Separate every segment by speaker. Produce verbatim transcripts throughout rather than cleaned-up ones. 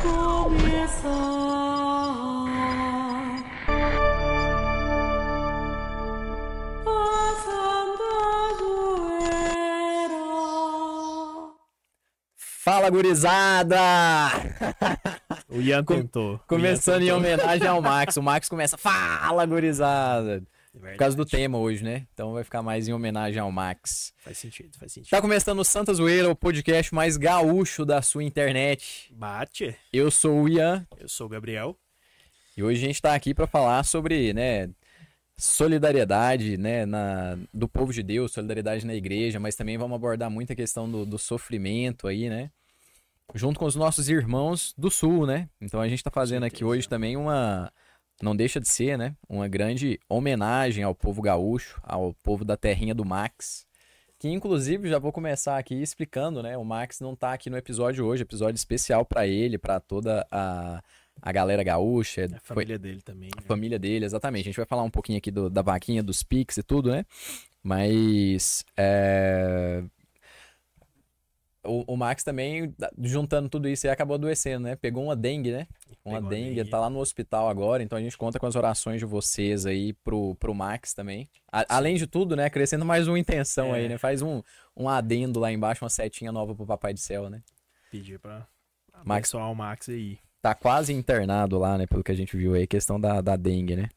Speaker 1: Fala, gurizada!
Speaker 2: O Ian tentou.
Speaker 1: Começando
Speaker 2: Ian
Speaker 1: em homenagem ao Max. O Max começa, fala, gurizada!
Speaker 2: Verdade.
Speaker 1: Por causa do tema hoje, né? Então vai ficar mais em homenagem ao Max.
Speaker 2: Faz sentido, faz sentido.
Speaker 1: Tá começando o Santa Zoeira, o podcast mais gaúcho da sua internet.
Speaker 2: Bate.
Speaker 1: Eu sou o Ian.
Speaker 2: Eu sou o Gabriel.
Speaker 1: E hoje a gente tá aqui pra falar sobre, né, solidariedade, né, na, do povo de Deus, solidariedade na igreja, mas também vamos abordar muito a questão do, do sofrimento aí, né? Junto com os nossos irmãos do Sul, né? Então a gente tá fazendo aqui hoje também uma... Não deixa de ser, né? Uma grande homenagem ao povo gaúcho, ao povo da terrinha do Max. Que, inclusive, já vou começar aqui explicando, né? O Max não tá aqui no episódio hoje, episódio especial pra ele, pra toda a, a galera gaúcha.
Speaker 2: A família dele também.
Speaker 1: A
Speaker 2: né?
Speaker 1: família dele, exatamente. A gente vai falar um pouquinho aqui do, da vaquinha, dos Pix e tudo, né? Mas... É... O, o Max também, juntando tudo isso, ele acabou adoecendo, né? Pegou uma dengue, né? Uma
Speaker 2: Pegou a
Speaker 1: dengue,
Speaker 2: dengue.
Speaker 1: ele tá lá no hospital agora, então a gente conta com as orações de vocês aí pro, pro Max também. A, além de tudo, né? Acrescenta mais uma intenção
Speaker 2: É.
Speaker 1: aí, né? Faz um, um adendo lá embaixo, uma setinha nova pro Papai do Céu, né?
Speaker 2: Pedir pra
Speaker 1: Max-
Speaker 2: abençoar o Max aí.
Speaker 1: Tá quase internado lá, né? Pelo que a gente viu aí, questão da, da dengue, né?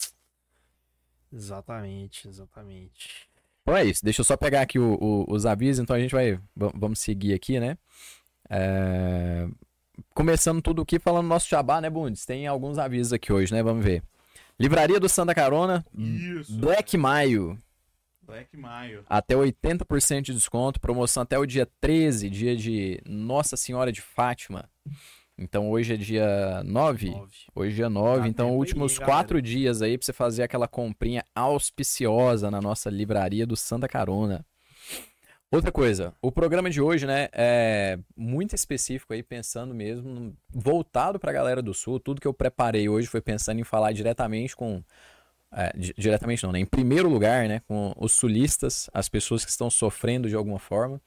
Speaker 2: Exatamente, exatamente.
Speaker 1: Então é isso, deixa eu só pegar aqui o, o- os avisos, então a gente vai, va- vamos seguir aqui, né? É, Começando tudo aqui falando do nosso jabá, né, Bundes? Tem alguns avisos aqui hoje, né? Vamos ver. Livraria do Santa Carona,
Speaker 3: Isso.
Speaker 1: Black Maio,
Speaker 3: Black Maio.
Speaker 1: até oitenta por cento de desconto, promoção até o dia treze, dia de Nossa Senhora de Fátima. Então hoje é dia nove?
Speaker 2: Nove.
Speaker 1: Hoje é dia nove,
Speaker 3: Dá
Speaker 1: então
Speaker 3: tempo aí,
Speaker 1: últimos
Speaker 3: galera.
Speaker 1: quatro dias aí pra você fazer aquela comprinha auspiciosa na nossa livraria do Santa Carona. Outra coisa, o programa de hoje, né, é muito específico aí, pensando mesmo, no- voltado pra galera do Sul. Tudo que eu preparei hoje foi pensando em falar diretamente com... é, di- diretamente não, né, em primeiro lugar, né, com os sulistas, as pessoas que estão sofrendo de alguma forma.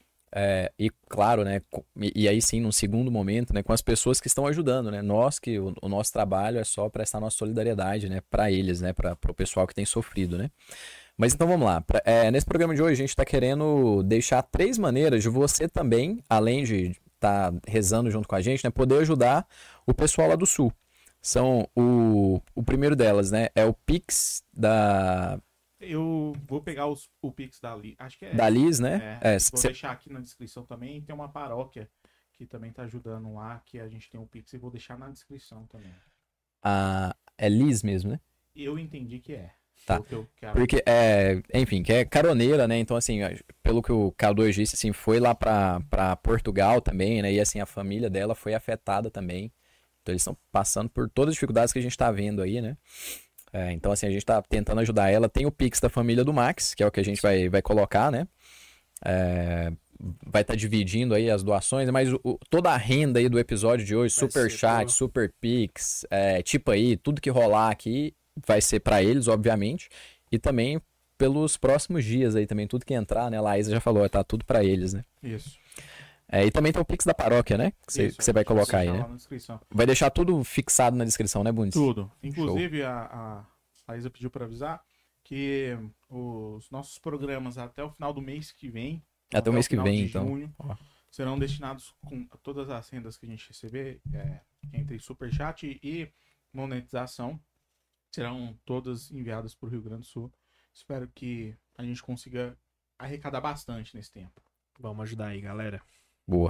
Speaker 1: É, e claro, né, co- e, e aí sim, num segundo momento, né, com as pessoas que estão ajudando, né, nós que o, o nosso trabalho é só prestar nossa solidariedade, né, para eles, né, para o pessoal que tem sofrido, né. Mas então vamos lá, Pra- é, nesse programa de hoje a gente está querendo deixar três maneiras de você também, além de estar rezando junto com a gente, né, poder ajudar o pessoal lá do Sul. São o, o primeiro delas, né, é o Pix da,
Speaker 3: Eu vou pegar os, o Pix da Liz. Acho que é.
Speaker 1: da Liz, né.
Speaker 3: É,
Speaker 1: É,
Speaker 3: vou
Speaker 1: cê-
Speaker 3: deixar aqui na descrição também. Tem uma paróquia que também tá ajudando lá, que a gente tem o Pix e vou deixar na descrição também.
Speaker 1: a, é Liz mesmo, né?
Speaker 3: E eu entendi que é.
Speaker 1: Tá.
Speaker 3: Foi o que eu quero.
Speaker 1: Porque, é, enfim, que é caroneira, né? Então, assim, pelo que o K dois disse, assim, foi lá pra, pra Portugal também, né? E, assim, a família dela foi afetada também. Então, eles estão passando por todas as dificuldades que a gente tá vendo aí, né? É, então, assim, a gente tá tentando ajudar ela. Tem o Pix da família do Max, que é o que a gente vai, vai colocar, né? É, vai estar dividindo aí as doações, mas o- o- toda a renda aí do episódio de hoje,
Speaker 2: Vai
Speaker 1: Super
Speaker 2: ser
Speaker 1: Chat,
Speaker 2: pro-
Speaker 1: Super Pix, é, tipo aí, tudo que rolar aqui vai ser pra eles, obviamente, e também pelos próximos dias aí também, tudo que entrar, né? A Laísa já falou, tá tudo pra eles, né?
Speaker 3: Isso.
Speaker 1: É, e também tem o Pix da paróquia, né? Que você
Speaker 3: Isso,
Speaker 1: que você vai
Speaker 3: a gente
Speaker 1: colocar aí,
Speaker 3: deixar
Speaker 1: né?
Speaker 3: lá na descrição.
Speaker 1: Vai deixar tudo fixado na descrição, né, Bundes?
Speaker 3: Tudo. Inclusive, a, a Laísa pediu para avisar que os nossos programas até o final do mês que vem,
Speaker 1: Até o mês que
Speaker 3: final
Speaker 1: vem,
Speaker 3: de
Speaker 1: então.
Speaker 3: junho,
Speaker 1: Ó.
Speaker 3: serão destinados com todas as rendas que a gente receber, é, entre Superchat e monetização, serão todas enviadas para o Rio Grande do Sul. Espero que a gente consiga arrecadar bastante nesse tempo.
Speaker 2: Vamos ajudar aí, galera.
Speaker 1: Boa.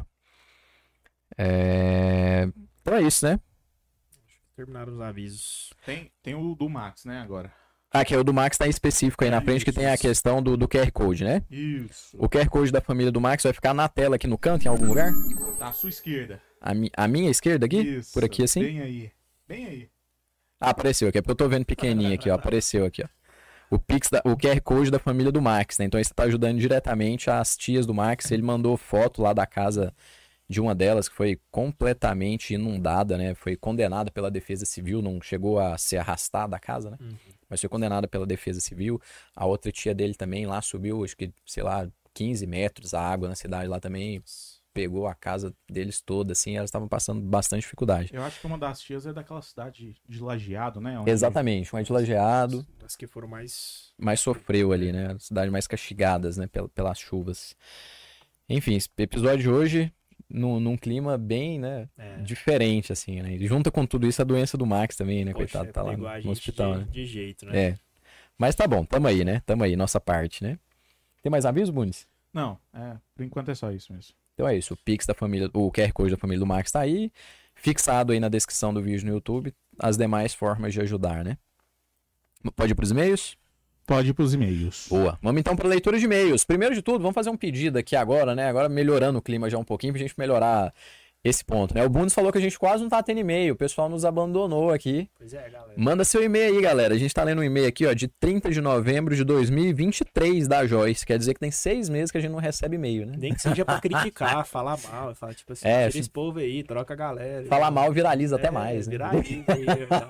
Speaker 1: É... Então é isso, né?
Speaker 2: Terminaram os avisos.
Speaker 3: Tem, tem o do Max, né, agora?
Speaker 1: Ah, que é o do Max tá em específico aí na
Speaker 3: É,
Speaker 1: frente, que
Speaker 3: isso,
Speaker 1: tem a
Speaker 3: isso.
Speaker 1: questão do, do Q R Code, né?
Speaker 3: Isso.
Speaker 1: O Q R Code da família do Max vai ficar na tela aqui no canto, em algum lugar?
Speaker 3: À sua esquerda.
Speaker 1: A, mi- a minha esquerda aqui?
Speaker 3: Isso.
Speaker 1: Por aqui assim?
Speaker 3: Bem aí. Bem aí.
Speaker 1: Ah, apareceu aqui, é porque eu tô vendo pequenininho aqui, ó. Apareceu aqui, ó. O, Pix da- o Q R Code da família do Max, né? Então você tá ajudando diretamente as tias do Max. Ele mandou foto lá da casa de uma delas que foi completamente inundada, né? Foi condenada pela Defesa Civil, não chegou a ser arrastada da casa, né?
Speaker 2: Uhum.
Speaker 1: Mas foi condenada pela Defesa Civil. A outra tia dele também lá subiu, acho que, sei lá, quinze metros a água na cidade lá também. pegou a casa deles toda, assim, elas estavam passando bastante dificuldade.
Speaker 3: Eu acho que uma das tias é daquela cidade de Lajeado, né? Onde...
Speaker 1: Exatamente, uma de Lajeado,
Speaker 2: As que foram mais.
Speaker 1: mais sofreu ali, né? Cidade mais castigadas, né? Pel- Pelas chuvas. Enfim, esse episódio de hoje, num, num clima bem, né?
Speaker 2: É.
Speaker 1: Diferente, assim, né? E junta com tudo isso a doença do Max também, né?
Speaker 2: Poxa,
Speaker 1: Coitado, tá lá
Speaker 2: pegou
Speaker 1: no,
Speaker 2: a
Speaker 1: no
Speaker 2: gente
Speaker 1: hospital,
Speaker 2: de,
Speaker 1: né?
Speaker 2: de jeito, né?
Speaker 1: É. Mas tá bom, tamo aí, né? Tamo aí, nossa parte, né? Tem mais aviso, Bundes?
Speaker 3: Não, é, por enquanto é só isso mesmo.
Speaker 1: Então é isso, o Pix da família, o Q R Code da família do Max tá aí, fixado aí na descrição do vídeo no YouTube, as demais formas de ajudar, né? Pode ir pros e-mails?
Speaker 3: Pode ir pros e-mails.
Speaker 1: Boa. Vamos então para leitura de e-mails. Primeiro de tudo, vamos fazer um pedido aqui agora, né? Agora melhorando o clima já um pouquinho pra gente melhorar esse ponto, né? O Bundes falou que a gente quase não tá tendo e-mail, o pessoal nos abandonou aqui.
Speaker 2: Pois é, galera.
Speaker 1: Manda seu e-mail aí, galera. A gente tá lendo um e-mail aqui, ó, de trinta de novembro de dois mil e vinte e três da Joyce. Quer dizer que tem seis meses que a gente não recebe e-mail, né?
Speaker 2: Nem que seja pra criticar, falar mal, falar tipo assim,
Speaker 1: É,
Speaker 2: tira esse povo aí, troca a galera.
Speaker 1: Falar mal viraliza até
Speaker 2: É,
Speaker 1: mais, né?
Speaker 2: Viraliza aí.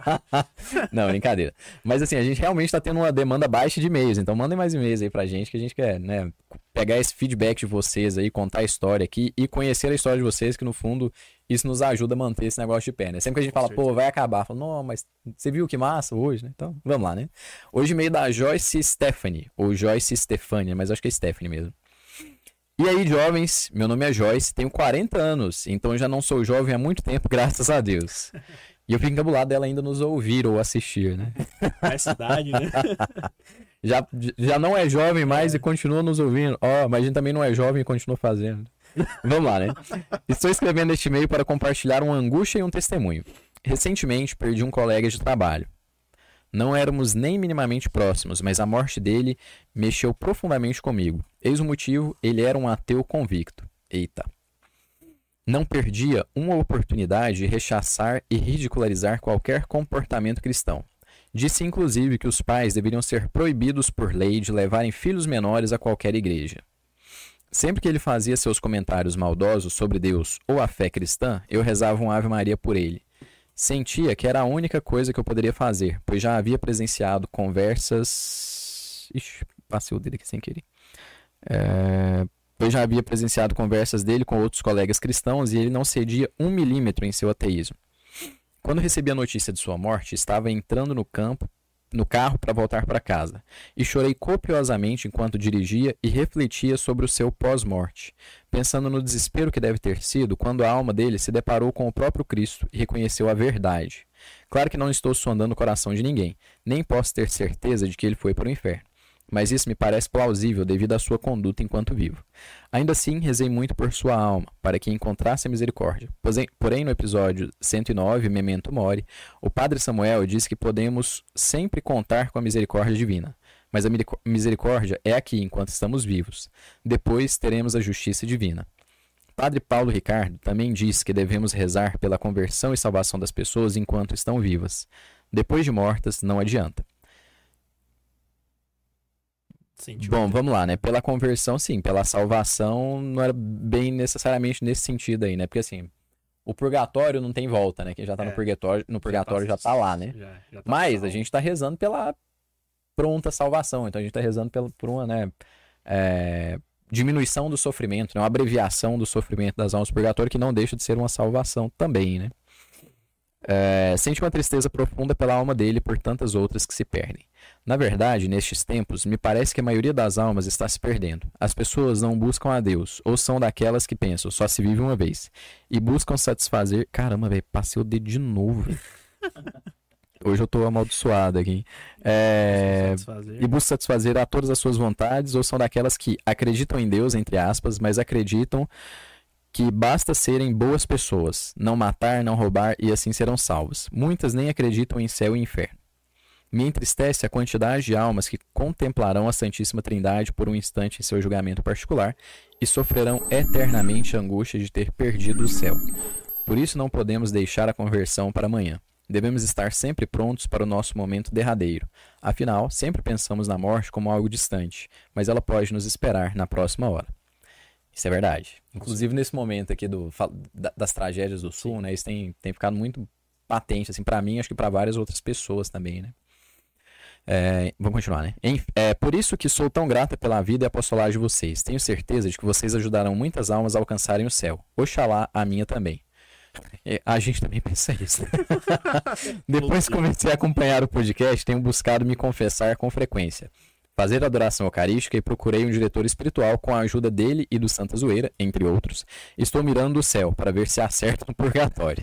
Speaker 2: né?
Speaker 1: Não, brincadeira. Mas assim, a gente realmente tá tendo uma demanda baixa de e-mails, então mandem mais e-mails aí pra gente, que a gente quer, né, pegar esse feedback de vocês aí, contar a história aqui e conhecer a história de vocês, que no fundo isso nos ajuda a manter esse negócio de pé, né? Sempre que a gente
Speaker 2: Com
Speaker 1: fala, pô,
Speaker 2: certeza.
Speaker 1: vai acabar, fala, não, mas você viu que massa hoje, né? Então, vamos lá, né? Hoje e-mail da Joyce Stephanie, ou Joyce Stefania, mas acho que é Stephanie mesmo. E aí, jovens, meu nome é Joyce, tenho quarenta anos, então eu já não sou jovem há muito tempo, graças a Deus. E eu fico encabulado dela ainda nos ouvir ou assistir, né?
Speaker 2: É cidade, né?
Speaker 1: Já, já não é jovem mais e continua nos ouvindo. Ó, oh, mas a gente também não é jovem e continua fazendo. Vamos lá, né? Estou escrevendo este e-mail para compartilhar uma angústia e um testemunho. Recentemente perdi um colega de trabalho. Não éramos nem minimamente próximos, mas a morte dele mexeu profundamente comigo. Eis o motivo, ele era um ateu convicto. Eita. Não perdia uma oportunidade de rechaçar e ridicularizar qualquer comportamento cristão. Disse inclusive que os pais deveriam ser proibidos por lei de levarem filhos menores a qualquer igreja. Sempre que ele fazia seus comentários maldosos sobre Deus ou a fé cristã, eu rezava um Ave Maria por ele. Sentia que era a única coisa que eu poderia fazer, pois já havia presenciado conversas... Ixi, passei o dedo aqui sem querer. É... Pois já havia presenciado conversas dele com outros colegas cristãos e ele não cedia um milímetro em seu ateísmo. Quando recebi a notícia de sua morte, estava entrando no campo, no carro para voltar para casa, e chorei copiosamente enquanto dirigia e refletia sobre o seu pós-morte, pensando no desespero que deve ter sido quando a alma dele se deparou com o próprio Cristo e reconheceu a verdade. Claro que não estou sondando o coração de ninguém, nem posso ter certeza de que ele foi para o inferno. Mas isso me parece plausível devido à sua conduta enquanto vivo. Ainda assim, rezei muito por sua alma, para que encontrasse a misericórdia. Porém, no episódio cento e nove, Memento Mori, o padre Samuel disse que podemos sempre contar com a misericórdia divina. Mas a misericórdia é aqui enquanto estamos vivos. Depois teremos a justiça divina. Padre Paulo Ricardo também diz que devemos rezar pela conversão e salvação das pessoas enquanto estão vivas. Depois de mortas, não adianta.
Speaker 2: Sentiu.
Speaker 1: Bom, vamos lá, né? Pela conversão, sim. Pela salvação, não era bem necessariamente nesse sentido aí, né? Porque, assim, o purgatório não tem volta, né? Quem já tá
Speaker 2: É.
Speaker 1: no purgatório, no purgatório já,
Speaker 2: Já
Speaker 1: tá lá, né?
Speaker 2: Já, já tá
Speaker 1: Mas
Speaker 2: salvo.
Speaker 1: a gente tá rezando pela pronta salvação. Então a gente tá rezando pela, por uma, né? É, diminuição do sofrimento, né? Uma abreviação do sofrimento das almas do purgatório, que não deixa de ser uma salvação também, né? É, sente uma tristeza profunda pela alma dele e por tantas outras que se perdem. Na verdade, nestes tempos, me parece que a maioria das almas está se perdendo. As pessoas não buscam a Deus, ou são daquelas que pensam, só se vive uma vez, e buscam satisfazer... Caramba, velho, passei o dedo de novo, véio. Hoje eu tô amaldiçoado aqui. É...
Speaker 2: Satisfazer.
Speaker 1: E buscam satisfazer a todas as suas vontades, ou são daquelas que acreditam em Deus, entre aspas, mas acreditam que basta serem boas pessoas, não matar, não roubar e assim serão salvos. Muitas nem acreditam em céu e inferno. Me entristece a quantidade de almas que contemplarão a Santíssima Trindade por um instante em seu julgamento particular e sofrerão eternamente a angústia de ter perdido o céu. Por isso não podemos deixar a conversão para amanhã. Devemos estar sempre prontos para o nosso momento derradeiro. Afinal, sempre pensamos na morte como algo distante, mas ela pode nos esperar na próxima hora. Isso é verdade. Inclusive nesse momento aqui do, das tragédias do Sul, né, isso tem, tem ficado muito patente, assim, para mim, acho que para várias outras pessoas também, né. É, vamos continuar, né? Em- É por isso que sou tão grata pela vida e apostolagem de vocês. Tenho certeza de que vocês ajudarão muitas almas a alcançarem o céu. Oxalá a minha também. É, a gente também pensa isso. Né? Depois que comecei a acompanhar o podcast, tenho buscado me confessar com frequência, fazer adoração eucarística e procurei um diretor espiritual com a ajuda dele e do Santa Zoeira, entre outros. Estou mirando o céu para ver se acerto no purgatório.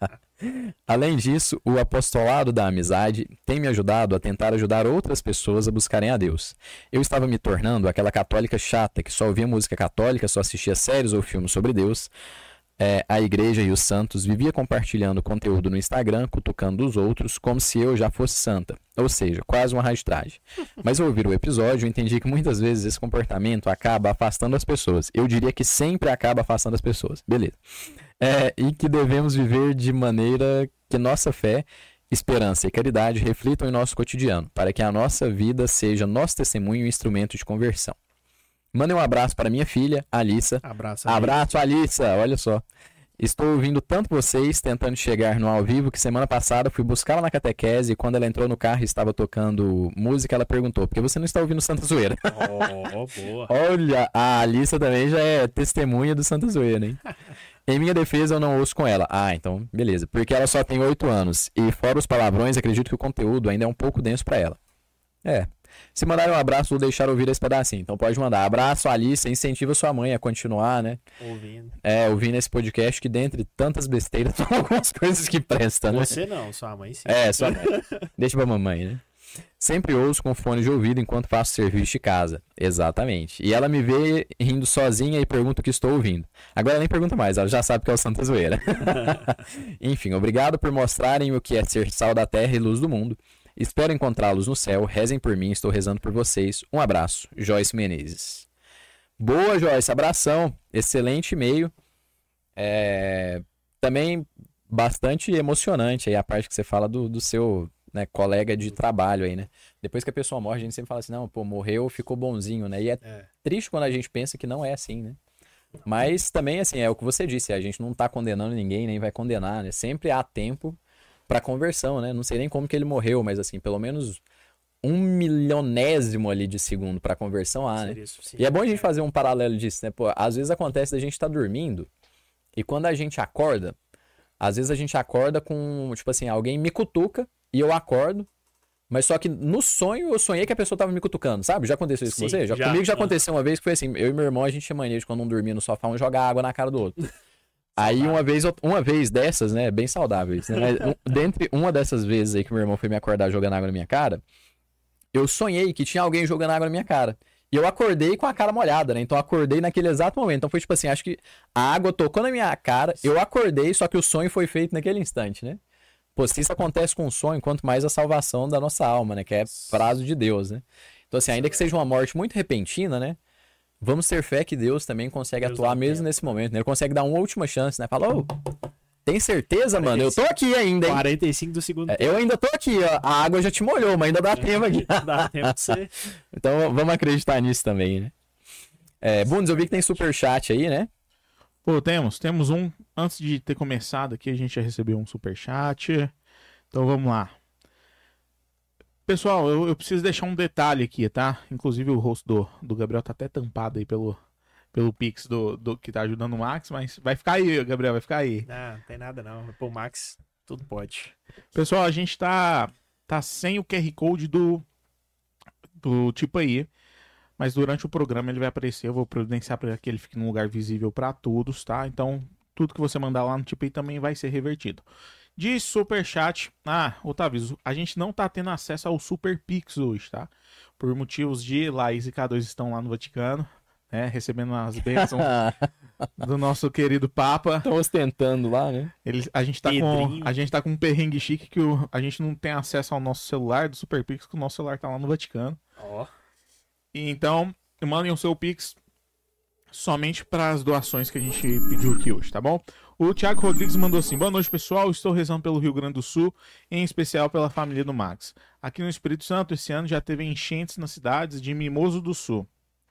Speaker 1: Além disso, o apostolado da amizade tem me ajudado a tentar ajudar outras pessoas a buscarem a Deus. Eu estava me tornando aquela católica chata que só ouvia música católica, só assistia séries ou filmes sobre Deus, é, a igreja e os santos, vivia compartilhando conteúdo no Instagram, cutucando os outros, como se eu já fosse santa. Ou seja, quase uma arbitragem. Mas ao ouvir o episódio, eu entendi que muitas vezes esse comportamento acaba afastando as pessoas. Eu diria que sempre acaba afastando as pessoas. Beleza. É, e que devemos viver de maneira que nossa fé, esperança e caridade reflitam em nosso cotidiano, para que a nossa vida seja nosso testemunho e instrumento de conversão. Mandem um abraço para minha filha, Alissa.
Speaker 2: Abraço. amigo.
Speaker 1: Abraço, Alissa. Olha só. Estou ouvindo tanto vocês, tentando chegar no ao vivo, que semana passada fui buscá-la na catequese e quando ela entrou no carro e estava tocando música, ela perguntou, por que você não está ouvindo Santa Zoeira?
Speaker 2: Oh, boa.
Speaker 1: Olha, a Alissa também já é testemunha do Santa Zoeira, hein? Em minha defesa, eu não ouço com ela. Ah, então, beleza. Porque ela só tem oito anos. E fora os palavrões, acredito que o conteúdo ainda é um pouco denso pra ela. É. Se mandarem um abraço, vou deixar ouvir esse pedacinho. Então pode mandar. Abraço, Alice. Incentiva sua mãe a continuar, né?
Speaker 2: Ouvindo.
Speaker 1: É, ouvindo esse podcast que dentre tantas besteiras são algumas coisas que prestam, né?
Speaker 2: Você não, sua mãe sim.
Speaker 1: É, sua mãe. Deixa pra mamãe, né? Sempre ouço com fone de ouvido enquanto faço serviço de casa. Exatamente. E ela me vê rindo sozinha e pergunta o que estou ouvindo. Agora ela nem pergunta mais, ela já sabe que é o Santa Zoeira. Enfim, obrigado por mostrarem o que é ser sal da terra e luz do mundo. Espero encontrá-los no céu. Rezem por mim, estou rezando por vocês. Um abraço, Joyce Menezes. Boa, Joyce, abração. Excelente e-mail. É... Também bastante emocionante aí a parte que você fala do, do seu... né, colega de trabalho aí, né? Depois que a pessoa morre, a gente sempre fala assim, não, pô, morreu, ficou bonzinho, né? E é,
Speaker 2: É.
Speaker 1: triste quando a gente pensa que não é assim, né? Mas também, assim, é o que você disse, a gente não tá condenando ninguém, nem vai condenar, né? Sempre há tempo pra conversão, né? Não sei nem como que ele morreu, mas assim, pelo menos um milionésimo ali de segundo pra conversão há, né?
Speaker 2: Seria suficiente.
Speaker 1: E é bom a gente fazer um paralelo disso, né? Pô, às vezes acontece da gente estar dormindo e quando a gente acorda, às vezes a gente acorda com, tipo assim, alguém me cutuca e eu acordo, mas só que no sonho eu sonhei que a pessoa tava me cutucando, sabe? Já aconteceu isso
Speaker 2: Sim,
Speaker 1: com você? Já,
Speaker 2: já.
Speaker 1: comigo já
Speaker 2: Ah.
Speaker 1: aconteceu uma vez que foi assim, eu e meu irmão, a gente tinha mania de quando um dormia no sofá, um jogar água na cara do outro. Aí uma vez, eu- uma vez dessas, né, bem saudáveis, né? Mas, um- dentre uma dessas vezes aí que meu irmão foi me acordar jogando água na minha cara, eu sonhei que tinha alguém jogando água na minha cara. E eu acordei com a cara molhada, né? Então eu acordei naquele exato momento. Então foi tipo assim, acho que a água tocou na minha cara, eu acordei, só que o sonho foi feito naquele instante, né? Pô, se isso acontece com um sonho, quanto mais a salvação da nossa alma, né? Que é prazo de Deus, né? Então assim, ainda que seja uma morte muito repentina, né? Vamos ter fé que Deus também consegue
Speaker 2: Deus
Speaker 1: atuar
Speaker 2: dá
Speaker 1: mesmo
Speaker 2: tempo.
Speaker 1: nesse momento, né? Ele consegue dar uma última chance, né? Fala, ô, tem certeza, mano? Eu tô aqui ainda, hein?
Speaker 2: quarenta e cinco do segundo
Speaker 1: É, Eu ainda tô aqui, ó. A água já te molhou, mas ainda dá tempo aqui.
Speaker 2: tempo. Dá tempo de você.
Speaker 1: Então vamos acreditar nisso também, né? É, Bundes, eu vi que tem superchat aí, né?
Speaker 3: Pô, temos, temos um. Antes de ter começado aqui, a gente já recebeu um superchat. Então vamos lá. Pessoal, eu, eu preciso deixar um detalhe aqui, tá? Inclusive o rosto do, do Gabriel tá até tampado aí pelo, pelo Pix do, do que tá ajudando o Max, mas vai ficar aí, Gabriel, vai ficar aí.
Speaker 2: Não, não tem nada não. Pô, Max, tudo pode.
Speaker 3: Pessoal, a gente tá, tá sem o Q R Code do, do tipo aí, mas durante o programa ele vai aparecer. Eu vou providenciar para que ele fique num lugar visível para todos, tá? Então, tudo que você mandar lá no tipo aí também vai ser revertido. De superchat, ah, Otávio, a gente não tá tendo acesso ao Super Pix hoje, tá? Por motivos de Laís e K dois estão lá no Vaticano, né? Recebendo as bênçãos do nosso querido Papa.
Speaker 1: Estão ostentando lá, né?
Speaker 3: Eles, a, gente tá com,
Speaker 2: Pedrinho.
Speaker 3: a gente tá com um perrengue chique que o, a gente não tem acesso ao nosso celular do Super Pix, que o nosso celular tá lá no Vaticano.
Speaker 2: Ó.
Speaker 3: E então, mandem o seu Pix somente para as doações que a gente pediu aqui hoje, tá bom? O Thiago Rodrigues mandou assim: boa noite, pessoal. Estou rezando pelo Rio Grande do Sul, em especial pela família do Max. Aqui no Espírito Santo, esse ano já teve enchentes nas cidades de Mimoso do Sul.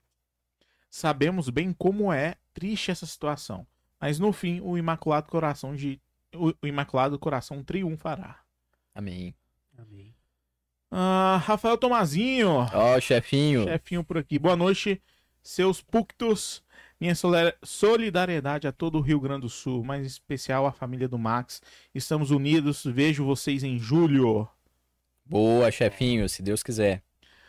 Speaker 3: Sabemos bem como é triste essa situação, mas no fim o Imaculado Coração de o, o Imaculado Coração triunfará.
Speaker 1: Amém.
Speaker 2: Amém.
Speaker 3: Ah, Rafael Tomazinho,
Speaker 1: Ó, chefinho.
Speaker 3: chefinho por aqui. Boa noite, seus puctos. Minha sola- solidariedade a todo o Rio Grande do Sul, mais em especial à família do Max. Estamos unidos, vejo vocês em julho.
Speaker 1: Boa, chefinho, se Deus quiser.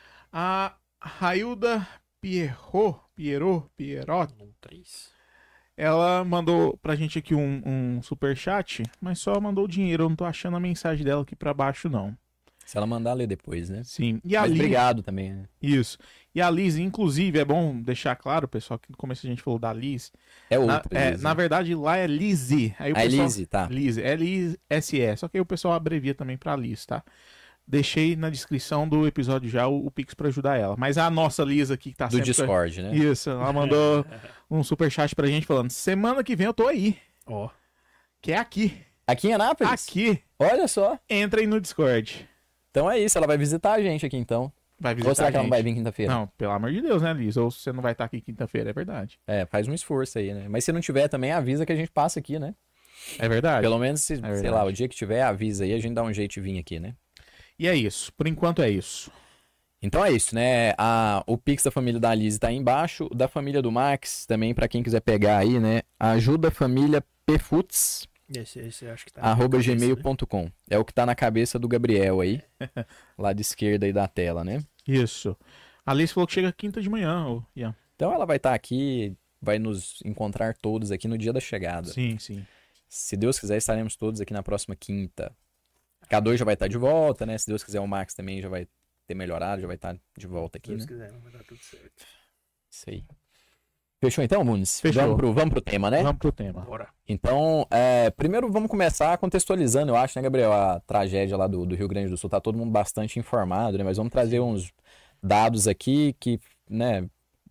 Speaker 3: A Railda Pierrot, Pierrot, Pierrot,
Speaker 2: Um, três.
Speaker 3: ela mandou pra gente aqui um, um superchat, mas só mandou dinheiro. Eu não tô achando a mensagem dela aqui pra baixo, não.
Speaker 1: Se ela mandar ler depois, né?
Speaker 3: Sim. E a
Speaker 1: Mas
Speaker 3: Liz,
Speaker 1: obrigado também, né?
Speaker 3: isso. E a Liz, inclusive, é bom deixar claro, pessoal, que no começo a gente falou da Liz.
Speaker 1: É
Speaker 3: Na,
Speaker 1: outra.
Speaker 3: é,
Speaker 1: Liz,
Speaker 3: na
Speaker 1: né?
Speaker 3: verdade, lá é Lizzie. Aí o
Speaker 1: A
Speaker 3: pessoal,
Speaker 1: Elise, tá.
Speaker 3: Liz, L I S E. Só que aí o pessoal abrevia também pra Liz, tá? Deixei na descrição do episódio já o, o Pix pra ajudar ela. Mas a nossa Liz aqui que tá
Speaker 1: Do
Speaker 3: sempre...
Speaker 1: Discord, né?
Speaker 3: Isso, ela mandou um superchat pra gente falando: semana que vem eu tô aí.
Speaker 2: Ó.
Speaker 3: Que é aqui.
Speaker 1: Aqui em Anápolis?
Speaker 3: Aqui.
Speaker 1: Olha só.
Speaker 3: Entrem no Discord.
Speaker 1: Então é isso, ela vai visitar a gente aqui então.
Speaker 3: Vai visitar
Speaker 1: Ou será
Speaker 3: a
Speaker 1: que ela não
Speaker 3: gente.
Speaker 1: vai vir quinta-feira?
Speaker 3: Não, pelo amor de Deus, né, Liz? Ou você não vai estar aqui quinta-feira, é verdade.
Speaker 1: É, faz um esforço aí, né? Mas se não tiver também, avisa que a gente passa aqui, né?
Speaker 3: É verdade.
Speaker 1: Pelo menos, se, sei
Speaker 3: verdade.
Speaker 1: lá, o dia que tiver, avisa aí, a gente dá um jeito de vir aqui, né?
Speaker 3: E é isso. Por enquanto é isso.
Speaker 1: Então é isso, né? A, o Pix da família da Alice tá aí embaixo. O da família do Max, também, pra quem quiser pegar aí, né? Ajuda a família pfuts,
Speaker 2: Esse, esse eu acho que tá.
Speaker 1: arroba
Speaker 2: na cabeça,
Speaker 1: gmail
Speaker 2: né?
Speaker 1: ponto com. É o que tá na cabeça do Gabriel aí. Lado esquerdo aí da tela, né?
Speaker 3: Isso. A Liz falou que chega quinta de manhã, ô, Ian.
Speaker 1: Então ela vai estar aqui, vai nos encontrar todos aqui no dia da chegada.
Speaker 3: Sim, sim.
Speaker 1: Se Deus quiser, estaremos todos aqui na próxima quinta. K dois já vai estar de volta, né? Se Deus quiser, o Max também já vai ter melhorado, já vai estar de volta aqui,
Speaker 2: Se Deus
Speaker 1: né?
Speaker 2: quiser, não vai dar tudo certo.
Speaker 1: Isso aí. Fechou então, Muniz?
Speaker 3: Fechou.
Speaker 1: Vamos pro, vamos pro tema, né?
Speaker 3: Vamos pro tema.
Speaker 2: Bora.
Speaker 1: Então, é, primeiro vamos começar contextualizando, eu acho, né, Gabriel, a tragédia lá do, do Rio Grande do Sul. Tá todo mundo bastante informado, né? Mas vamos trazer uns dados aqui que, né,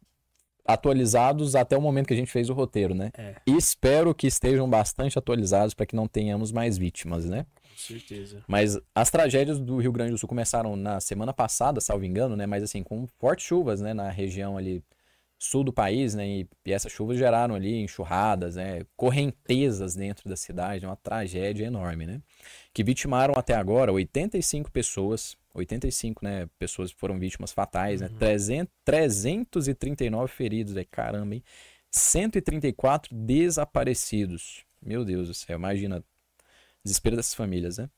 Speaker 1: atualizados até o momento que a gente fez o roteiro, né?
Speaker 2: É,
Speaker 1: E espero que estejam bastante atualizados para que não tenhamos mais vítimas, né?
Speaker 2: com certeza.
Speaker 1: Mas as tragédias do Rio Grande do Sul começaram na semana passada, salvo engano, né? Mas assim, com fortes chuvas, né, na região ali sul do país, né? E, e essas chuvas geraram ali enxurradas, né? Correntezas dentro da cidade, uma tragédia enorme, né? Que vitimaram até agora oitenta e cinco pessoas, oitenta e cinco, né, pessoas foram vítimas fatais, né? trezentos, trezentos e trinta e nove feridos, é caramba, hein? cento e trinta e quatro desaparecidos. Meu Deus do céu, imagina o desespero dessas famílias, né?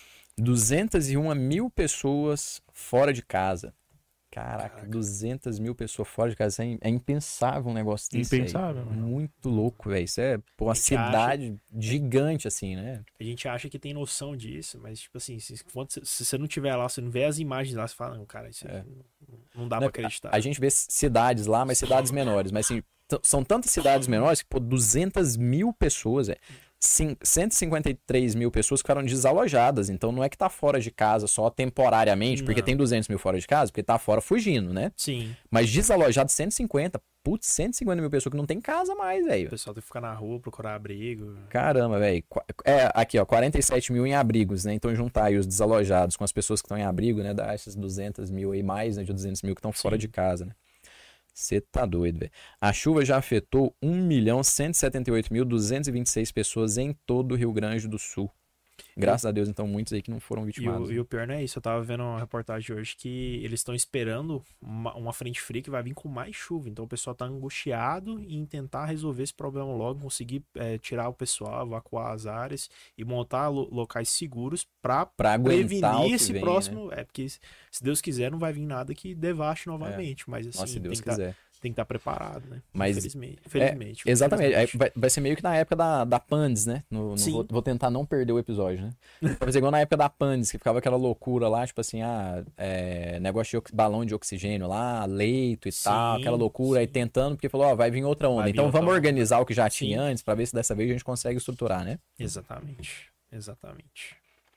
Speaker 1: duzentas e uma mil pessoas fora de casa. Caraca,
Speaker 2: Caraca.
Speaker 1: duzentas mil pessoas fora de casa. É, é impensável um negócio desse.
Speaker 3: Impensável,
Speaker 1: aí.
Speaker 3: mano.
Speaker 1: Muito louco, velho. Isso é pô, uma
Speaker 2: A gente acha-
Speaker 1: cidade gigante, assim, né?
Speaker 2: A gente acha que tem noção disso, mas, tipo assim, se, quando você- se você não tiver lá, você não vê as imagens lá, você fala, não, cara, isso
Speaker 1: É.
Speaker 2: não, não dá
Speaker 1: Né,
Speaker 2: pra acreditar.
Speaker 1: A, a gente vê cidades lá, mas cidades menores. Mas assim, t- são tantas cidades menores que, pô, duzentas mil pessoas, é. Cin- cento e cinquenta e três mil pessoas ficaram desalojadas. Então não é que tá fora de casa só temporariamente, porque
Speaker 2: Não.
Speaker 1: tem duzentos mil fora de casa, porque tá fora fugindo, né?
Speaker 2: Sim,
Speaker 1: Mas desalojado cento e cinquenta. Putz, cento e cinquenta mil pessoas que não tem casa mais,
Speaker 2: o
Speaker 1: velho.
Speaker 2: pessoal tem que ficar na rua, procurar abrigo.
Speaker 1: Caramba, velho. Qua- É, aqui, ó, quarenta e sete mil em abrigos, né? Então juntar aí os desalojados com as pessoas que estão em abrigo, né? Dá essas duzentas mil aí, mais, né? De duzentos mil que estão fora
Speaker 2: Sim.
Speaker 1: de casa, né? Você tá doido, velho. A chuva já afetou um milhão cento e setenta e oito mil duzentas e vinte e seis pessoas em todo o Rio Grande do Sul. Graças a Deus, então, muitos aí que não foram
Speaker 2: E
Speaker 1: vitimados.
Speaker 2: o, e o pior não é isso, eu tava vendo uma reportagem hoje que eles estão esperando uma, uma frente fria que vai vir com mais chuva. Então o pessoal tá angustiado em tentar resolver esse problema logo, conseguir é, tirar o pessoal, evacuar as áreas e montar lo- locais seguros pra
Speaker 1: Pra aguentar o
Speaker 2: prevenir
Speaker 1: que
Speaker 2: esse
Speaker 1: vem, né?
Speaker 2: próximo. É porque, se Deus quiser, não vai vir nada que devaste novamente. Mas assim,
Speaker 1: Nossa, se
Speaker 2: tem
Speaker 1: Deus
Speaker 2: que tá-
Speaker 1: quiser.
Speaker 2: tem que estar preparado, né?
Speaker 1: Mas-
Speaker 2: Infelizmente. Felizmente.
Speaker 1: Exatamente. Aí
Speaker 2: infelizmente.
Speaker 1: vai, vai ser meio que na época da, da Pandes, né? No, no-
Speaker 2: Sim.
Speaker 1: vou, vou tentar não perder o episódio, né? Vai fazer igual na época da Pandes, que ficava aquela loucura lá, tipo assim, ah, é, negócio de ox- balão de oxigênio lá, leito e
Speaker 2: Sim,
Speaker 1: tal, aquela loucura, aí
Speaker 2: sim.
Speaker 1: tentando, porque falou, ó, vai vir outra onda.
Speaker 2: Vai vir
Speaker 1: Então
Speaker 2: outra
Speaker 1: vamos
Speaker 2: onda.
Speaker 1: organizar o que já tinha
Speaker 2: Sim.
Speaker 1: antes, pra ver se dessa vez a gente consegue estruturar, né?
Speaker 2: Exatamente. Exatamente.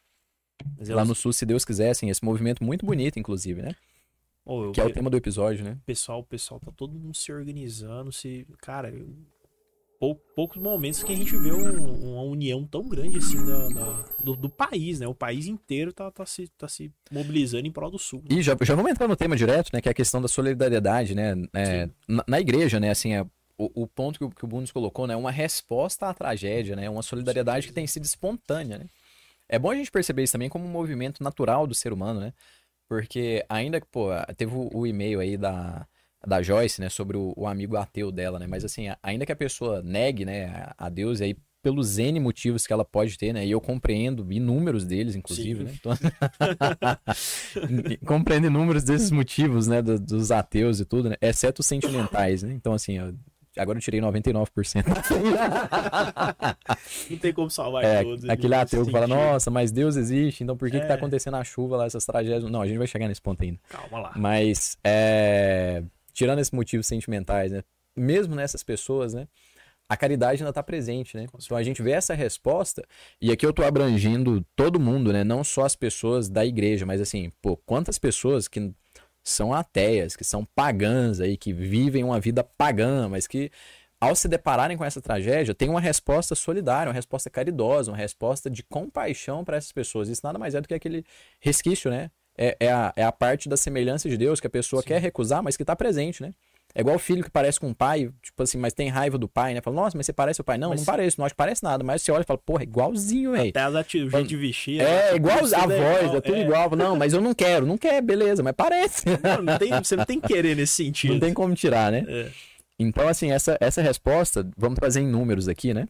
Speaker 2: Mas
Speaker 1: Lá
Speaker 2: eu-
Speaker 1: no sul, se Deus quiser, assim, esse movimento muito bonito, inclusive, né?
Speaker 2: Ô, eu-
Speaker 1: Que é o tema do episódio, né?
Speaker 2: pessoal, o pessoal tá todo mundo se organizando, se, cara, eu- pou- poucos momentos que a gente vê um- uma união tão grande assim da, da- do, do país, né? O país inteiro tá, tá, se, tá se mobilizando em prol do sul.
Speaker 1: E já, já vamos entrar no tema direto, né? Que é a questão da solidariedade, né? É,
Speaker 2: Sim.
Speaker 1: na, na igreja, né? Assim, é, o, o ponto que o, que o Bundes colocou, né? Uma resposta à tragédia, né? Uma solidariedade que tem sido espontânea, né? É bom a gente perceber isso também como um movimento natural do ser humano, né? Porque ainda que, pô, teve o, o e-mail aí da, da Joyce, né, sobre o, o amigo ateu dela, né? Mas assim, a- ainda que a pessoa negue, né, a, a Deus, e aí pelos N motivos que ela pode ter, né? E eu compreendo inúmeros deles, inclusive,
Speaker 2: Sim.
Speaker 1: né? Então... compreendo inúmeros desses motivos, né, do- dos ateus e tudo, né? Exceto os sentimentais, né? Então, assim, eu- agora eu tirei noventa e nove por cento.
Speaker 2: Não tem como salvar
Speaker 1: É,
Speaker 2: todos.
Speaker 1: aquele
Speaker 2: ele
Speaker 1: ateu que fala,
Speaker 2: sentiu.
Speaker 1: nossa, mas Deus existe, então por que que tá
Speaker 2: É.
Speaker 1: acontecendo a chuva lá, essas tragédias? Não, a gente vai chegar nesse ponto ainda.
Speaker 2: Calma lá.
Speaker 1: Mas, é, tirando esses motivos sentimentais, né? Mesmo nessas pessoas, né? A caridade ainda tá presente, né? Então a gente vê essa resposta, e aqui eu tô abrangindo todo mundo, né? Não só as pessoas da igreja, mas assim, pô, quantas pessoas que são ateias, que são pagãs aí, que vivem uma vida pagã, mas que ao se depararem com essa tragédia, tem uma resposta solidária, uma resposta caridosa, uma resposta de compaixão para essas pessoas. Isso nada mais é do que aquele resquício, né? É, é, a, é a parte da semelhança de Deus que a pessoa
Speaker 2: Sim.
Speaker 1: quer recusar, mas que está presente, né? É igual o filho que parece com o pai, tipo assim, mas tem raiva do pai, né? Fala, nossa, mas você parece o pai. Não,
Speaker 2: Mas-
Speaker 1: não parece, não acho que parece nada. Mas você olha e fala, porra, é igualzinho, velho.
Speaker 2: Até as ati- o jeito de vestir.
Speaker 1: É,
Speaker 2: né?
Speaker 1: igual
Speaker 2: Tudo
Speaker 1: a
Speaker 2: é
Speaker 1: voz,
Speaker 2: igual,
Speaker 1: é tudo
Speaker 2: é.
Speaker 1: igual. Não, mas eu não quero, não quer, beleza, mas parece.
Speaker 2: Não, não tem, você não tem que querer nesse sentido.
Speaker 1: Não tem como tirar, né?
Speaker 2: É.
Speaker 1: Então, assim, essa, essa resposta, vamos trazer em números aqui, né?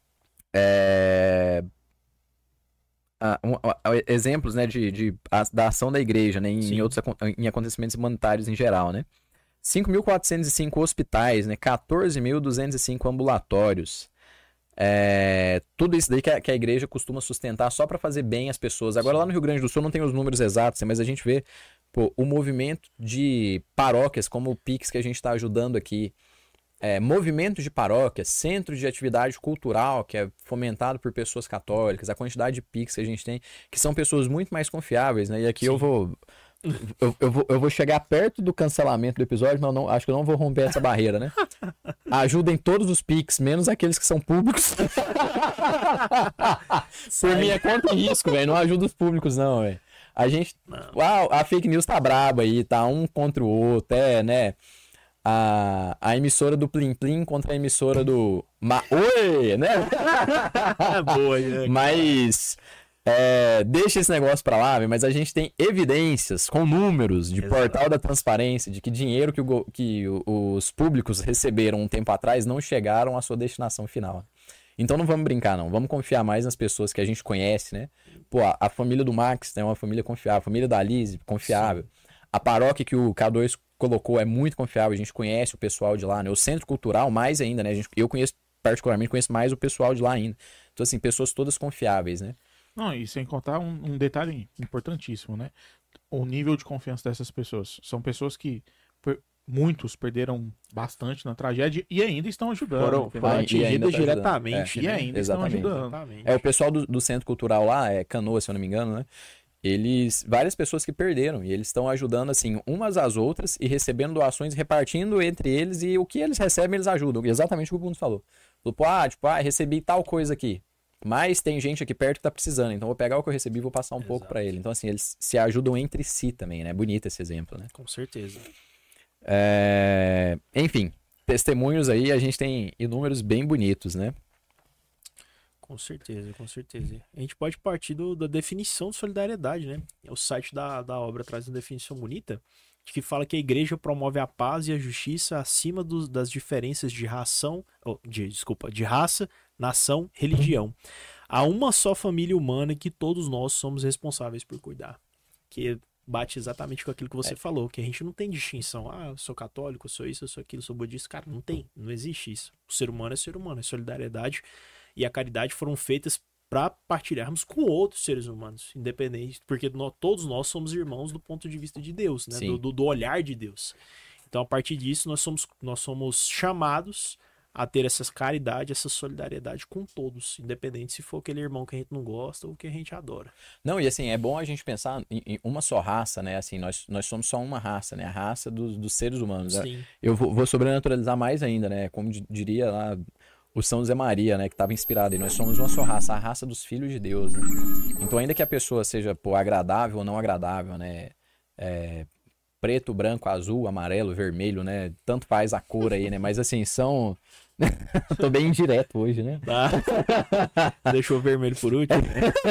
Speaker 1: É... ah, um- ah, exemplos, né, de, de, a- da ação da igreja, né, em,
Speaker 2: Sim.
Speaker 1: outros, acon- em acontecimentos humanitários em geral, né? cinco mil quatrocentos e cinco hospitais, né? quatorze mil duzentos e cinco ambulatórios. É, tudo isso daí que a, que a igreja costuma sustentar só para fazer bem as pessoas. Agora, lá no Rio Grande do Sul não tem os números exatos, né, mas a gente vê pô, o movimento de paróquias, como o Pix que a gente está ajudando aqui. É, movimentos de paróquias, centros de atividade cultural, que é fomentado por pessoas católicas, a quantidade de Pix que a gente tem, que são pessoas muito mais confiáveis, né? E aqui eu
Speaker 2: Sim.
Speaker 1: vou, eu, eu vou. Eu vou chegar perto do cancelamento do episódio, mas eu não, acho que eu não vou romper essa barreira, né? Ajudem todos os Pix, menos aqueles que são públicos. Por minha conta e risco, velho. Não ajuda os públicos, não, velho. A gente.
Speaker 2: Não.
Speaker 1: Uau, a fake news tá braba aí, tá um contra o outro, é, né? A, a emissora do Plim Plim contra a emissora do Ma... Oi, né?
Speaker 2: É boa, né?
Speaker 1: Mas é, deixa esse negócio pra lá, mas a gente tem evidências com números de
Speaker 2: Exato.
Speaker 1: portal da transparência de que dinheiro que, o go- que o- os públicos receberam um tempo atrás não chegaram à sua destinação final. Então não vamos brincar, não. Vamos confiar mais nas pessoas que a gente conhece, né? Pô, a, a família do Max é uma família confiável, a família da Alice, confiável. A paróquia que o K dois colocou é muito confiável, a gente conhece o pessoal de lá, né? O centro cultural, mais ainda, né? A gente, eu conheço, particularmente, conheço mais o pessoal de lá ainda. Então, assim, pessoas todas confiáveis, né?
Speaker 3: Não, e sem contar um, um detalhe importantíssimo, né? O nível de confiança dessas pessoas. São pessoas que per- muitos perderam bastante na tragédia e ainda estão ajudando.
Speaker 2: Foram,
Speaker 3: entendeu?
Speaker 2: foram
Speaker 1: Vai, e ainda
Speaker 2: atingidas
Speaker 1: tá ajudando.
Speaker 2: diretamente.
Speaker 3: É, e
Speaker 2: né?
Speaker 3: ainda
Speaker 1: Exatamente.
Speaker 3: estão ajudando.
Speaker 2: Exatamente.
Speaker 1: É, o pessoal do, do centro cultural lá, é Canoa, se eu não me engano, né? Eles, várias pessoas que perderam, e eles estão ajudando, assim, umas às outras e recebendo doações, repartindo entre eles, e o que eles recebem, eles ajudam. Exatamente o que o Bruno falou. Falou, pô, ah, tipo, ah, recebi tal coisa aqui. Mas tem gente aqui perto que tá precisando, então vou pegar o que eu recebi e vou passar um pouco
Speaker 2: Exato.
Speaker 1: pra ele. Então, assim, eles se ajudam entre si também, né? Bonito esse exemplo, né?
Speaker 2: Com certeza.
Speaker 1: É, enfim, testemunhos aí, a gente tem inúmeros bem bonitos, né?
Speaker 2: Com certeza, com certeza. A gente pode partir do- da definição de solidariedade, né? O site da, da obra traz uma definição bonita, de que fala que a igreja promove a paz e a justiça acima dos- das diferenças de ração, oh, de, desculpa, de raça, nação, religião. Há uma só família humana que todos nós somos responsáveis por cuidar. Que bate exatamente com aquilo que você falou, que a gente não tem distinção. Ah, eu sou católico, eu sou isso, eu sou aquilo, eu sou budista. Cara, não tem, não existe isso. O ser humano é ser humano, é solidariedade e a caridade foram feitas para partilharmos com outros seres humanos, independente, porque nó- todos nós somos irmãos do ponto de vista de Deus, né?
Speaker 1: Sim.
Speaker 2: Do, do, do olhar de Deus. Então, a partir disso, nós somos, nós somos chamados a ter essa caridade, essa solidariedade com todos, independente se for aquele irmão que a gente não gosta ou que a gente adora.
Speaker 1: Não, e assim, é bom a gente pensar em, em uma só raça, né? Assim, nós, nós somos só uma raça, né? A raça dos, dos seres humanos.
Speaker 2: Sim,
Speaker 1: Eu vou, vou sobrenaturalizar mais ainda, né? Como di- diria lá o São José Maria, né? Que estava inspirado. E nós somos uma só raça, a raça dos filhos de Deus, né? Então, ainda que a pessoa seja, pô, agradável ou não agradável, né? É, preto, branco, azul, amarelo, vermelho, né? Tanto faz a cor aí, né? Mas assim, são... Tô bem indireto hoje, né?
Speaker 2: Tá. Deixou o vermelho por último.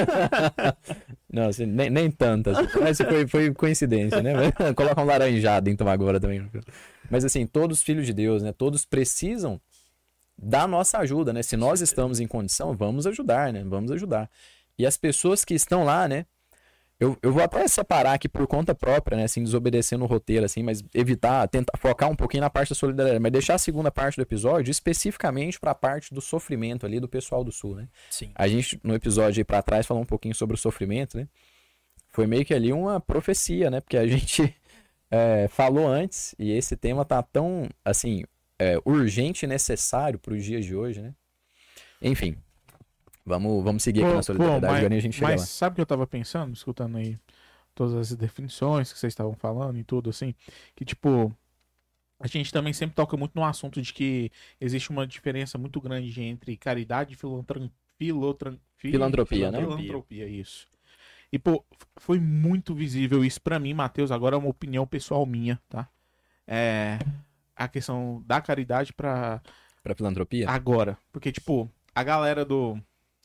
Speaker 1: Não, assim, nem, nem tanto. Assim. Mas foi, foi coincidência, né? Coloca um laranjado então agora também. Mas assim, todos filhos de Deus, né? Todos precisam da nossa ajuda, né? Se nós estamos em condição, vamos ajudar, né? Vamos ajudar. E as pessoas que estão lá, né? Eu, eu vou até separar aqui por conta própria, né? Assim, desobedecendo o roteiro, assim, mas evitar, tentar focar um pouquinho na parte da solidariedade, mas deixar a segunda parte do episódio especificamente para a parte do sofrimento ali do pessoal do Sul, né?
Speaker 2: Sim.
Speaker 1: A gente, no episódio aí pra trás, falou um pouquinho sobre o sofrimento, né? Foi meio que ali uma profecia, né? Porque a gente é, falou antes e esse tema tá tão, assim, é, urgente e necessário para os dias de hoje, né? Enfim. Vamos, vamos seguir aqui
Speaker 3: Pô,
Speaker 1: na solidariedade,
Speaker 3: pô, mas,
Speaker 1: agora a gente chega
Speaker 3: mas
Speaker 1: lá.
Speaker 3: sabe o que eu tava pensando, escutando aí todas as definições que vocês estavam falando e tudo, assim, que tipo, a gente também sempre toca muito no assunto de que existe uma diferença muito grande entre caridade e filantran... filotran... fil-
Speaker 1: Filantropia, né?
Speaker 3: Filantropia, isso. E, pô, foi muito visível isso pra mim, Matheus, agora é uma opinião pessoal minha, tá? É... A questão da caridade pra...
Speaker 1: Pra filantropia?
Speaker 3: Agora. Porque, tipo, a galera do...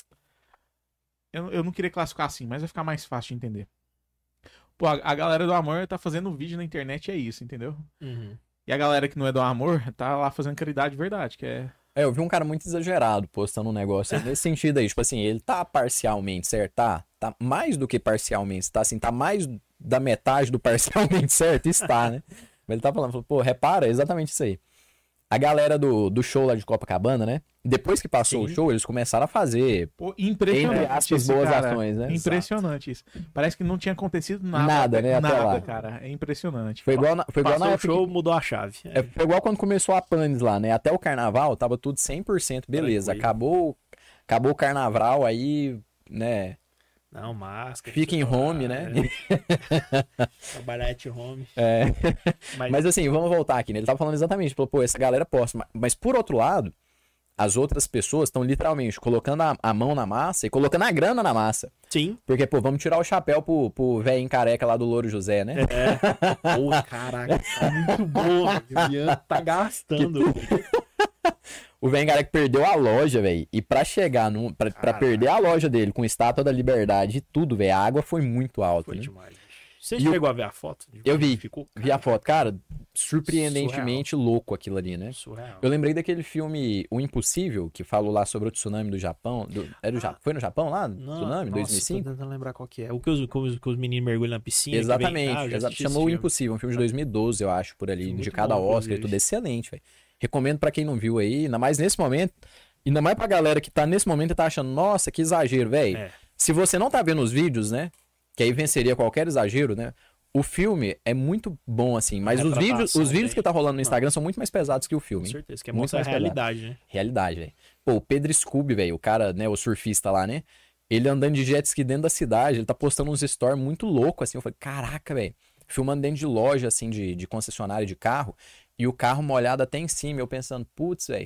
Speaker 3: Eu, eu não queria classificar assim, mas vai ficar mais fácil de entender. Pô, a, a galera do amor tá fazendo vídeo na internet, é isso, entendeu?
Speaker 2: Uhum.
Speaker 3: E a galera que não é do amor tá lá fazendo caridade de verdade, que é...
Speaker 1: É, eu vi um cara muito exagerado postando um negócio nesse sentido aí. Tipo assim, ele tá parcialmente certo, tá? Tá mais do que parcialmente, tá assim, tá mais da metade do parcialmente certo, está, né? Mas ele tá falando, falou, pô, repara, é exatamente isso aí. A galera do, do show lá de Copacabana, né? Depois que passou
Speaker 2: Sim.
Speaker 1: o show, eles começaram a fazer,
Speaker 3: Pô, impressionante.
Speaker 1: entre aspas,
Speaker 3: esse
Speaker 1: boas
Speaker 3: cara.
Speaker 1: ações, né?
Speaker 3: Impressionante isso. Parece que não tinha acontecido nada.
Speaker 1: Nada, né, até
Speaker 3: Nada,
Speaker 1: lá.
Speaker 3: cara. É impressionante.
Speaker 1: Foi igual na, foi igual
Speaker 2: Passou
Speaker 1: na
Speaker 2: o
Speaker 1: época
Speaker 2: show,
Speaker 1: que-
Speaker 2: mudou a chave.
Speaker 1: É, foi igual quando começou a Panis lá, né? Até o carnaval tava tudo cem por cento beleza.
Speaker 2: Tranquilo.
Speaker 1: Acabou, acabou o carnaval aí, né?
Speaker 2: Não, máscara.
Speaker 1: Fica em
Speaker 2: sei lá,
Speaker 1: home, né?
Speaker 2: é. Trabalhar at home.
Speaker 1: É.
Speaker 2: Mas,
Speaker 1: Mas assim, vamos voltar aqui, né? Ele tava falando exatamente, falou, pô, essa galera posta. Mas, mas por outro lado, as outras pessoas estão literalmente colocando a, a mão na massa e colocando a grana na massa.
Speaker 2: sim.
Speaker 1: Porque, pô, vamos tirar o chapéu pro, pro velho careca lá do Louro José, né?
Speaker 2: É. Pô, caraca, tá muito bom. O Ian tá gastando.
Speaker 1: O velho careca perdeu a loja, velho. E pra chegar, num, pra, pra
Speaker 2: Caraca.
Speaker 1: perder a loja dele com estátua da liberdade e tudo, velho, a água foi muito alta,
Speaker 2: Foi
Speaker 1: né?
Speaker 2: demais. bicho. Você
Speaker 1: E
Speaker 2: chegou a ver a foto? de
Speaker 1: Eu
Speaker 2: como
Speaker 1: vi.
Speaker 2: Ficou?
Speaker 1: Vi a foto, cara, surpreendentemente louco aquilo ali, né?
Speaker 2: Surreal.
Speaker 1: Eu lembrei daquele filme O Impossível, que falou lá sobre o tsunami do Japão. Do, é do
Speaker 2: Ah.
Speaker 1: Ja- Foi no Japão lá?
Speaker 2: Não,
Speaker 1: Tsunami,
Speaker 2: nossa,
Speaker 1: dois mil e cinco?
Speaker 2: Tô tentando lembrar qual que é. O que os, que os, que os meninos mergulham na piscina. que vem-
Speaker 1: Exatamente.
Speaker 2: Ah, eu já
Speaker 1: exato.
Speaker 2: assisti
Speaker 1: Chamou O
Speaker 2: esse filme.
Speaker 1: Impossível, um filme de dois mil e doze, eu acho, por ali,
Speaker 2: Muito
Speaker 1: indicado
Speaker 2: bom,
Speaker 1: ao Oscar e
Speaker 2: inclusive.
Speaker 1: tudo. Excelente, velho. Recomendo pra quem não viu aí, ainda mais nesse momento. Ainda mais pra galera que tá nesse momento e tá achando, nossa, que exagero, velho.
Speaker 2: É.
Speaker 1: Se você não tá vendo os vídeos, né? Que aí venceria qualquer exagero, né? O filme é muito bom, assim, mas os
Speaker 2: retratação
Speaker 1: vídeos, os vídeos
Speaker 2: bem-
Speaker 1: que tá rolando no
Speaker 2: Não.
Speaker 1: Instagram são muito mais pesados que o
Speaker 2: Com
Speaker 1: filme. hein?
Speaker 2: certeza, que é
Speaker 1: Muito
Speaker 2: mostra a
Speaker 1: mais pesado.
Speaker 2: realidade, né?
Speaker 1: Realidade, velho. Pô, o Pedro Scooby, velho, o cara, né, o surfista lá, né? Ele andando de jet ski dentro da cidade, ele tá postando uns stories muito loucos, assim. Eu falei, caraca, velho. Filmando dentro de loja, assim, de, de concessionária de carro, e o carro molhado até em cima. Eu pensando, putz, velho.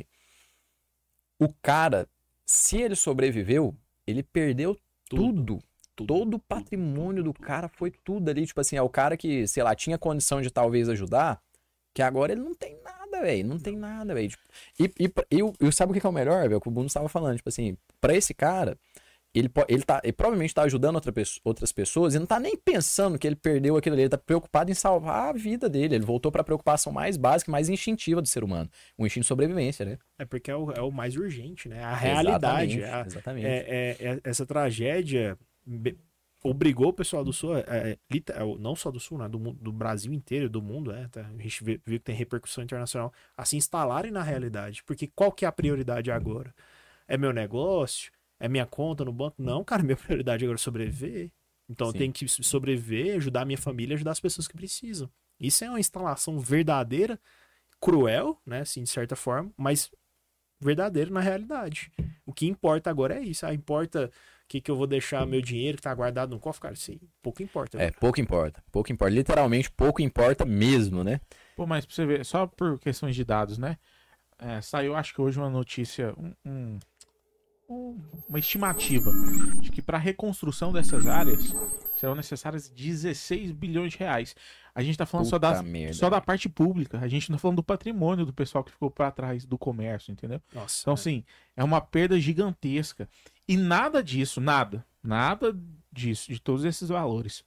Speaker 1: O cara, se ele sobreviveu, ele perdeu tudo.
Speaker 2: Tudo,
Speaker 1: Todo o patrimônio do cara foi tudo ali. Tipo assim, é o cara que, sei lá, tinha condição de talvez ajudar, que agora ele não tem nada, velho. Não tem nada, velho. Tipo, e, e, e, o- e sabe o que que é o melhor, velho? Que o Bruno estava falando. Tipo assim, pra esse cara, ele, po- ele, tá, ele provavelmente tá ajudando outra pesso- outras pessoas e não tá nem pensando que ele perdeu aquilo ali. Ele tá preocupado em salvar a vida dele. Ele voltou pra preocupação mais básica, mais instintiva do ser humano. O instinto de sobrevivência, né?
Speaker 2: É porque é o, é o mais urgente, né? A realidade.
Speaker 1: Exatamente,
Speaker 2: a-
Speaker 1: exatamente.
Speaker 2: é, é- é- essa tragédia be- obrigou o pessoal do Sul, é, é, lita- é, não só do Sul, né? Do, mu- do Brasil inteiro, do mundo, né? tá? A gente vê- viu que tem repercussão internacional, a se instalarem na realidade. Porque qual que é a prioridade agora? É meu negócio? É minha conta no banco? Não, cara, minha prioridade agora é sobreviver. Então eu
Speaker 1: Sim.
Speaker 2: tenho que sobreviver, ajudar a minha família, ajudar as pessoas que precisam. Isso é uma instalação verdadeira, cruel, né? Assim, de certa forma, mas verdadeiro na realidade. O que importa agora é isso. Ah, importa o que, que eu vou deixar meu dinheiro que tá guardado no cofre, cara. Isso aí, pouco importa.
Speaker 1: É, pouco importa. Pouco importa. Literalmente, pouco importa mesmo, né?
Speaker 3: Pô, mas pra você ver, só por questões de dados, né? É, saiu, acho que hoje, uma notícia, um- um- um- uma estimativa de que para reconstrução dessas áreas serão necessárias dezesseis bilhões de reais. A gente tá falando só
Speaker 1: Puta
Speaker 3: da,
Speaker 1: merda.
Speaker 3: só da parte pública. A gente não tá falando do patrimônio do pessoal que ficou pra trás do comércio, entendeu?
Speaker 2: Nossa,
Speaker 3: Então,
Speaker 2: é.
Speaker 3: assim, é uma perda gigantesca. E nada disso, nada, nada disso, de todos esses valores,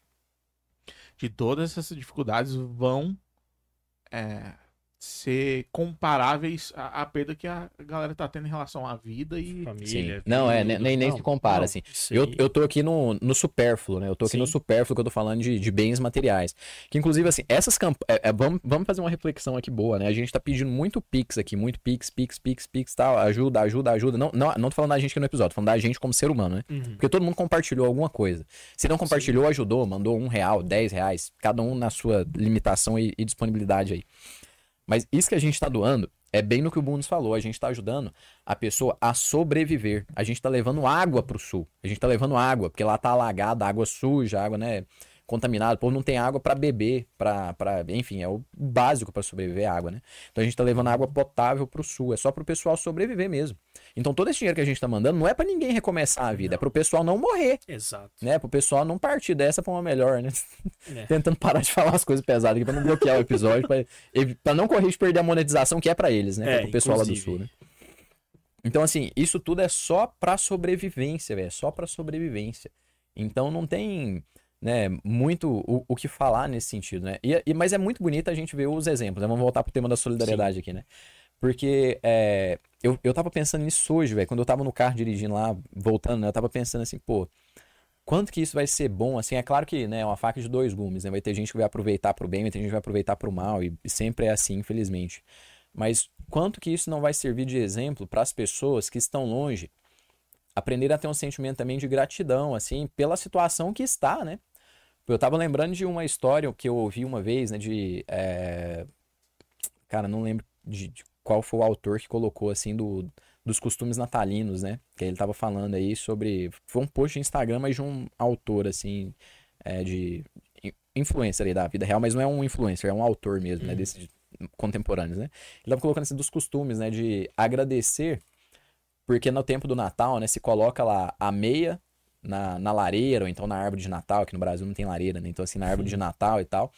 Speaker 3: de todas essas dificuldades vão é, ser comparáveis à, à perda que a galera tá tendo em relação à vida e...
Speaker 2: Família.
Speaker 1: Sim. Não, é,
Speaker 2: tudo.
Speaker 1: nem, nem, nem
Speaker 2: Não,
Speaker 1: se compara,
Speaker 2: não,
Speaker 1: assim.
Speaker 2: isso
Speaker 1: Eu,
Speaker 2: aí-
Speaker 1: eu tô aqui no, no supérfluo, né? Eu tô aqui no
Speaker 2: Sim.
Speaker 1: supérfluo que eu tô falando de, de bens materiais. Que, inclusive, assim, essas campanhas... vamos, vamos fazer uma reflexão aqui boa, né? A gente tá pedindo muito Pix aqui, muito Pix, Pix, Pix, Pix, tal. Ajuda, ajuda, ajuda. Não, não, não tô falando da gente aqui no episódio, tô falando da gente como ser humano, né?
Speaker 2: Uhum.
Speaker 1: Porque todo mundo compartilhou alguma coisa. Se não compartilhou, ajudou, mandou um real, dez reais, cada um na sua limitação e, e disponibilidade aí. Mas isso que a gente tá doando é bem no que o Bundes falou. A gente tá ajudando a pessoa a sobreviver. A gente tá levando água pro sul. A gente tá levando água, porque lá tá alagada, água suja, água, né, contaminada. O povo não tem água pra beber, pra, pra, enfim, é o básico pra sobreviver, é água, né? Então a gente tá levando água potável pro sul. É só pro pessoal sobreviver mesmo. Então todo esse dinheiro que a gente tá mandando não é pra ninguém recomeçar a vida,
Speaker 2: Não.
Speaker 1: é pro pessoal não morrer,
Speaker 2: Exato.
Speaker 1: né? Pro pessoal não partir dessa pra uma melhor, né?
Speaker 2: É.
Speaker 1: Tentando parar de falar as coisas pesadas aqui pra não bloquear o episódio, pra, evi- pra não correr de perder a monetização que é pra eles, né? Que é
Speaker 2: É,
Speaker 1: pro pessoal lá do
Speaker 2: inclusive.
Speaker 1: sul, né? Então, assim, isso tudo é só pra sobrevivência, velho. É só pra sobrevivência. Então não tem, né, muito o, o que falar nesse sentido, né? E, e- mas é muito bonito a gente ver os exemplos, né? Vamos voltar pro tema da solidariedade aqui, né? Porque é, eu, eu tava pensando nisso hoje, velho. Quando eu tava no carro dirigindo lá, voltando, né? Eu tava pensando assim, pô, quanto que isso vai ser bom, assim, é claro que, né, é uma faca de dois gumes, né, vai ter gente que vai aproveitar pro bem, vai ter gente que vai aproveitar pro mal, e sempre é assim, infelizmente. Mas quanto que isso não vai servir de exemplo para as pessoas que estão longe, aprender a ter um sentimento também de gratidão, assim, pela situação que está, né? Eu tava lembrando de uma história que eu ouvi uma vez, né, de, é, cara, não lembro de, de qual foi o autor que colocou, assim, do... dos costumes natalinos, né? Que ele tava falando aí sobre... Foi um post de Instagram, mas de um autor, assim, é, de... in- influencer aí da vida real, mas não é um influencer, é um autor mesmo, né? Desses contemporâneos, né? Ele tava colocando, assim, dos costumes, né? De agradecer, porque no tempo do Natal, né? Se coloca lá a meia na, na lareira, ou então na árvore de Natal, que no Brasil não tem lareira, né? Então, assim, na árvore de Natal e tal...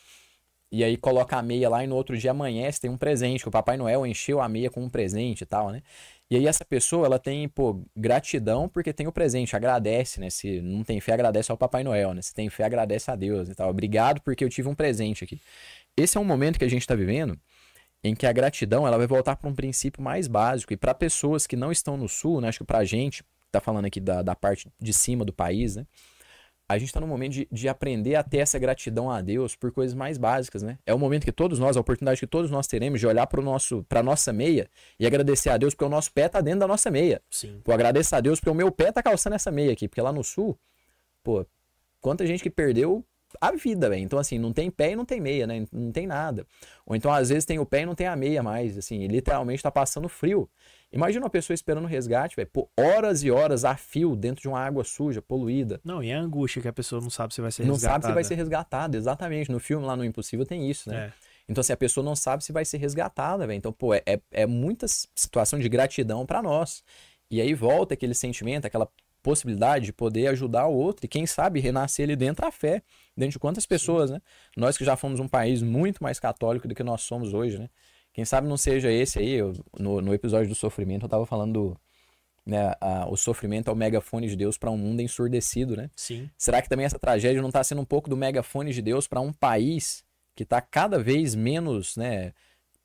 Speaker 1: E aí coloca a meia lá e no outro dia amanhece, tem um presente, que o Papai Noel encheu a meia com um presente e tal, né? E aí essa pessoa, ela tem, pô, gratidão porque tem o presente, agradece, né? Se não tem fé, agradece ao Papai Noel, né? Se tem fé, agradece a Deus e tal. Obrigado porque eu tive um presente aqui. Esse é um momento que a gente tá vivendo em que a gratidão, ela vai voltar para um princípio mais básico. E para pessoas que não estão no sul, né? Acho que pra gente, tá falando aqui da, da parte de cima do país, né? A gente está no momento de, de aprender a ter essa gratidão a Deus por coisas mais básicas, né? É o momento que todos nós, a oportunidade que todos nós teremos de olhar para nosso, para nossa meia e agradecer a Deus porque o nosso pé tá dentro da nossa meia.
Speaker 2: Sim.
Speaker 1: Pô, agradecer a Deus porque o meu pé tá calçando essa meia aqui, porque lá no sul, pô, quanta gente que perdeu a vida, velho. Então, assim, não tem pé e não tem meia, né? Não tem nada. Ou então, às vezes, tem o pé e não tem a meia mais, assim, e literalmente tá passando frio. Imagina uma pessoa esperando resgate, velho, por horas e horas a fio dentro de uma água suja, poluída.
Speaker 2: Não, e é a angústia que a pessoa não sabe se vai ser
Speaker 1: Não
Speaker 2: resgatada.
Speaker 1: sabe se vai ser resgatada, exatamente. No filme lá no Impossível tem isso, né?
Speaker 2: É.
Speaker 1: Então, assim, a pessoa não sabe se vai ser resgatada, velho. Então, pô, é, é, é muita situação de gratidão pra nós. E aí volta aquele sentimento, aquela possibilidade de poder ajudar o outro e, quem sabe, renascer ali dentro da fé. Dentro de quantas pessoas, né? Nós que já fomos um país muito mais católico do que nós somos hoje, né? Quem sabe não seja esse aí, eu, no, no episódio do sofrimento eu tava falando do, né, a, o sofrimento é o megafone de Deus para um mundo ensurdecido, né?
Speaker 2: Sim.
Speaker 1: Será que também essa tragédia não tá sendo um pouco do megafone de Deus para um país que tá cada vez menos, né,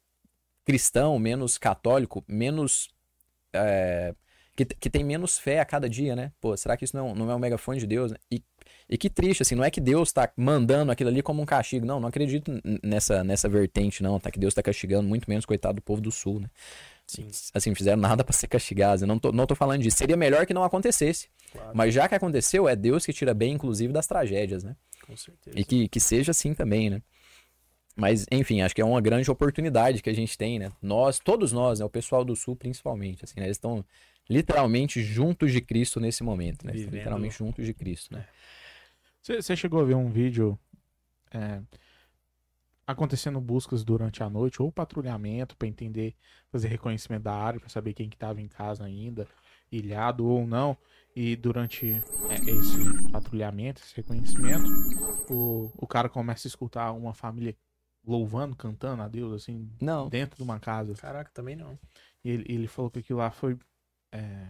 Speaker 1: cristão, menos católico, menos... é, que, que tem menos fé a cada dia, né? Pô, será que isso não, não é um megafone de Deus, né? E, e que triste, assim, não é que Deus tá mandando aquilo ali como um castigo. Não, não acredito nessa, nessa vertente, não, tá? Que Deus tá castigando, muito menos, coitado do povo do Sul, né?
Speaker 2: Sim.
Speaker 1: Assim, fizeram nada pra ser castigados. Eu não tô, não tô falando disso. Seria melhor que não acontecesse.
Speaker 2: Claro.
Speaker 1: Mas já que aconteceu, é Deus que tira bem, inclusive, das tragédias, né?
Speaker 2: Com certeza.
Speaker 1: E que, que seja assim também, né? Mas, enfim, acho que é uma grande oportunidade que a gente tem, né? Nós, todos nós, né? O pessoal do Sul, principalmente, assim, né? Eles estão literalmente juntos de Cristo nesse momento, né? Eles estão
Speaker 2: Vivendo-
Speaker 1: literalmente juntos de Cristo, né?
Speaker 3: Você chegou a ver um vídeo é, acontecendo buscas durante a noite ou patrulhamento para entender, fazer reconhecimento da área, para saber quem que estava em casa ainda, ilhado ou não. E durante é, esse patrulhamento, esse reconhecimento, o, o cara começa a escutar uma família louvando, cantando a Deus, assim,
Speaker 1: Não.
Speaker 3: dentro de uma casa.
Speaker 2: Caraca, também não.
Speaker 3: E ele, ele falou que aquilo lá foi é,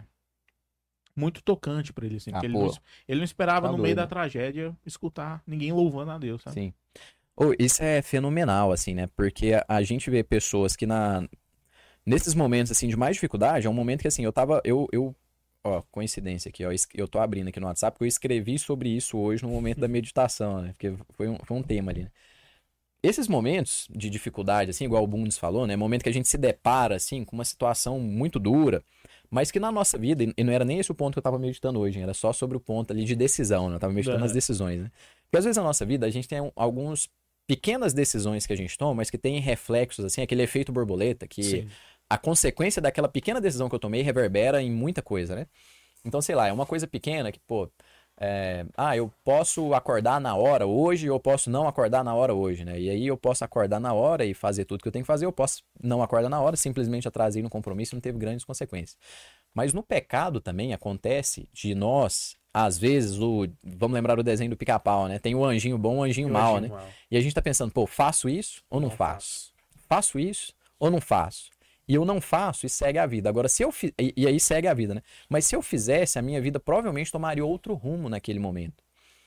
Speaker 3: muito tocante pra ele, assim,
Speaker 1: Ah,
Speaker 3: porque ele
Speaker 1: pô.
Speaker 3: não, es- ele não esperava,
Speaker 1: Tá
Speaker 3: no meio
Speaker 1: doido.
Speaker 3: da tragédia, escutar ninguém louvando a Deus, sabe?
Speaker 1: Sim. Ô, isso é fenomenal, assim, né? Porque a, a gente vê pessoas que na... nesses momentos, assim, de mais dificuldade, é um momento que, assim, eu tava... Eu, eu... Ó, coincidência aqui, ó. es- Eu tô abrindo aqui no WhatsApp, porque eu escrevi sobre isso hoje no momento da meditação, né? Porque foi um, foi um tema ali, né? Esses momentos de dificuldade, assim, igual o Bundes falou, né? Momento que a gente se depara, assim, com uma situação muito dura, mas que na nossa vida, e não era nem esse o ponto que eu tava meditando hoje, hein, era só sobre o ponto ali de decisão, né? Eu tava meditando nas
Speaker 2: Aham.
Speaker 1: decisões, né? Porque às vezes na nossa vida a gente tem um- alguns pequenas decisões que a gente toma, mas que tem reflexos, assim, aquele efeito borboleta, que
Speaker 2: Sim.
Speaker 1: a consequência daquela pequena decisão que eu tomei reverbera em muita coisa, né? Então, sei lá, é uma coisa pequena que, pô, é, ah, eu posso acordar na hora hoje, ou eu posso não acordar na hora hoje, né? E aí eu posso acordar na hora e fazer tudo que eu tenho que fazer, eu posso não acordar na hora, simplesmente atrasei no compromisso e não teve grandes consequências. Mas no pecado também acontece de nós, às vezes, o, vamos lembrar o desenho do Pica-Pau, né? Tem o anjinho bom e o anjinho
Speaker 2: Eu
Speaker 1: mau,
Speaker 2: achei
Speaker 1: né?
Speaker 2: mal.
Speaker 1: E a gente tá pensando, pô, faço isso ou não, faço? Faço isso ou não faço? E eu não faço e segue a vida. Agora, se eu fi... e, e aí segue a vida, né? Mas se eu fizesse, a minha vida provavelmente tomaria outro rumo naquele momento.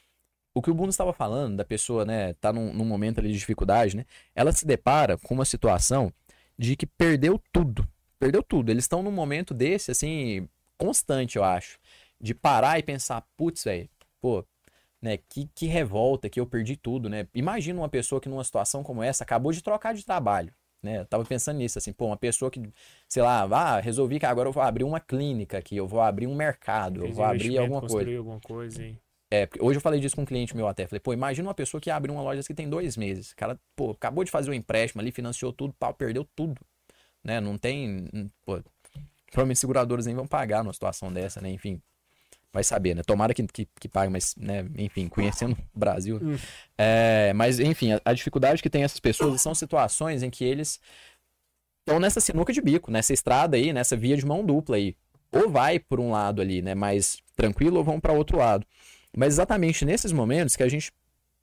Speaker 1: O que o Bruno estava falando, da pessoa, né, tá num, num momento ali de dificuldade, né? Ela se depara com uma situação de que perdeu tudo. Perdeu tudo. Eles estão num momento desse, assim, constante, eu acho. De parar e pensar, putz, velho, pô, né, que, que revolta que eu perdi tudo, né? Imagina uma pessoa que numa situação como essa acabou de trocar de trabalho. Né, eu tava pensando nisso, assim, pô, uma pessoa que, sei lá, ah, resolvi que agora eu vou abrir uma clínica aqui, eu vou abrir um mercado, eu
Speaker 2: Fez
Speaker 1: vou abrir
Speaker 2: investimento,
Speaker 1: alguma coisa.
Speaker 2: construiu alguma coisa e...
Speaker 1: É, porque hoje eu falei disso com um cliente meu até, falei, pô, imagina uma pessoa que abre uma loja que tem dois meses, o cara, pô, acabou de fazer um empréstimo ali, financiou tudo, pau, perdeu tudo, né, não tem, pô, provavelmente seguradoras nem vão pagar numa situação dessa, né, enfim, vai saber, né, tomara que, que, que pague, mas, né, enfim, conhecendo o Brasil,
Speaker 2: Hum.
Speaker 1: é, mas, enfim, a, a dificuldade que tem essas pessoas são situações em que eles estão nessa sinuca de bico, nessa estrada aí, nessa via de mão dupla aí. Ou vai por um lado ali, né, mais tranquilo, ou vão para outro lado. Mas exatamente nesses momentos que a gente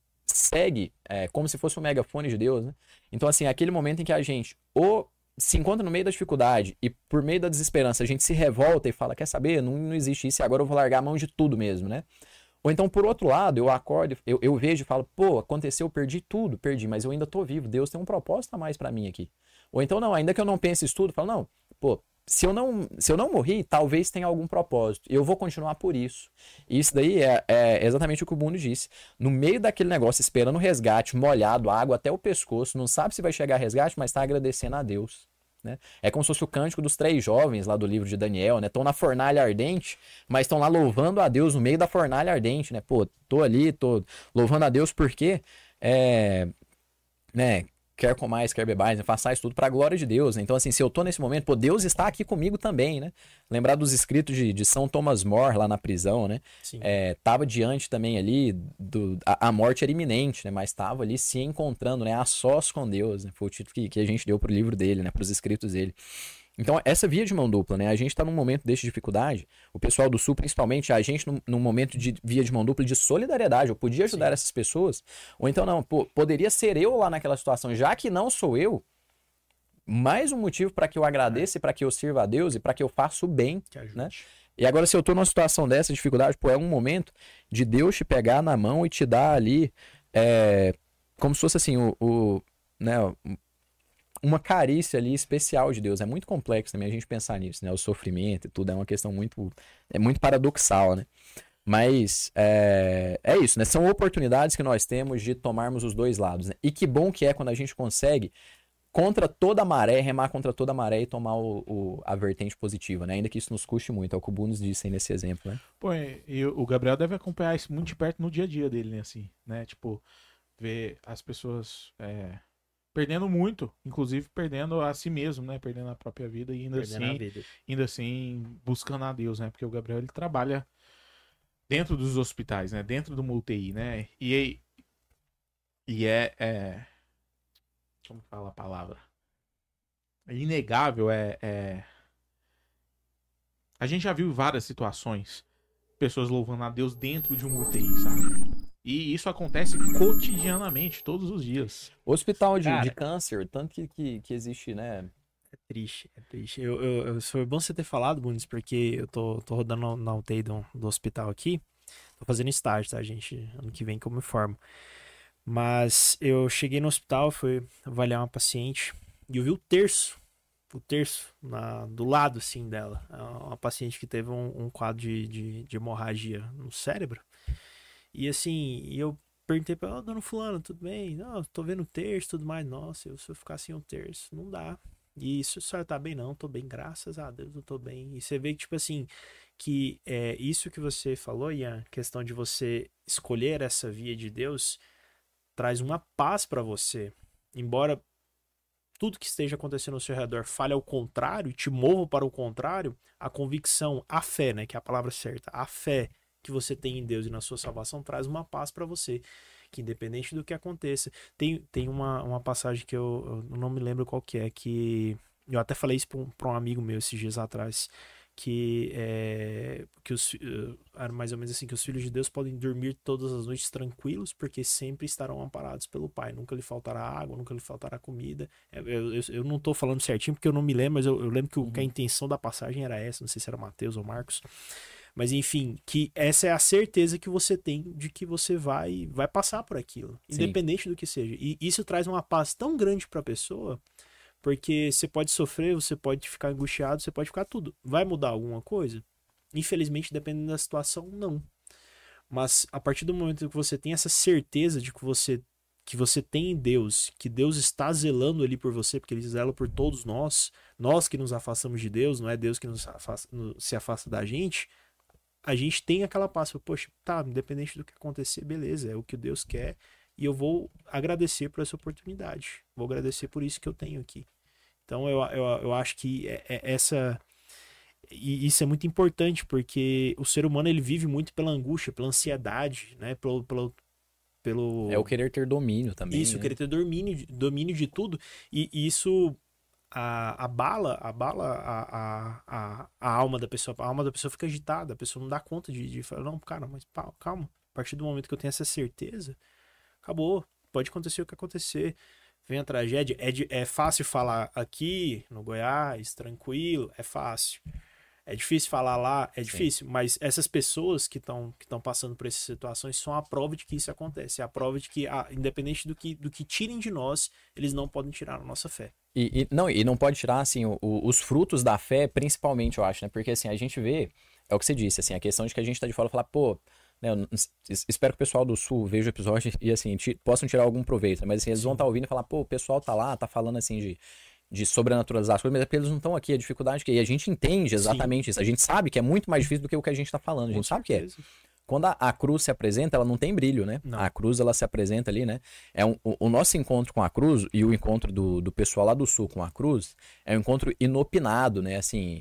Speaker 1: segue é, como se fosse um megafone de Deus, né? Então, assim, é aquele momento em que a gente ou se encontra no meio da dificuldade e por meio da desesperança a gente se revolta e fala, quer saber, não, não existe isso e agora eu vou largar a mão de tudo mesmo, né? Ou então, por outro lado, eu acordo, eu, eu vejo e falo, pô, aconteceu, perdi tudo, perdi, mas eu ainda tô vivo, Deus tem um propósito a mais para mim aqui. Ou então, não, ainda que eu não pense isso tudo, eu falo, não, pô, se eu não, se eu não morri, talvez tenha algum propósito. E eu vou continuar por isso. E isso daí é, é exatamente o que o Bruno disse. No meio daquele negócio, esperando o resgate, molhado, água até o pescoço, não sabe se vai chegar resgate, mas está agradecendo a Deus. Né? É como se fosse o cântico dos três jovens lá do livro de Daniel, né? Estão na fornalha ardente, mas estão lá louvando a Deus no meio da fornalha ardente, né? Pô, tô ali, tô louvando a Deus porque é, né? Quer comais, quer bebais, né? Façais tudo para a glória de Deus. Né? Então, assim, se eu tô nesse momento, pô, Deus está aqui comigo também, né? Lembrar dos escritos de, de São Thomas More lá na prisão, né?
Speaker 2: Sim.
Speaker 1: É, tava diante também ali, do, a, a morte era iminente, né? Mas tava ali se encontrando, né? A sós com Deus, né? Foi o título que, que a gente deu pro livro dele, né? Pros escritos dele. Então, essa via de mão dupla, né? A gente tá num momento desse de dificuldade, o pessoal do Sul, principalmente, a gente num, num momento de via de mão dupla de solidariedade. Eu podia ajudar
Speaker 2: Sim.
Speaker 1: essas pessoas, ou então não, pô, poderia ser eu lá naquela situação, já que não sou eu, mais um motivo para que eu agradeça, para que eu sirva a Deus e para que eu faça o bem,
Speaker 2: Que ajude.
Speaker 1: né? E agora, se eu tô numa situação dessa dificuldade, pô, é um momento de Deus te pegar na mão e te dar ali, é, como se fosse assim, o, o né, uma carícia ali especial de Deus. É muito complexo também a gente pensar nisso, né? O sofrimento e tudo é uma questão muito, é muito paradoxal, né? Mas é, é isso, né? São oportunidades que nós temos de tomarmos os dois lados, né? E que bom que é quando a gente consegue, contra toda a maré, remar contra toda a maré e tomar o, o- a vertente positiva, né? Ainda que isso nos custe muito, é o que o Bruno disse aí nesse exemplo, né?
Speaker 3: Pô, e, e o Gabriel deve acompanhar isso muito de perto no dia a dia dele, né? Assim, né? Tipo, ver as pessoas é, perdendo muito, inclusive perdendo a si mesmo, né? Perdendo a própria vida e ainda
Speaker 2: Perdendo a
Speaker 3: assim,
Speaker 2: vida.
Speaker 3: ainda assim buscando a Deus, né? Porque o Gabriel ele trabalha dentro dos hospitais, né? Dentro de uma U T I, né? E, aí- e é, é Como fala a palavra? É inegável, é, é... A gente já viu várias situações, pessoas louvando a Deus dentro de um U T I, sabe? E isso acontece cotidianamente, todos os dias.
Speaker 1: Hospital de,
Speaker 2: Cara,
Speaker 1: de câncer, tanto que, que, que existe, né?
Speaker 2: É triste, é triste. Eu, eu, eu- foi bom você ter falado, Bundes, porque eu tô, tô rodando na U T I do, do hospital aqui. Tô fazendo estágio, tá, gente? Ano que vem que eu me formo. Mas eu cheguei no hospital, fui avaliar uma paciente e eu vi o terço, o terço na, do lado, assim, dela. É uma paciente que teve um, um quadro de, de, de hemorragia no cérebro. E assim, e eu perguntei pra ela, oh, dona fulano, tudo bem? Não, tô vendo o terço e tudo mais. Nossa, eu, se eu ficar sem um terço, não dá. E isso, a senhora tá bem? Não, tô bem, graças a Deus, eu tô bem. E você vê que, tipo assim, que é isso que você falou, Ian, questão de você escolher essa via de Deus, traz uma paz pra você. Embora tudo que esteja acontecendo ao seu redor fale ao contrário, te mova para o contrário, a convicção, a fé, né, que é a palavra certa, a fé que você tem em Deus e na sua salvação traz uma paz para você, que independente do que aconteça, tem, tem uma, uma passagem que eu, eu não me lembro qual que é, que eu até falei isso para um, pra um amigo meu esses dias atrás, que é que os uh, era mais ou menos assim, que os filhos de Deus podem dormir todas as noites tranquilos, porque sempre estarão amparados pelo Pai, nunca lhe faltará água, nunca lhe faltará comida. Eu, eu, eu não tô falando certinho porque eu não me lembro, mas eu, eu lembro que, o, que a intenção da passagem era essa, não sei se era Mateus ou Marcos, mas enfim, que essa é a certeza que você tem de que você vai vai passar por aquilo,
Speaker 1: Sim.
Speaker 2: independente do que seja. E isso traz uma paz tão grande para a pessoa, porque você pode sofrer, você pode ficar angustiado, você pode ficar tudo. Vai mudar alguma coisa? Infelizmente, dependendo da situação, não. Mas a partir do momento que você tem essa certeza de que você que você tem em Deus, que Deus está zelando ali por você, porque ele zela por todos nós, nós que nos afastamos de Deus, não é Deus que nos afasta, se afasta da gente, a gente tem aquela paz, poxa, tá, independente do que acontecer, beleza, é o que Deus quer, e eu vou agradecer por essa oportunidade, vou agradecer por isso que eu tenho aqui. Então eu, eu, eu acho que é, é essa, e isso é muito importante, porque o ser humano ele vive muito pela angústia, pela ansiedade, né, pelo, pelo, pelo...
Speaker 1: É o querer ter domínio também,
Speaker 2: Isso,
Speaker 1: né?
Speaker 2: querer ter domínio, domínio de tudo, e, e isso a, abala, abala a, a, a, a alma da pessoa, a alma da pessoa fica agitada, a pessoa não dá conta de, de falar, não, cara, mas pá, calma, a partir do momento que eu tenho essa certeza, acabou, pode acontecer o que acontecer, vem a tragédia, é, de, é fácil falar aqui no Goiás, tranquilo, é fácil. É difícil falar lá, é difícil, mas essas pessoas que estão que estão passando por essas situações são a prova de que isso acontece, é a prova de que, ah, independente do que, do que tirem de nós, eles não podem tirar a nossa fé.
Speaker 1: E, e- não, e não pode tirar, assim, o- o- os frutos da fé, principalmente, eu acho, né? Porque, assim, a gente vê, é o que você disse, assim, a questão de que a gente tá de fora e falar, pô, né, eu n- es- espero que o pessoal do Sul veja o episódio e, assim, ti- possam tirar algum proveito, né? Mas, assim, eles vão
Speaker 2: Sim.
Speaker 1: estar ouvindo e falar, pô, o pessoal tá lá, tá falando, assim, de, de sobrenaturalizar as coisas, mas é porque eles não estão aqui, a dificuldade que... E a gente entende exatamente isso, a gente sabe que é muito mais difícil do que o que a gente tá falando, a gente
Speaker 2: Com
Speaker 1: sabe que é.
Speaker 2: certeza.
Speaker 1: Quando a, a cruz se apresenta, ela não tem brilho, né?
Speaker 2: Não.
Speaker 1: A cruz, ela se apresenta ali, né? É um, o, o nosso encontro com a cruz e o encontro do, do pessoal lá do Sul com a cruz é um encontro inopinado, né? Assim,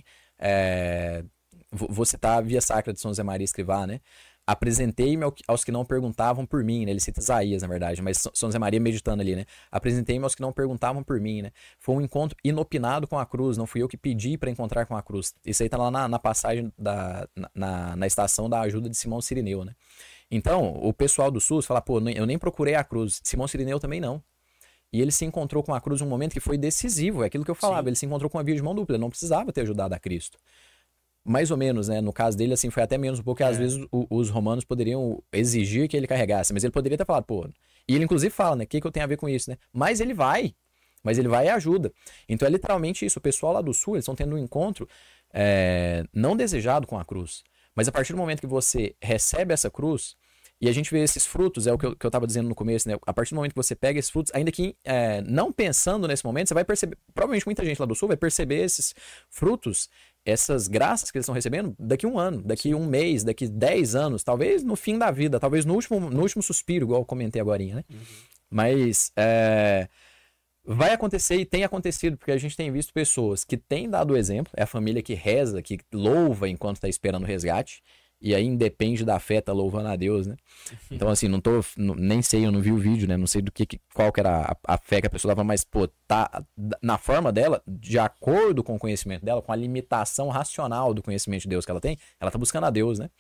Speaker 1: é... vou vou citar a Via Sacra de São José Maria Escrivá, né? Apresentei-me ao que- aos que não perguntavam por mim, né? Ele cita Isaías, na verdade, mas São São José Maria meditando ali, né? Apresentei-me aos que não perguntavam por mim, né? Foi um encontro inopinado com a cruz, não fui eu que pedi para encontrar com a cruz. Isso aí tá lá na, na passagem, da, na- na, na estação da ajuda de Simão Cirineu, né? Então, o pessoal do SUS fala, pô, nem- eu nem procurei a cruz. Simão Cirineu também não. E ele se encontrou com a cruz num momento que foi decisivo, é aquilo que eu falava.
Speaker 2: Sim.
Speaker 1: Ele se encontrou com uma via de mão dupla, ele não precisava ter ajudado a Cristo. Mais ou menos, né? No caso dele, assim, foi até menos um pouco, porque às
Speaker 2: É.
Speaker 1: vezes o- os romanos poderiam exigir que ele carregasse, mas ele poderia ter falado, pô. E ele, inclusive, fala, né? O que, que eu tenho a ver com isso, né? Mas ele vai. Mas ele vai e ajuda. Então é literalmente isso. O pessoal lá do Sul, eles estão tendo um encontro é, não desejado com a cruz. Mas a partir do momento que você recebe essa cruz, e a gente vê esses frutos, é o que eu, que eu tava dizendo no começo, né? A partir do momento que você pega esses frutos, ainda que é, não pensando nesse momento, você vai perceber. Provavelmente muita gente lá do Sul vai perceber esses frutos, essas graças que eles estão recebendo daqui um ano, daqui um mês, daqui dez anos, talvez no fim da vida, talvez no último, no último suspiro, igual eu comentei agora, né? Mas é, vai acontecer e tem acontecido, porque a gente tem visto pessoas que têm dado o exemplo, é a família que reza, que louva enquanto está esperando o resgate, E aí independe da fé, tá louvando a Deus, né? Então, assim, não tô. Não, nem sei, eu não vi o vídeo, né? Não sei do que, qual que era a, a fé que a pessoa dava, mas, pô, tá na forma dela, de acordo com o conhecimento dela, com a limitação racional do conhecimento de Deus que ela tem, ela tá buscando a Deus, né?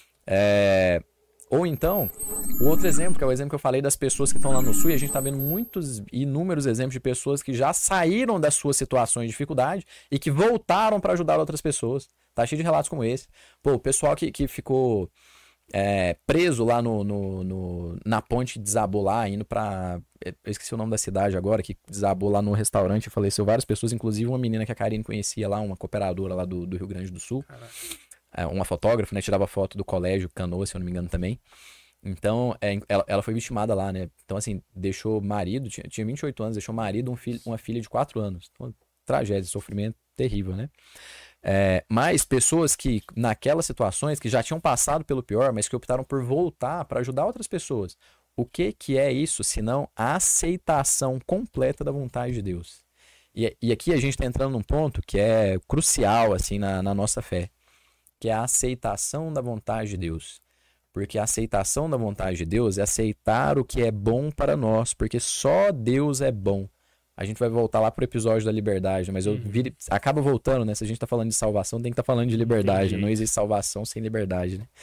Speaker 1: É. Ou então, o outro exemplo, que é o exemplo que eu falei das pessoas que estão lá no sul, e a gente está vendo muitos, inúmeros exemplos de pessoas que já saíram das suas situações de dificuldade e que voltaram para ajudar outras pessoas. Tá cheio de relatos como esse. Pô, o pessoal que, que ficou é, preso lá no, no, no, na ponte, desabou lá, indo para... Eu esqueci o nome da cidade agora, que desabou lá no restaurante e faleceu várias pessoas, inclusive uma menina que a Karine conhecia lá, uma cooperadora lá do, do Rio Grande do Sul. Caraca. Uma fotógrafa, né? Tirava foto do colégio Canoa, se eu não me engano também. Então, é, ela, ela foi vitimada lá, né? Então, assim, deixou marido, tinha, tinha vinte e oito anos, deixou marido, um filho, uma filha de quatro anos. Então, tragédia, sofrimento terrível, né? É, mas pessoas que, naquelas situações, que já tinham passado pelo pior, mas que optaram por voltar para ajudar outras pessoas. O que, que é isso, senão a aceitação completa da vontade de Deus? E, e aqui a gente está entrando num ponto que é crucial, assim, na, na nossa fé, que é a aceitação da vontade de Deus. Porque a aceitação da vontade de Deus é aceitar o que é bom para nós, porque só Deus é bom. A gente vai voltar lá pro episódio da liberdade, mas eu vi, acaba voltando, né? Se a gente tá falando de salvação, tem que estar tá falando de liberdade. Entendi. Não existe salvação sem liberdade, né?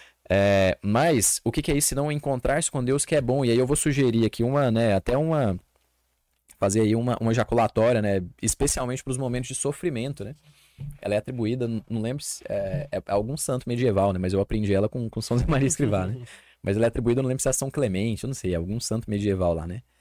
Speaker 1: É, mas o que, que é isso? Se não encontrar-se com Deus que é bom. E aí eu vou sugerir aqui uma, né? Até uma... Fazer aí uma, uma ejaculatória, né? Especialmente para os momentos de sofrimento, né? Ela é atribuída, não lembro se é, é algum santo medieval, né? Mas eu aprendi ela com, com São José Maria Escrivá, né? Mas ela é atribuída, eu não lembro se é São Clemente, eu não sei, algum santo medieval lá, né?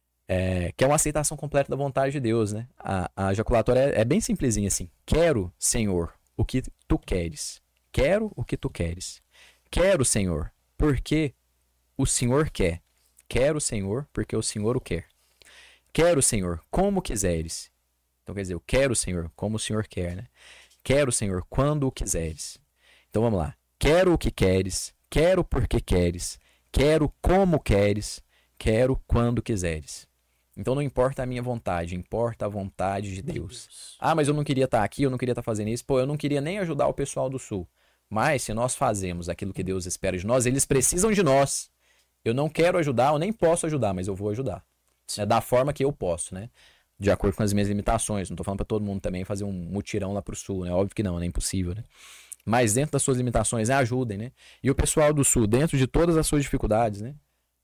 Speaker 1: É, que é uma aceitação completa da vontade de Deus, né? A, a ejaculatória é, é bem simplesinha assim. Quero, Senhor, o que tu queres. Quero o que tu queres. Quero, Senhor, porque o Senhor quer. Quero, Senhor, porque o Senhor o quer. Quero, Senhor, como quiseres. Então, quer dizer, eu quero, Senhor, como o Senhor quer, né? Quero, Senhor, quando o quiseres. Então, vamos lá. Quero o que queres, quero porque queres, quero como queres, quero quando quiseres. Então, não importa a minha vontade, importa a vontade de Deus. Ah, mas eu não queria estar aqui, eu não queria estar fazendo isso. Pô, eu não queria nem ajudar o pessoal do Sul. Mas, se nós fazemos aquilo que Deus espera de nós, eles precisam de nós. Eu não quero ajudar, eu nem posso ajudar, mas eu vou ajudar. É da forma que eu posso, né? De acordo com as minhas limitações. Não tô falando pra todo mundo também fazer um mutirão lá pro sul, né? Óbvio que não, é impossível, né? Mas dentro das suas limitações, né? Ajudem, né? E o pessoal do sul, dentro de todas as suas dificuldades, né?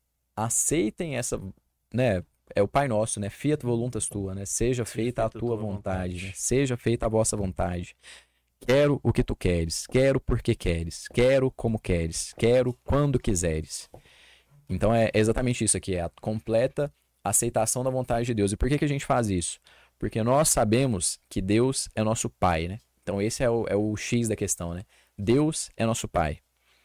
Speaker 1: Aceitem essa, né? É o Pai Nosso, né? Fiat voluntas tua, né? Seja feita a tua vontade, né? Seja feita a vossa vontade. Quero o que tu queres. Quero porque queres. Quero como queres. Quero quando quiseres. Então é exatamente isso aqui. É a completa aceitação da vontade de Deus. E por que, que a gente faz isso? Porque nós sabemos que Deus é nosso Pai, né? Então esse é o, é o X da questão, né? Deus é nosso Pai.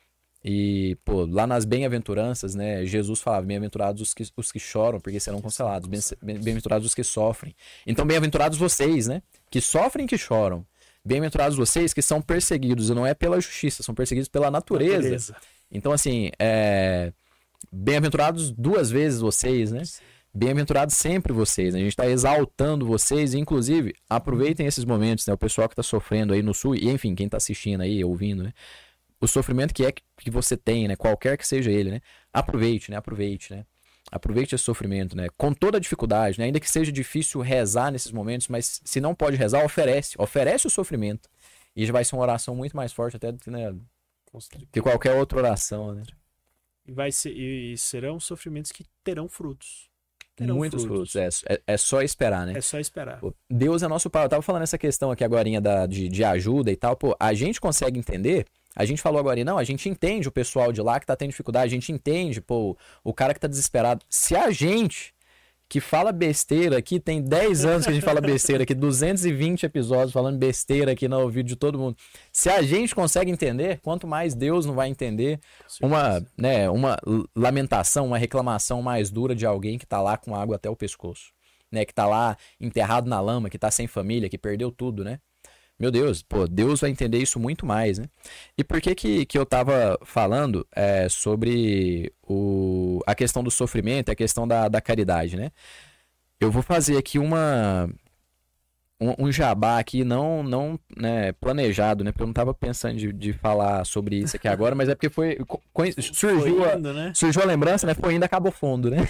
Speaker 1: E, pô, lá nas bem-aventuranças, né? Jesus falava, bem-aventurados os que, os que choram, porque serão consolados. Bem-aventurados os que sofrem. Então, bem-aventurados vocês, né? Que sofrem e que choram. Bem-aventurados vocês que são perseguidos, e não é pela justiça, são perseguidos pela natureza. natureza. Então, assim, é... bem-aventurados duas vezes vocês, né? Sim. Bem-aventurados sempre vocês, né? A gente está exaltando vocês, inclusive, aproveitem esses momentos, né? O pessoal que está sofrendo aí no sul, e enfim, quem está assistindo aí, ouvindo, né? O sofrimento que é que você tem, né? Qualquer que seja ele, né? Aproveite, né? Aproveite, né? Aproveite esse sofrimento, né? Com toda a dificuldade, né? Ainda que seja difícil rezar nesses momentos, mas se não pode rezar, oferece. Oferece o sofrimento. E já vai ser uma oração muito mais forte até do que, né? que qualquer outra oração, né?
Speaker 2: E, vai ser, e serão sofrimentos que terão frutos. Terão
Speaker 1: Muitos frutos. frutos. É, é, é só esperar, né?
Speaker 2: É só esperar.
Speaker 1: Pô, Deus é nosso Pai. Eu tava falando essa questão aqui agorinha da, de, de ajuda e tal. Pô, a gente consegue entender... A gente falou agora, não, a gente entende o pessoal de lá que tá tendo dificuldade, a gente entende, pô, o cara que tá desesperado. Se a gente, que fala besteira aqui, tem dez anos que a gente fala besteira aqui, duzentos e vinte episódios falando besteira aqui no ouvido de todo mundo. Se a gente consegue entender, quanto mais Deus não vai entender uma, né, uma lamentação, uma reclamação mais dura de alguém que tá lá com água até o pescoço, né, que tá lá enterrado na lama, que tá sem família, que perdeu tudo, né? Meu Deus, pô, Deus vai entender isso muito mais, né? E por que que, que eu tava falando é, sobre o, a questão do sofrimento, a questão da, da caridade, né? Eu vou fazer aqui uma, um, um jabá aqui não, não né, planejado, né? Porque eu não tava pensando de, de falar sobre isso aqui agora, mas é porque foi. co- Surgiu,
Speaker 2: Foi
Speaker 1: a,
Speaker 2: indo, né?
Speaker 1: surgiu a lembrança, né? Foi ainda acabou fundo, né?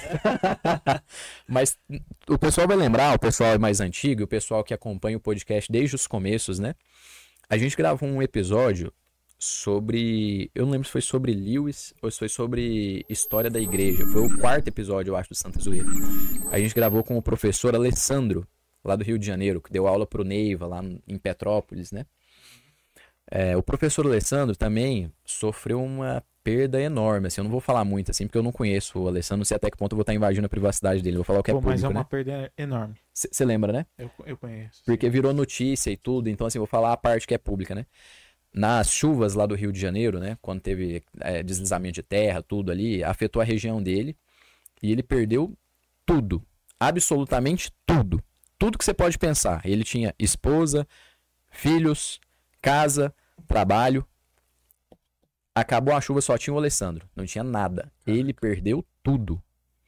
Speaker 1: Mas o pessoal vai lembrar, o pessoal mais antigo, o pessoal que acompanha o podcast desde os começos, né? A gente gravou um episódio sobre. Eu não lembro se foi sobre Lewis ou se foi sobre história da igreja. Foi o quarto episódio, eu acho, do Santa Zoeira. A gente gravou com o professor Alessandro, lá do Rio de Janeiro, que deu aula pro Neiva, lá em Petrópolis, né? É, o professor Alessandro também sofreu uma perda enorme, assim, eu não vou falar muito, assim, porque eu não conheço o Alessandro, não sei até que ponto eu vou estar invadindo a privacidade dele, vou falar o que é
Speaker 3: Pô, mas é
Speaker 1: público,
Speaker 3: uma
Speaker 1: né?
Speaker 3: perda enorme.
Speaker 1: Você lembra, né?
Speaker 3: Eu, eu conheço.
Speaker 1: Porque virou notícia e tudo, então assim, vou falar a parte que é pública, né? Nas chuvas lá do Rio de Janeiro, né? Quando teve é, deslizamento de terra, tudo ali, afetou a região dele e ele perdeu tudo, absolutamente tudo. Tudo que você pode pensar. Ele tinha esposa, filhos, casa, trabalho. Acabou a chuva, só tinha o Alessandro, não tinha nada. Ele perdeu tudo.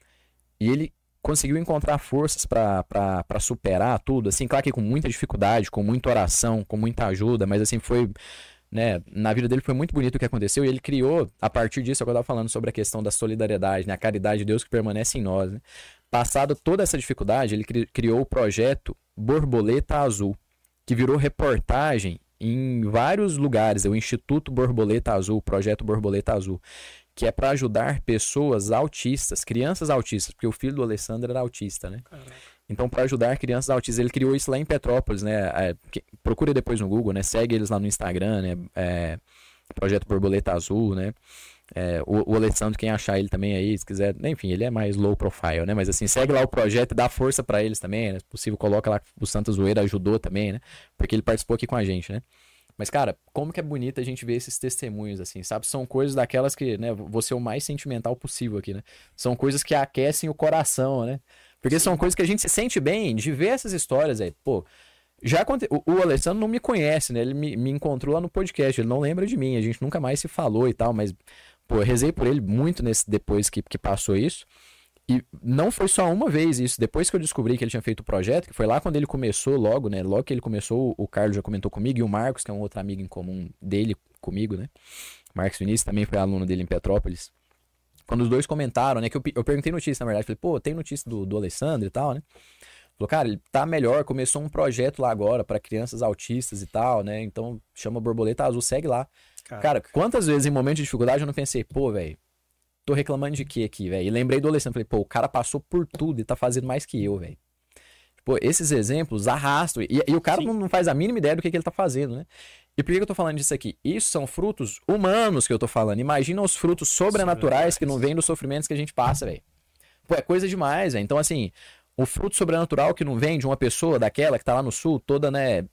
Speaker 1: E ele conseguiu encontrar forças pra pra- pra superar tudo, assim, claro que com muita dificuldade, com muita oração, com muita ajuda, mas assim, foi, né, na vida dele foi muito bonito o que aconteceu e ele criou, a partir disso, é o que eu tava falando sobre a questão da solidariedade, né, a caridade de Deus que permanece em nós, né. Passado toda essa dificuldade, ele cri- criou o projeto Borboleta Azul, que virou reportagem em vários lugares, é o Instituto Borboleta Azul, o projeto Borboleta Azul, que é para ajudar pessoas autistas, crianças autistas, porque o filho do Alessandro era autista, né?
Speaker 2: Caraca.
Speaker 1: Então, para ajudar crianças autistas, ele criou isso lá em Petrópolis, né? É, que- procura depois no Google, né? Segue eles lá no Instagram, né? É, Projeto Borboleta Azul, né? É, o, o Alessandro, quem achar ele também aí, se quiser, enfim, ele é mais low profile, né? Mas assim, segue lá o projeto e dá força para eles também, né? Se possível, coloca lá que o Santa Zoeira ajudou também, né? Porque ele participou aqui com a gente, né? Mas, cara, como que é bonito a gente ver esses testemunhos, assim, sabe? São coisas daquelas que, né, vou ser o mais sentimental possível aqui, né? São coisas que aquecem o coração, né? Porque são coisas que a gente se sente bem de ver essas histórias aí. Pô, já aconteceu. O, o Alessandro não me conhece, né? Ele me, me encontrou lá no podcast, ele não lembra de mim, a gente nunca mais se falou e tal, mas, pô, eu rezei por ele muito nesse depois que, que passou isso. E não foi só uma vez isso. Depois que eu descobri que ele tinha feito o projeto, que foi lá quando ele começou logo, né? Logo que ele começou, o Carlos já comentou comigo, e o Marcos, que é um outro amigo em comum dele comigo, né? Marcos Vinícius também foi aluno dele em Petrópolis. Quando os dois comentaram, né? Que eu, pe- eu perguntei notícia, na verdade. Falei, pô, tem notícia do, do Alessandro e tal, né? Falou, cara, ele tá melhor, começou um projeto lá agora pra crianças autistas e tal, né? Então chama Borboleta Azul, segue lá. Cara, quantas vezes em momento de dificuldade eu não pensei, pô, velho, tô reclamando de quê aqui, velho? E lembrei do Alessandro, falei, pô, o cara passou por tudo e tá fazendo mais que eu, velho. Pô, esses exemplos arrastam. E, e o cara
Speaker 2: Sim.
Speaker 1: não, não faz a mínima ideia do que, que ele tá fazendo, né? E por que, que eu tô falando disso aqui? Isso são frutos humanos que eu tô falando. Imagina os frutos sobrenaturais que não vêm dos sofrimentos que a gente passa, velho. Pô, é coisa demais, velho. Então, assim, o fruto sobrenatural que não vem de uma pessoa daquela que tá lá no sul, toda, né,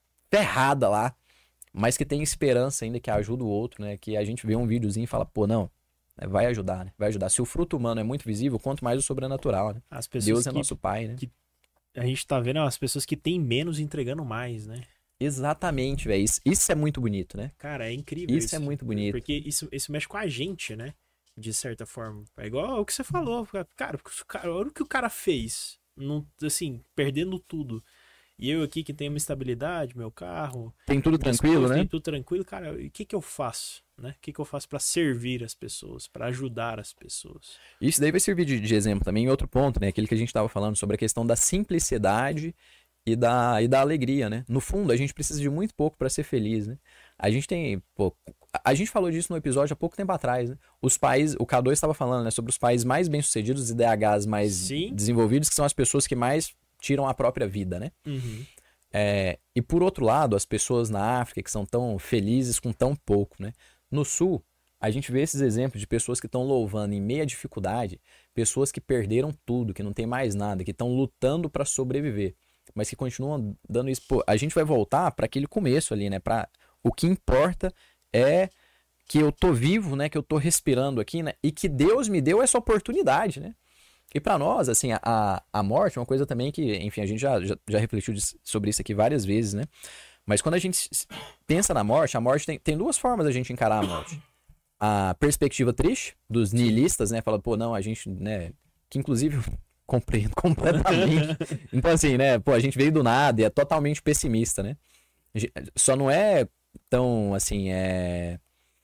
Speaker 1: ferrada lá, mas que tem esperança ainda, que ajuda o outro, né? Que a gente vê um videozinho e fala, pô, não, né, vai ajudar, né? Vai ajudar. Se o fruto humano é muito visível, quanto mais o sobrenatural, né?
Speaker 2: As pessoas
Speaker 1: Deus é
Speaker 2: que
Speaker 1: nosso pai, né?
Speaker 2: que- a gente tá vendo as pessoas que têm menos entregando mais, né?
Speaker 1: Exatamente, velho. Isso, isso é muito bonito, né?
Speaker 2: Cara, é incrível
Speaker 1: Isso
Speaker 2: isso.
Speaker 1: é muito bonito.
Speaker 2: Porque isso, isso mexe com a gente, né? De certa forma. É igual o que você falou. Cara, o cara- olha o que o cara fez. Não, assim, perdendo tudo. E eu aqui que tenho uma estabilidade, meu carro.
Speaker 1: Tem tudo
Speaker 2: minhas
Speaker 1: tranquilo,
Speaker 2: coisas,
Speaker 1: né?
Speaker 2: Tem tudo tranquilo. Cara, o que que eu faço? Né? O que que eu faço pra servir as pessoas? Pra ajudar as pessoas?
Speaker 1: Isso daí vai servir de, de exemplo também em outro ponto, né? Aquele que a gente estava falando sobre a questão da simplicidade e da, e da alegria, né? No fundo, a gente precisa de muito pouco para ser feliz, né? A gente tem, pô, a- a gente falou disso no episódio há pouco tempo atrás, né? Os países, o K dois estava falando, né, sobre os países mais bem-sucedidos e D Hs mais
Speaker 2: Sim.
Speaker 1: desenvolvidos, que são as pessoas que mais tiram a própria vida, né?
Speaker 2: Uhum.
Speaker 1: É, e por outro lado, as pessoas na África que são tão felizes com tão pouco, né? No Sul, a gente vê esses exemplos de pessoas que estão louvando em meia dificuldade, pessoas que perderam tudo, que não tem mais nada, que estão lutando para sobreviver, mas que continuam dando isso. Pô, a gente vai voltar para aquele começo ali, né? Para o que importa é que eu tô vivo, né? Que eu tô respirando aqui, né? E que Deus me deu essa oportunidade, né? E para nós, assim, a, a morte é uma coisa também que, enfim, a gente já, já, já refletiu dis- sobre isso aqui várias vezes, né? Mas quando a gente s- pensa na morte, a morte tem, tem duas formas da gente encarar a morte. A perspectiva triste dos nihilistas, né? Fala, pô, não, a gente, né? Que inclusive Compreendo completamente. Então, assim, né? Pô, a gente veio do nada e é totalmente pessimista, né? Só não é tão, assim, é...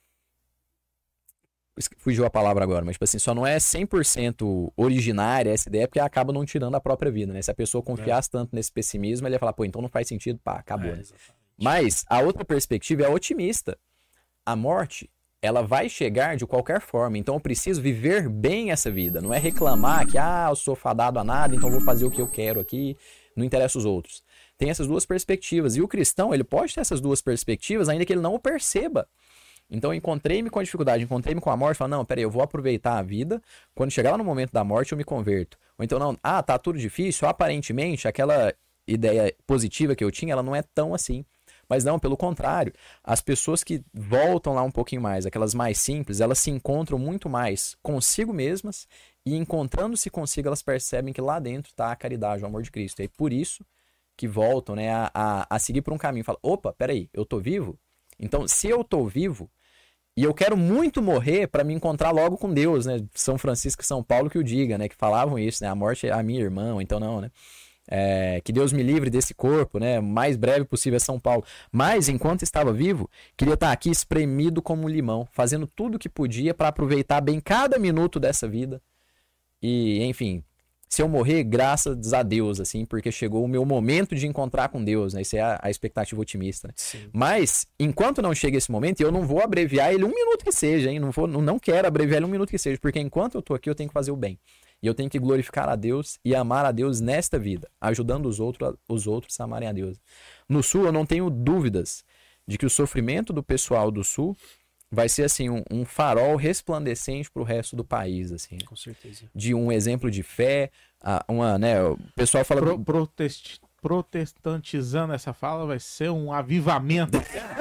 Speaker 1: Fugiu a palavra agora, mas, tipo assim, só não é cem por cento originária essa ideia porque acaba não tirando a própria vida, né? Se a pessoa confiasse é. tanto nesse pessimismo, ele ia falar, pô, então não faz sentido, pá, acabou, é, né? Mas a outra perspectiva é otimista. A morte, ela vai chegar de qualquer forma, então eu preciso viver bem essa vida. Não é reclamar que, ah, eu sou fadado a nada, então vou fazer o que eu quero aqui, não interessa os outros. Tem essas duas perspectivas. E o cristão, ele pode ter essas duas perspectivas, ainda que ele não o perceba. Então eu encontrei-me com a dificuldade, encontrei-me com a morte, falei, não, peraí, eu vou aproveitar a vida, quando chegar lá no momento da morte eu me converto. Ou então, não, ah, tá tudo difícil, aparentemente aquela ideia positiva que eu tinha, ela não é tão assim. Mas não, pelo contrário, as pessoas que voltam lá um pouquinho mais, aquelas mais simples, elas se encontram muito mais consigo mesmas e encontrando-se consigo, elas percebem que lá dentro está a caridade, o amor de Cristo. E é por isso que voltam, né, a, a, a seguir por um caminho. Falam, opa, peraí, eu tô vivo? Então, se eu tô vivo e eu quero muito morrer para me encontrar logo com Deus, né? São Francisco e São Paulo que o diga, né? Que falavam isso, né? A morte é a minha irmã, ou então não, né? É, que Deus me livre desse corpo, né? O mais breve possível é São Paulo. Mas, enquanto estava vivo, queria estar aqui espremido como um limão, fazendo tudo o que podia para aproveitar bem cada minuto dessa vida. E, enfim... Se eu morrer, graças a Deus, assim, porque chegou o meu momento de encontrar com Deus, né? Isso é a, a expectativa otimista, né?
Speaker 2: Sim.
Speaker 1: Mas, enquanto não chega esse momento, eu não vou abreviar ele um minuto que seja, hein? Não, vou, não, não quero abreviar ele um minuto que seja, porque enquanto eu tô aqui, eu tenho que fazer o bem. E eu tenho que glorificar a Deus e amar a Deus nesta vida, ajudando os outros, os outros a amarem a Deus. No Sul, eu não tenho dúvidas de que o sofrimento do pessoal do Sul vai ser, assim, um, um farol resplandecente pro resto do país, assim.
Speaker 2: Com certeza.
Speaker 1: De um exemplo de fé, uma, né, o pessoal fala...
Speaker 3: Pro, protest, protestantizando essa fala, vai ser um avivamento.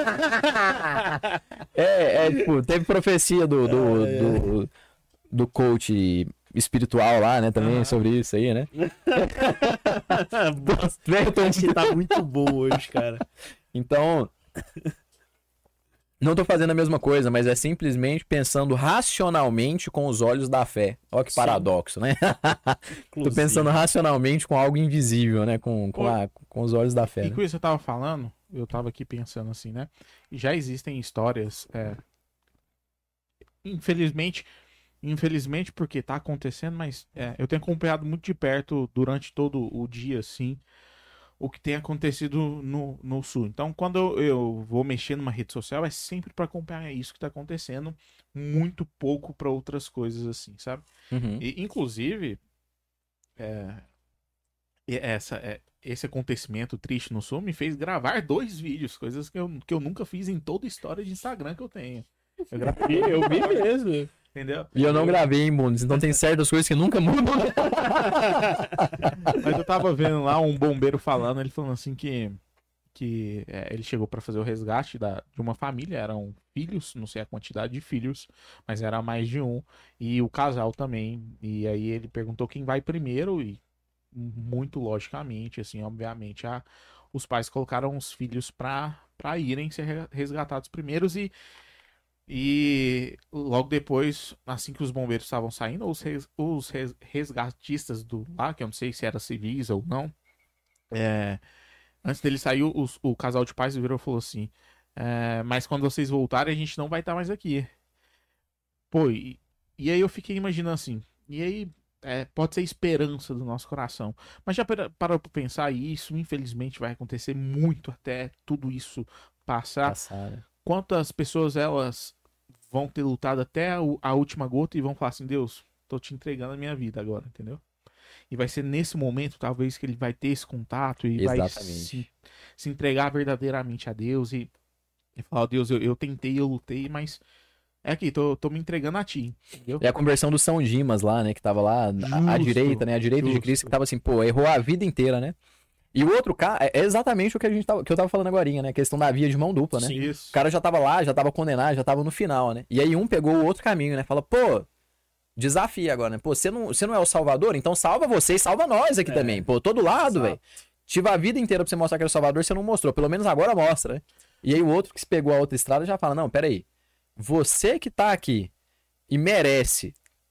Speaker 1: é, é, tipo, teve profecia do, do, do, do coach espiritual lá, né, também, uhum. sobre isso aí, né?
Speaker 2: Acho que tá muito bom hoje, cara.
Speaker 1: Então... Não tô fazendo a mesma coisa, mas é simplesmente pensando racionalmente com os olhos da fé. Olha que Sim. paradoxo, né? Tô pensando racionalmente com algo invisível, né? Com, com, a, com os olhos da fé.
Speaker 3: E
Speaker 1: né?
Speaker 3: com isso que você tava falando, eu tava aqui pensando assim, né? Já existem histórias, é... infelizmente, infelizmente porque tá acontecendo, mas é, eu tenho acompanhado muito de perto durante todo o dia, assim, o que tem acontecido no, no Sul. Então, quando eu, eu vou mexer numa rede social, é sempre para acompanhar isso que tá acontecendo, muito pouco para outras coisas assim, sabe?
Speaker 1: Uhum.
Speaker 3: E, inclusive, é, essa, é, esse acontecimento triste no Sul me fez gravar dois vídeos, coisas que eu, que eu nunca fiz em toda a história de Instagram que eu tenho. Eu gravei, eu vi mesmo. Entendeu?
Speaker 1: E eu não gravei, hein, Bundes? Então tem certas coisas que nunca mudam.
Speaker 3: Mas eu tava vendo lá um bombeiro falando, ele falando assim que, que é, ele chegou pra fazer o resgate da, de uma família, eram filhos, não sei a quantidade de filhos, mas era mais de um, e o casal também. E aí ele perguntou quem vai primeiro e muito logicamente, assim, obviamente, a, os pais colocaram os filhos pra, pra irem ser resgatados primeiros e E logo depois, assim que os bombeiros estavam saindo, os, res, os res, resgatistas do lá, que eu não sei se era civis ou não, é, antes dele sair, os, o casal de pais virou e falou assim, é, mas quando vocês voltarem, a gente não vai estar mais aqui. Pô, e, e aí eu fiquei imaginando assim, e aí é, pode ser esperança do nosso coração, mas já parou para pensar, e isso infelizmente vai acontecer muito até tudo isso passar.
Speaker 1: Passar.
Speaker 3: Quantas pessoas elas vão ter lutado até a, a última gota e vão falar assim, Deus, tô te entregando a minha vida agora, entendeu? E vai ser nesse momento, talvez, que ele vai ter esse contato e
Speaker 1: Exatamente.
Speaker 3: vai se, se entregar verdadeiramente a Deus e, e falar, Deus, eu, eu tentei, eu lutei, mas é aqui, tô, tô me entregando a ti, entendeu?
Speaker 1: É a conversão do São Dimas lá, né, que tava lá à direita, né, à direita justo. de Cristo, que tava assim, pô, errou a vida inteira, né? E o outro cara, é exatamente o que a gente tava, que eu tava falando agorinha, né? A questão da via de mão dupla, né?
Speaker 3: Sim, isso.
Speaker 1: O cara já tava lá, já tava condenado, já tava no final, né? E aí um pegou o outro caminho, né? Fala, pô, desafia agora, né? Pô, você não, você não é o salvador? Então salva você e salva nós aqui é. também. Pô, todo lado, velho. Tive a vida inteira pra você mostrar que era o salvador, você não mostrou. Pelo menos agora mostra, né? E aí o outro que se pegou a outra estrada já fala, não, peraí. Você que tá aqui e merece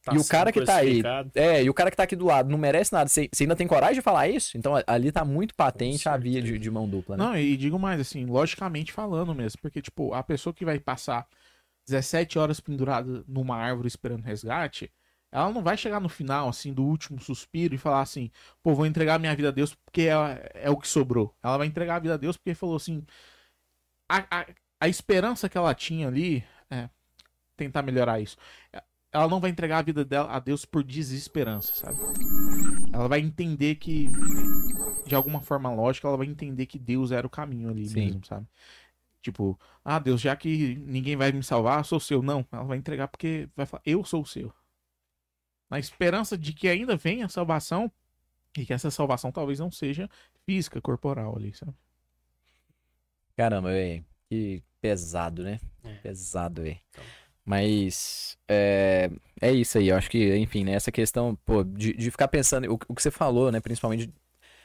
Speaker 2: Tá
Speaker 1: e o cara
Speaker 2: sendo
Speaker 1: que tá aí,
Speaker 2: crucificado.
Speaker 1: é, e o cara que tá aqui do lado não merece nada. Você você ainda tem coragem de falar isso? Então a- ali tá muito patente a via de,
Speaker 2: certeza.
Speaker 1: de mão dupla, né?
Speaker 3: Não, e digo mais, assim, logicamente falando mesmo, porque, tipo, a pessoa que vai passar dezessete horas pendurada numa árvore esperando resgate, ela não vai chegar no final, assim, do último suspiro e falar assim, pô, vou entregar minha vida a Deus porque é, é o que sobrou. Ela vai entregar a vida a Deus porque falou assim, a, a, a esperança que ela tinha ali, é, tentar melhorar isso, ela não vai entregar a vida dela a Deus por desesperança, sabe? Ela vai entender que, de alguma forma lógica, ela vai entender que Deus era o caminho ali
Speaker 1: Sim.
Speaker 3: mesmo, sabe? Tipo, ah, Deus, já que ninguém vai me salvar, eu sou seu. Não, ela vai entregar porque vai falar, eu sou o seu. Na esperança de que ainda venha a salvação e que essa salvação talvez não seja física, corporal ali, sabe?
Speaker 1: Caramba, velho. Que pesado, né?
Speaker 2: É.
Speaker 1: Pesado, velho.
Speaker 2: Então.
Speaker 1: Mas é, é isso aí. Eu acho que, enfim, né? Essa questão, pô, de, de ficar pensando. O, o que você falou, né? Principalmente.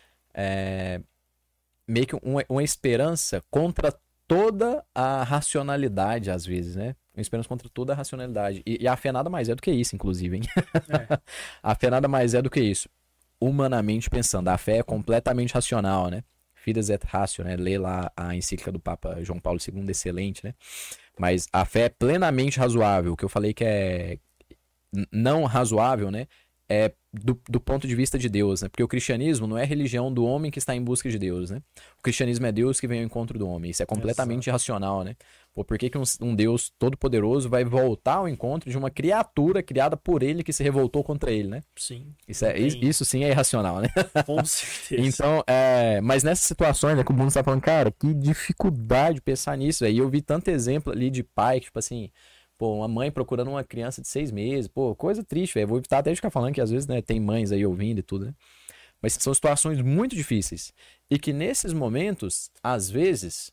Speaker 1: É, meio que uma, uma esperança contra toda a racionalidade, às vezes, né? Uma esperança contra toda a racionalidade. E, e a fé nada mais é do que isso, inclusive, hein?
Speaker 2: É.
Speaker 1: A fé nada mais é do que isso. Humanamente pensando, a fé é completamente racional, né? Fides et ratio, né? Lê lá a encíclica do Papa João Paulo segundo, excelente, né? Mas a fé é plenamente razoável. O que eu falei que é n- não razoável, né? É do, do ponto de vista de Deus, né? Porque o cristianismo não é religião do homem que está em busca de Deus, né? O cristianismo é Deus que vem ao encontro do homem. Isso é completamente irracional, né? Pô, por que que um, um Deus todo-poderoso vai voltar ao encontro de uma criatura criada por ele que se revoltou contra ele, né?
Speaker 2: Sim.
Speaker 1: Isso, é,
Speaker 2: Tem-
Speaker 1: isso sim é irracional, né?
Speaker 2: Com certeza.
Speaker 1: Então, é, mas nessas situações, né, que o Bruno tá falando, cara, que dificuldade pensar nisso, aí eu vi tanto exemplo ali de pai, que, tipo assim, pô, uma mãe procurando uma criança de seis meses, pô, coisa triste, velho, vou evitar até de ficar falando que às vezes, né, tem mães aí ouvindo e tudo, né, mas são situações muito difíceis, e que nesses momentos, às vezes,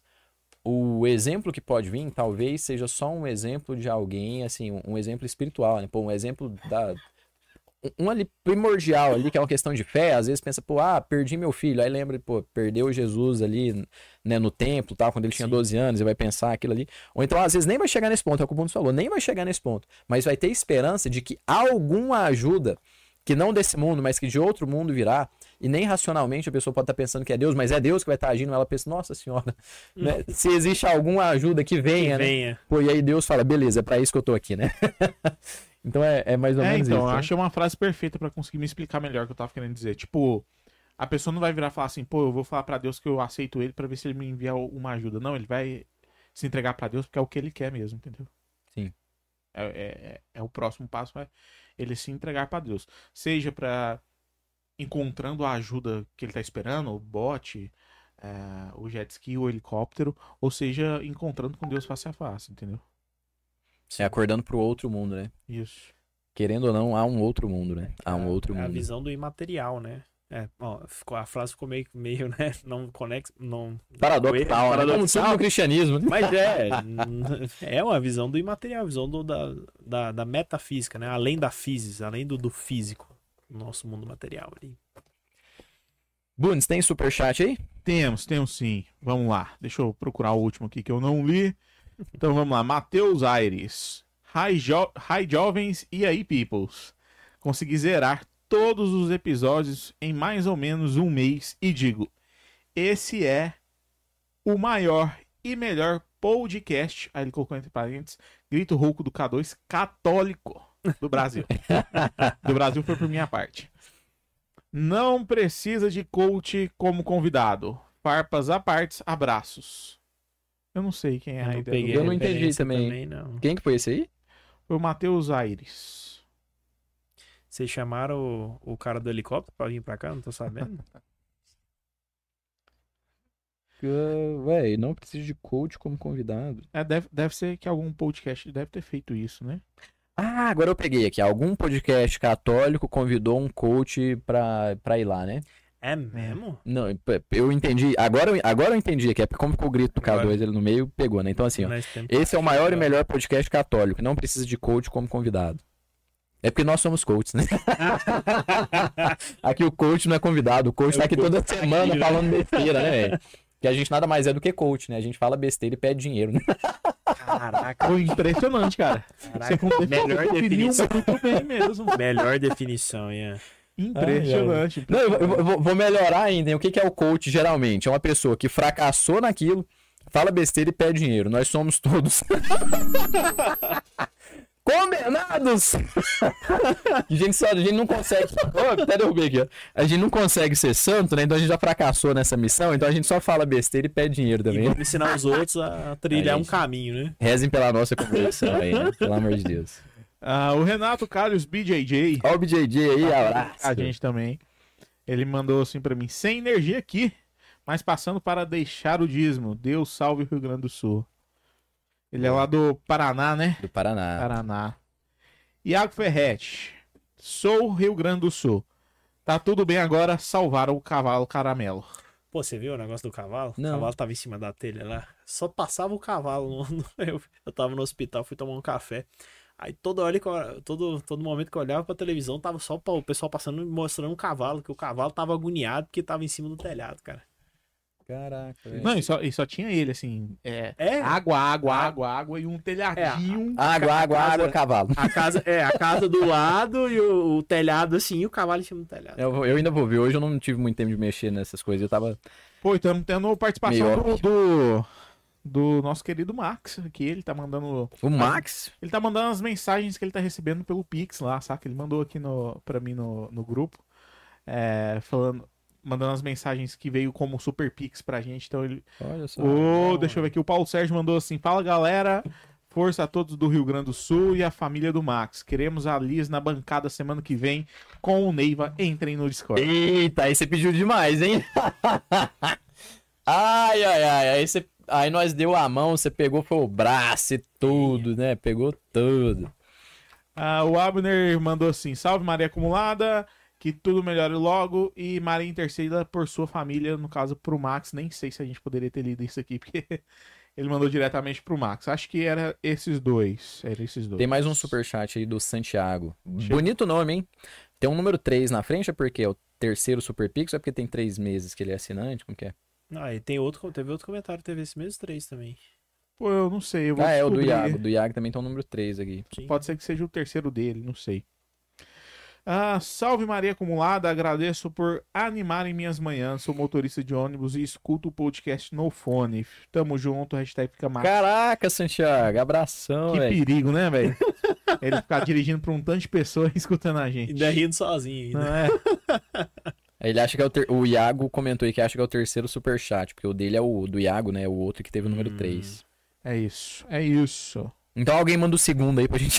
Speaker 1: o exemplo que pode vir, talvez seja só um exemplo de alguém, assim, um, um exemplo espiritual, né, pô, um exemplo da... Um ali primordial ali, que é uma questão de fé, às vezes pensa, pô, ah, perdi meu filho. Aí lembra, pô, perdeu Jesus ali, né, no templo, tal, quando ele tinha
Speaker 2: Sim.
Speaker 1: doze anos, e vai pensar aquilo ali. Ou então, às vezes, nem vai chegar nesse ponto, é o que o Bruno falou, nem vai chegar nesse ponto. Mas vai ter esperança de que alguma ajuda, que não desse mundo, mas que de outro mundo virá, e nem racionalmente a pessoa pode estar pensando que é Deus, mas é Deus que vai estar agindo, ela pensa, nossa senhora, né, se existe alguma ajuda que venha,
Speaker 2: Que
Speaker 1: né?
Speaker 2: venha.
Speaker 1: Pô, e aí Deus fala, beleza, é pra isso que eu tô aqui, né? Então é, é mais ou
Speaker 3: É,
Speaker 1: menos
Speaker 3: então,
Speaker 1: isso.
Speaker 3: eu
Speaker 1: né?
Speaker 3: achei uma frase perfeita pra conseguir me explicar melhor o que eu tava querendo dizer. Tipo, a pessoa não vai virar e falar assim, pô, eu vou falar pra Deus que eu aceito ele pra ver se ele me enviar uma ajuda. Não, ele vai se entregar pra Deus porque é o que ele quer mesmo, entendeu?
Speaker 1: Sim.
Speaker 3: É, é, é o próximo passo, é ele se entregar pra Deus. Seja pra encontrando a ajuda que ele tá esperando, o bote, é, o jet ski, o helicóptero, ou seja, encontrando com Deus face a face, entendeu?
Speaker 1: É acordando pro outro mundo, né?
Speaker 3: Isso.
Speaker 1: Querendo ou não, há um outro mundo, né? Há um
Speaker 2: É-
Speaker 1: outro
Speaker 2: é a
Speaker 1: mundo.
Speaker 2: visão do imaterial, né? É, ó, ficou, a frase ficou meio, meio né? Não conecta. Não,
Speaker 1: Paradoxal, né? Como tudo
Speaker 2: paradoxal.
Speaker 1: no cristianismo, né?
Speaker 2: Mas é, é uma visão do imaterial, a visão do, da, da, da metafísica, né? Além da física, além do, do físico, nosso mundo material ali.
Speaker 1: Bunes, tem superchat aí?
Speaker 3: Temos, temos sim. Vamos lá. Deixa eu procurar o último aqui que eu não li. Então vamos lá. Matheus Aires. Hi, jo Hi jovens e aí, peoples. Consegui zerar todos os episódios em mais ou menos um mês e digo, esse é o maior e melhor podcast, aí ele colocou entre parênteses, grito rouco do K dois, católico do Brasil. Do Brasil foi por minha parte. Não precisa de coach como convidado. Farpas à parte, abraços. Eu não sei quem é
Speaker 2: Eu
Speaker 3: a
Speaker 2: não
Speaker 3: ideia
Speaker 2: peguei
Speaker 3: do...
Speaker 1: Eu não
Speaker 2: a
Speaker 1: entendi
Speaker 2: referência
Speaker 1: também.
Speaker 2: não.
Speaker 1: Quem que foi esse aí?
Speaker 3: Foi o Matheus Aires.
Speaker 2: Vocês chamaram o, o cara do helicóptero pra vir pra cá? Não tô sabendo.
Speaker 1: Uh, Véi, não precisa de coach como convidado.
Speaker 3: É, deve, deve ser que algum podcast deve ter feito isso, né?
Speaker 1: Ah, agora eu peguei aqui. Algum podcast católico convidou um coach pra, pra ir lá, né?
Speaker 2: É mesmo?
Speaker 1: Não, eu entendi. Agora, eu- agora eu entendi que é como ficou o grito do K dois ele no meio, pegou, né? Então assim, ó.
Speaker 2: Nós temos-
Speaker 1: Esse é o maior e melhor podcast católico. Não precisa de coach como convidado. É porque nós somos coaches, né? Aqui o coach não é convidado. O coach
Speaker 2: É
Speaker 1: tá
Speaker 2: o
Speaker 1: aqui
Speaker 2: coach
Speaker 1: toda
Speaker 2: tá
Speaker 1: semana
Speaker 2: aqui, né?
Speaker 1: falando besteira, né, velho? Que a gente nada mais é do que coach, né? A gente fala besteira e pede dinheiro, né?
Speaker 2: Caraca,
Speaker 3: Foi impressionante, cara.
Speaker 2: caraca.
Speaker 3: Você
Speaker 2: Melhor
Speaker 3: definiu
Speaker 2: definição.
Speaker 3: muito bem mesmo.
Speaker 2: Melhor definição, Ian.
Speaker 3: Impressionante.
Speaker 1: Não, eu, eu- eu vou- vou melhorar ainda, hein? O que que é o coach, geralmente? É uma pessoa que fracassou naquilo, fala besteira e pede dinheiro. Nós somos todos condenados! A gente, só, a gente não consegue... Oh, até derrubei aqui, ó. A gente não consegue ser santo, né? Então a gente já fracassou nessa missão, então a gente só fala besteira e pede dinheiro
Speaker 2: E
Speaker 1: também.
Speaker 2: vamos ensinar os outros a trilhar
Speaker 1: É
Speaker 2: um
Speaker 1: isso.
Speaker 2: caminho, né?
Speaker 1: Rezem pela nossa conversão aí, né? Pelo amor de Deus.
Speaker 3: Ah, o Renato Carlos B J J.
Speaker 1: Ó o B J J aí, abraço.
Speaker 3: A gente também. Ele mandou assim pra mim: sem energia aqui, mas passando para deixar o dízimo. Deus salve o Rio Grande do Sul. Ele é lá do Paraná, né?
Speaker 1: Do Paraná.
Speaker 3: Paraná. Iago Ferretti. Sou Rio Grande do Sul. Tá tudo bem agora, salvaram o cavalo caramelo.
Speaker 2: Pô, você viu o negócio do cavalo?
Speaker 1: Não.
Speaker 2: O cavalo tava em cima da telha lá. Só passava o cavalo. No, no- eu, eu tava no hospital, fui tomar um café. Aí toda hora, que eu- todo, todo momento que eu olhava pra televisão, tava só o pessoal passando e mostrando um cavalo, que o cavalo tava agoniado porque tava em cima do telhado, cara.
Speaker 1: Caraca, velho.
Speaker 3: Não, e só, e só tinha ele, assim. É,
Speaker 2: É?
Speaker 3: água, água, água, água e um telhadinho.
Speaker 1: Água, água,
Speaker 2: casa-
Speaker 1: água, cavalo.
Speaker 2: A casa, é, a casa do lado e o, o telhado assim, e o cavalo em cima do telhado.
Speaker 1: Eu, vou- eu ainda vou ver. Hoje eu não tive muito tempo de mexer nessas coisas. Eu tava.
Speaker 3: Pô, estamos tendo participação
Speaker 1: Meio
Speaker 3: do,
Speaker 1: off.
Speaker 3: do, do nosso querido Max aqui. Ele tá mandando.
Speaker 1: O Max?
Speaker 3: Ele tá mandando as mensagens que ele tá recebendo pelo Pix lá, saca? Ele mandou aqui no, pra mim no, no grupo. É, falando. Mandando as mensagens que veio como Super Pix pra gente. Então ele.
Speaker 1: Olha só.
Speaker 3: Ô, deixa eu ver aqui. O Paulo Sérgio mandou assim: fala galera. Força a todos do Rio Grande do Sul e a família do Max. Queremos a Liz na bancada semana que vem com o Neiva. Entrem no Discord.
Speaker 1: Eita, aí você pediu demais, hein? Ai, ai, ai. Aí, você... aí nós deu a mão, você pegou foi o braço e tudo, né? Pegou tudo.
Speaker 3: Ah, o Abner mandou assim: salve Maria Acumulada, que tudo melhore logo. E Maria interceda por sua família, no caso pro Max. Nem sei se a gente poderia ter lido isso aqui, porque ele mandou diretamente pro Max. Acho que era esses dois. Era esses dois.
Speaker 1: Tem mais um superchat aí do Santiago.
Speaker 3: Chega.
Speaker 1: Bonito nome, hein? Tem um número três na frente, é porque é o terceiro Super Pix ou é porque tem três meses que ele é assinante? Como que é?
Speaker 2: Ah, e tem outro, teve outro comentário, teve esse mesmo três também.
Speaker 3: Pô, eu não sei. Eu vou
Speaker 1: Ah, é o do
Speaker 3: descobrir.
Speaker 1: Iago. Do Iago também tem um número três aqui.
Speaker 2: Sim.
Speaker 3: Pode ser que seja o terceiro dele, não sei. Ah, salve Maria Acumulada, agradeço por animarem minhas manhãs. Sou motorista de ônibus e escuto o podcast no fone. Tamo junto, hashtag fica massa.
Speaker 1: Caraca, Santiago, abração,
Speaker 3: Que
Speaker 1: velho.
Speaker 3: perigo, né, velho? Ele ficar dirigindo pra um tanto de pessoas e escutando a gente.
Speaker 2: Ainda rindo sozinho
Speaker 3: Não
Speaker 2: ainda.
Speaker 3: é?
Speaker 1: Ele acha que é o ter... O Iago comentou aí que acha que é o terceiro superchat, porque o dele é o do Iago, né? O outro que teve o número
Speaker 2: Hum.
Speaker 1: três.
Speaker 3: É isso, é isso.
Speaker 1: Então alguém manda o segundo aí pra gente.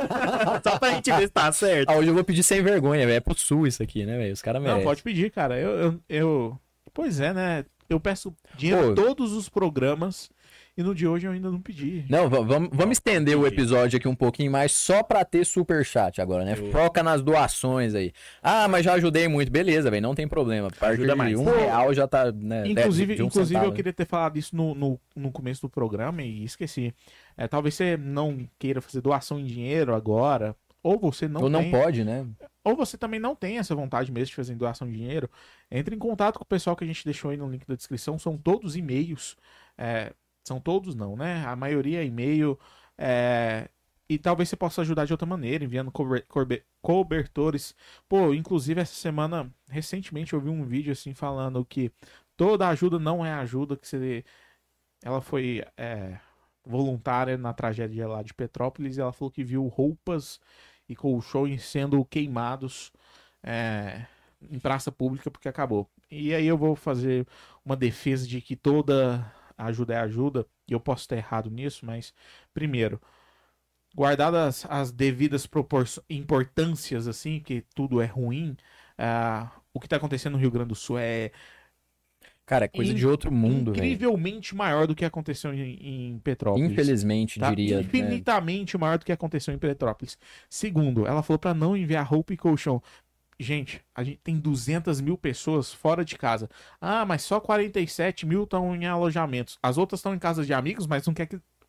Speaker 2: Só pra gente ver se tá certo.
Speaker 1: Ah, hoje eu vou pedir sem vergonha, velho. É pro sul isso aqui, né, velho? Os caras merecem.
Speaker 3: Não, pode pedir, cara. Eu, eu, eu- Pois é, né? Eu peço dinheiro
Speaker 1: Pô.
Speaker 3: em todos os programas e no de hoje eu ainda não pedi.
Speaker 1: Não, va- vamos, vamos estender o
Speaker 2: entendi.
Speaker 1: episódio aqui um pouquinho mais só pra ter superchat agora, né?
Speaker 2: Eu-
Speaker 1: Foca nas doações aí. Ah, mas já ajudei muito. Beleza, velho. Não tem problema. A partir
Speaker 2: Ajuda
Speaker 1: de
Speaker 2: mais.
Speaker 1: um
Speaker 3: Pô,
Speaker 1: real já tá, né?
Speaker 3: Inclusive,
Speaker 1: de um
Speaker 3: inclusive
Speaker 1: centavo,
Speaker 3: eu
Speaker 1: né?
Speaker 3: queria ter falado isso no, no, no começo do programa e esqueci. É, talvez você não queira fazer doação em dinheiro agora, ou você não
Speaker 1: Ou não
Speaker 3: tem,
Speaker 1: pode, né?
Speaker 3: ou você também não tem essa vontade mesmo de fazer doação de dinheiro. Entre em contato com o pessoal que a gente deixou aí no link da descrição. São todos e-mails. é, são todos não, né? A maioria é e-mail. é, E talvez você possa ajudar de outra maneira, enviando cober- corbe- cobertores. Pô, inclusive essa semana, recentemente eu vi um vídeo assim falando que toda ajuda não é ajuda, que você... Ela foi é, voluntária na tragédia lá de Petrópolis e ela falou que viu roupas e colchões sendo queimados é, em praça pública porque acabou. E aí eu vou fazer uma defesa de que toda ajuda é ajuda, e eu posso estar errado nisso, mas primeiro, guardadas as devidas proporções, importâncias, assim, que tudo é ruim, ah, o que está acontecendo no Rio Grande do Sul é
Speaker 1: Cara, é coisa
Speaker 3: In-
Speaker 1: de outro mundo, velho.
Speaker 3: incrivelmente maior do que aconteceu em, em Petrópolis.
Speaker 1: Infelizmente,
Speaker 3: Tá?
Speaker 1: diria. né?
Speaker 3: Infinitamente maior do que aconteceu em Petrópolis. Segundo, ela falou pra não enviar roupa e colchão. Gente, a gente tem duzentas mil pessoas fora de casa. Ah, mas só quarenta e sete mil estão em alojamentos. As outras estão em casas de amigos, mas não quer que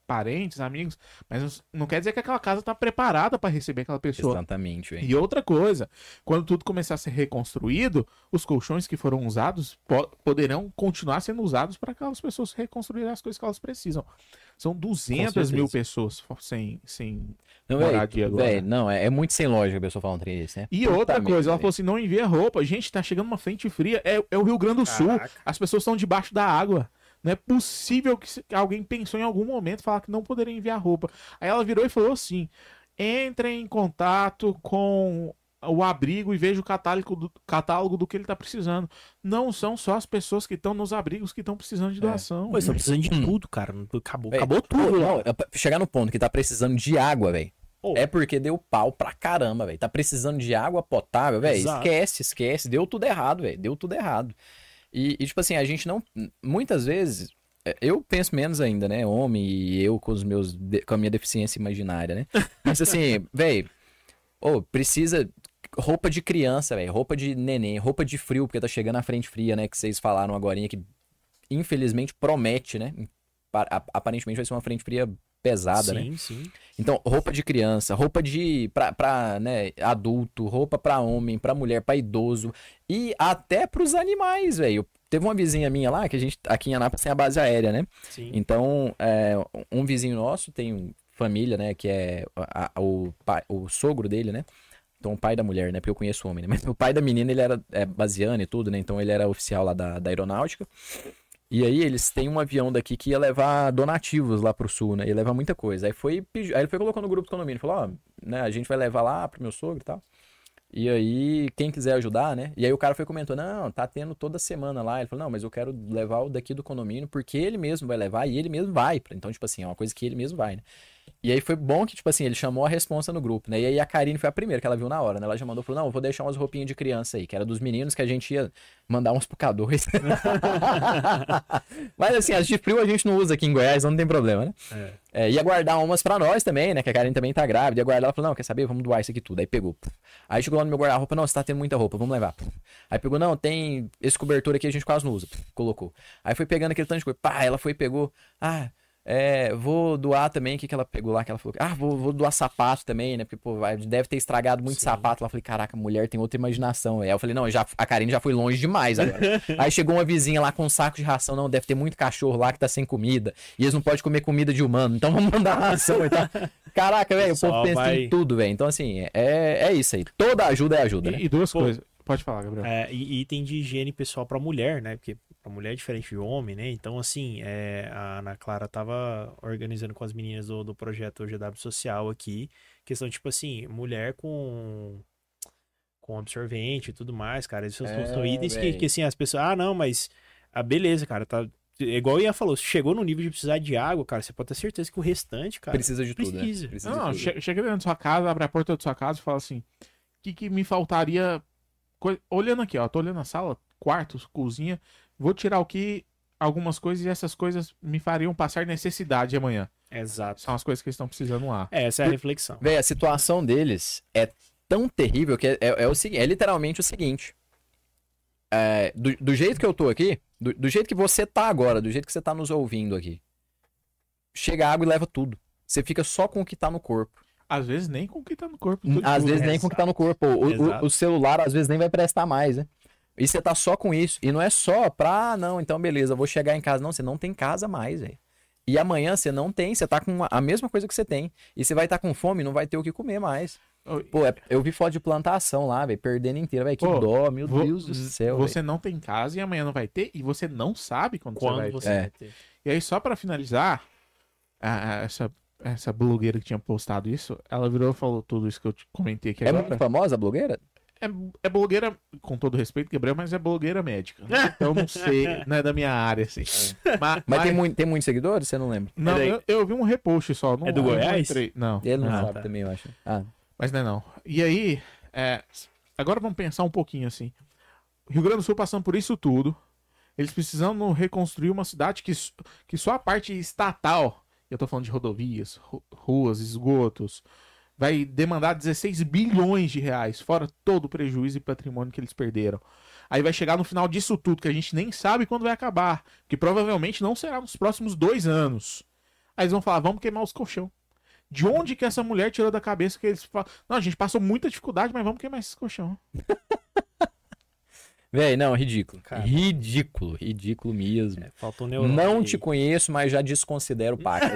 Speaker 3: parentes, amigos, mas não quer dizer que aquela casa tá preparada para receber aquela pessoa.
Speaker 1: Exatamente, velho.
Speaker 3: E outra coisa, quando tudo começar a ser reconstruído, os colchões que foram usados po poderão continuar sendo usados para aquelas pessoas reconstruírem as coisas que elas precisam. São duzentas mil pessoas sem, sem
Speaker 1: não,
Speaker 3: moradia
Speaker 1: véio,
Speaker 3: agora.
Speaker 1: Véio, não, é, é muito sem lógica a pessoa falar um trem desse, né?
Speaker 3: E
Speaker 1: Puta
Speaker 3: outra coisa,
Speaker 1: merda,
Speaker 3: ela
Speaker 1: véio.
Speaker 3: falou assim, não envia roupa. Gente, tá chegando uma frente fria, é, é o Rio Grande do Sul.
Speaker 2: Caraca.
Speaker 3: As pessoas estão debaixo da água. Não é possível que se- que alguém pensou em algum momento falar que não poderia enviar roupa. Aí ela virou e falou assim, entrem em contato com o abrigo e veja o catálogo do, catálogo do que ele tá precisando. Não são só as pessoas que estão nos abrigos que estão precisando de doação.
Speaker 2: Pô, eles estão precisando de
Speaker 1: Hum.
Speaker 2: tudo, cara. Acabou,
Speaker 1: Véi,
Speaker 2: acabou tudo.
Speaker 1: pô,
Speaker 2: lá.
Speaker 1: não, é pra chegar no ponto que tá precisando de água, velho.
Speaker 2: Pô,
Speaker 1: É porque deu pau pra caramba, velho. Tá precisando de água potável, velho.
Speaker 2: Exato.
Speaker 1: Esquece, esquece. Deu tudo errado, velho. Deu tudo errado. E, e, tipo assim, a gente não. Muitas vezes. é, Eu penso menos ainda, né? Homem e eu com os meus. de- com a minha deficiência imaginária, né? Mas assim, velho. Ô, precisa. Roupa de criança, velho. Roupa de neném. Roupa de frio, porque tá chegando a frente fria, né? Que vocês falaram agorinha que infelizmente promete, né? Pa- a- Aparentemente vai ser uma frente fria pesada, né?
Speaker 2: sim, sim.
Speaker 1: Então, roupa de criança, roupa de pra, pra né, adulto, roupa pra homem, pra mulher, pra idoso e até pros animais, velho. Teve uma vizinha minha lá, que a gente, aqui em Anápolis tem a base aérea, né?
Speaker 2: sim.
Speaker 1: Então, é, um vizinho nosso tem família, né, que é a- a- o, pai, o sogro dele, né? Então, o pai da mulher, né? Porque eu conheço o homem, né? Mas o pai da menina, ele era é, basiano e tudo, né? Então, ele era oficial lá da, da aeronáutica. E aí, eles têm um avião daqui que ia levar donativos lá pro sul, né? Ia levar muita coisa. Aí, foi, pedi- aí ele foi colocando no grupo do condomínio. Falou, ó, né? A gente vai levar lá pro meu sogro e tal. E aí, quem quiser ajudar, né? E aí, o cara foi comentou, não, tá tendo toda semana lá. Ele falou, não, mas eu quero levar o daqui do condomínio porque ele mesmo vai levar e ele mesmo vai. Então, tipo assim, é uma coisa que ele mesmo vai, né? E aí foi bom que, tipo assim, ele chamou a responsa no grupo, né? E aí a Karine foi a primeira que ela viu na hora, né? Ela já mandou, falou, não, eu vou deixar umas roupinhas de criança aí, que era dos meninos que a gente ia mandar uns pro K dois. Mas assim, as de frio a gente não usa aqui em Goiás, não tem problema, né?
Speaker 2: É.
Speaker 1: É, ia guardar umas pra nós também, né? Que a Karine também tá grávida. Ia guardar, ela falou, não, quer saber? Vamos doar isso aqui tudo. Aí pegou. Aí chegou lá no meu guarda-roupa, não, você tá tendo muita roupa, vamos levar. Aí pegou, não, tem esse cobertor aqui, a gente quase não usa. Colocou. Aí foi pegando aquele tanto de coisa. Pá, ela foi e pegou. Ah, é, vou doar também, o que que ela pegou lá, que ela falou, ah, vou, vou doar sapato também, né, porque, pô, vai- deve ter estragado muito
Speaker 2: Sim.
Speaker 1: sapato lá, eu falei, caraca, mulher tem outra imaginação, aí eu falei, não, já, a Karine já foi longe demais agora. Aí chegou uma vizinha lá com um saco de ração, não, deve ter muito cachorro lá que tá sem comida, e eles não podem comer comida de humano, então vamos mandar ração e tal. Caraca, velho, o
Speaker 2: Só
Speaker 1: povo pensa
Speaker 2: vai-
Speaker 1: em tudo, velho, então assim, é, é isso aí, toda ajuda é ajuda, né?
Speaker 3: E, e duas
Speaker 2: Pô.
Speaker 3: coisas. Pode falar, Gabriel.
Speaker 2: É, e e item de higiene pessoal pra mulher, né? Porque pra mulher é diferente de homem, né? Então, assim, é, a Ana Clara tava organizando com as meninas do, do projeto G W Social aqui, questão, tipo assim, mulher com com absorvente e tudo mais, cara. Esses são,
Speaker 1: É,
Speaker 2: são itens que,
Speaker 1: véi.
Speaker 2: que, assim, as pessoas, ah, não, mas, ah, beleza, cara, tá... É igual o Ian falou, se chegou no nível de precisar de água, cara, você pode ter certeza que o restante, cara...
Speaker 1: Precisa de tudo,
Speaker 2: precisa.
Speaker 1: né? Precisa
Speaker 3: Não,
Speaker 1: de tudo.
Speaker 3: che chega dentro da sua casa, abre a porta da sua casa e fala assim: o que, que me faltaria? Co- Olhando aqui, ó, tô olhando a sala, quartos, cozinha, vou tirar o que algumas coisas e essas coisas me fariam passar necessidade amanhã.
Speaker 2: Exato.
Speaker 3: São as coisas que eles estão precisando lá.
Speaker 2: É, essa é a reflexão.
Speaker 1: Véi, a situação deles é tão terrível que é, é, é o seguinte, é literalmente o seguinte. É, do, do jeito que eu tô aqui, do, do jeito que você tá agora, do jeito que você tá nos ouvindo aqui, chega água e leva tudo. Você fica só com o que tá no corpo.
Speaker 3: Às vezes nem com o que tá no corpo. tudo-
Speaker 1: Às
Speaker 3: tudo.
Speaker 1: vezes nem com o que tá no corpo. O, o-
Speaker 2: Exato.
Speaker 1: o celular às vezes nem vai prestar mais, né? E você tá só com isso. E não é só pra, ah, não, então beleza, eu vou chegar em casa. Não, você não tem casa mais, velho. E amanhã você não tem, você tá com a mesma coisa que você tem. E você vai estar com fome e não vai ter o que comer mais.
Speaker 3: Oi,
Speaker 1: Pô, é- eu vi foto de plantação lá, velho, perdendo inteira, velho, que
Speaker 3: Pô,
Speaker 1: dó, meu
Speaker 3: vo-
Speaker 1: Deus do céu, velho.
Speaker 3: Você não tem casa e amanhã não vai ter, e você não sabe quando, você
Speaker 2: Quando
Speaker 3: vai
Speaker 2: você
Speaker 1: É.
Speaker 2: vai ter.
Speaker 3: E aí, só pra finalizar, a- a- essa, essa blogueira que tinha postado isso, ela virou e falou tudo isso que eu te comentei aqui
Speaker 1: É
Speaker 3: agora.
Speaker 1: muito famosa a blogueira?
Speaker 3: É, é blogueira, com todo respeito, Gabriel, mas é blogueira médica. Né? Então não sei, não é da minha área, assim. Mas,
Speaker 1: Mas tem, muito, tem muitos seguidores? Você não lembra?
Speaker 3: Não,
Speaker 2: É daí-
Speaker 3: eu, eu vi um repost só. Não,
Speaker 2: É do
Speaker 3: eu não
Speaker 2: Goiás?
Speaker 3: entrei- Não,
Speaker 1: Ele não
Speaker 2: Ah,
Speaker 1: sabe
Speaker 2: tá.
Speaker 1: também, eu acho. Ah,
Speaker 3: mas não é não. E aí, é, agora vamos pensar um pouquinho assim. Rio Grande do Sul passando por isso tudo, eles precisando reconstruir uma cidade que, s- que só a parte estatal, eu tô falando de rodovias, ru- ruas, esgotos, vai demandar dezesseis bilhões de reais, fora todo o prejuízo e patrimônio que eles perderam. Aí vai chegar no final disso tudo, que a gente nem sabe quando vai acabar, que provavelmente não será nos próximos dois anos. Aí eles vão falar, vamos queimar os colchão. De onde que essa mulher tirou da cabeça que eles falam, não, a gente passou muita dificuldade, mas vamos queimar esses colchão.
Speaker 1: Véi, não, ridículo.
Speaker 2: Cara.
Speaker 1: Ridículo, ridículo mesmo.
Speaker 2: É, faltou neurônio.
Speaker 1: Não
Speaker 2: aí.
Speaker 1: te conheço, mas já desconsidero pacas.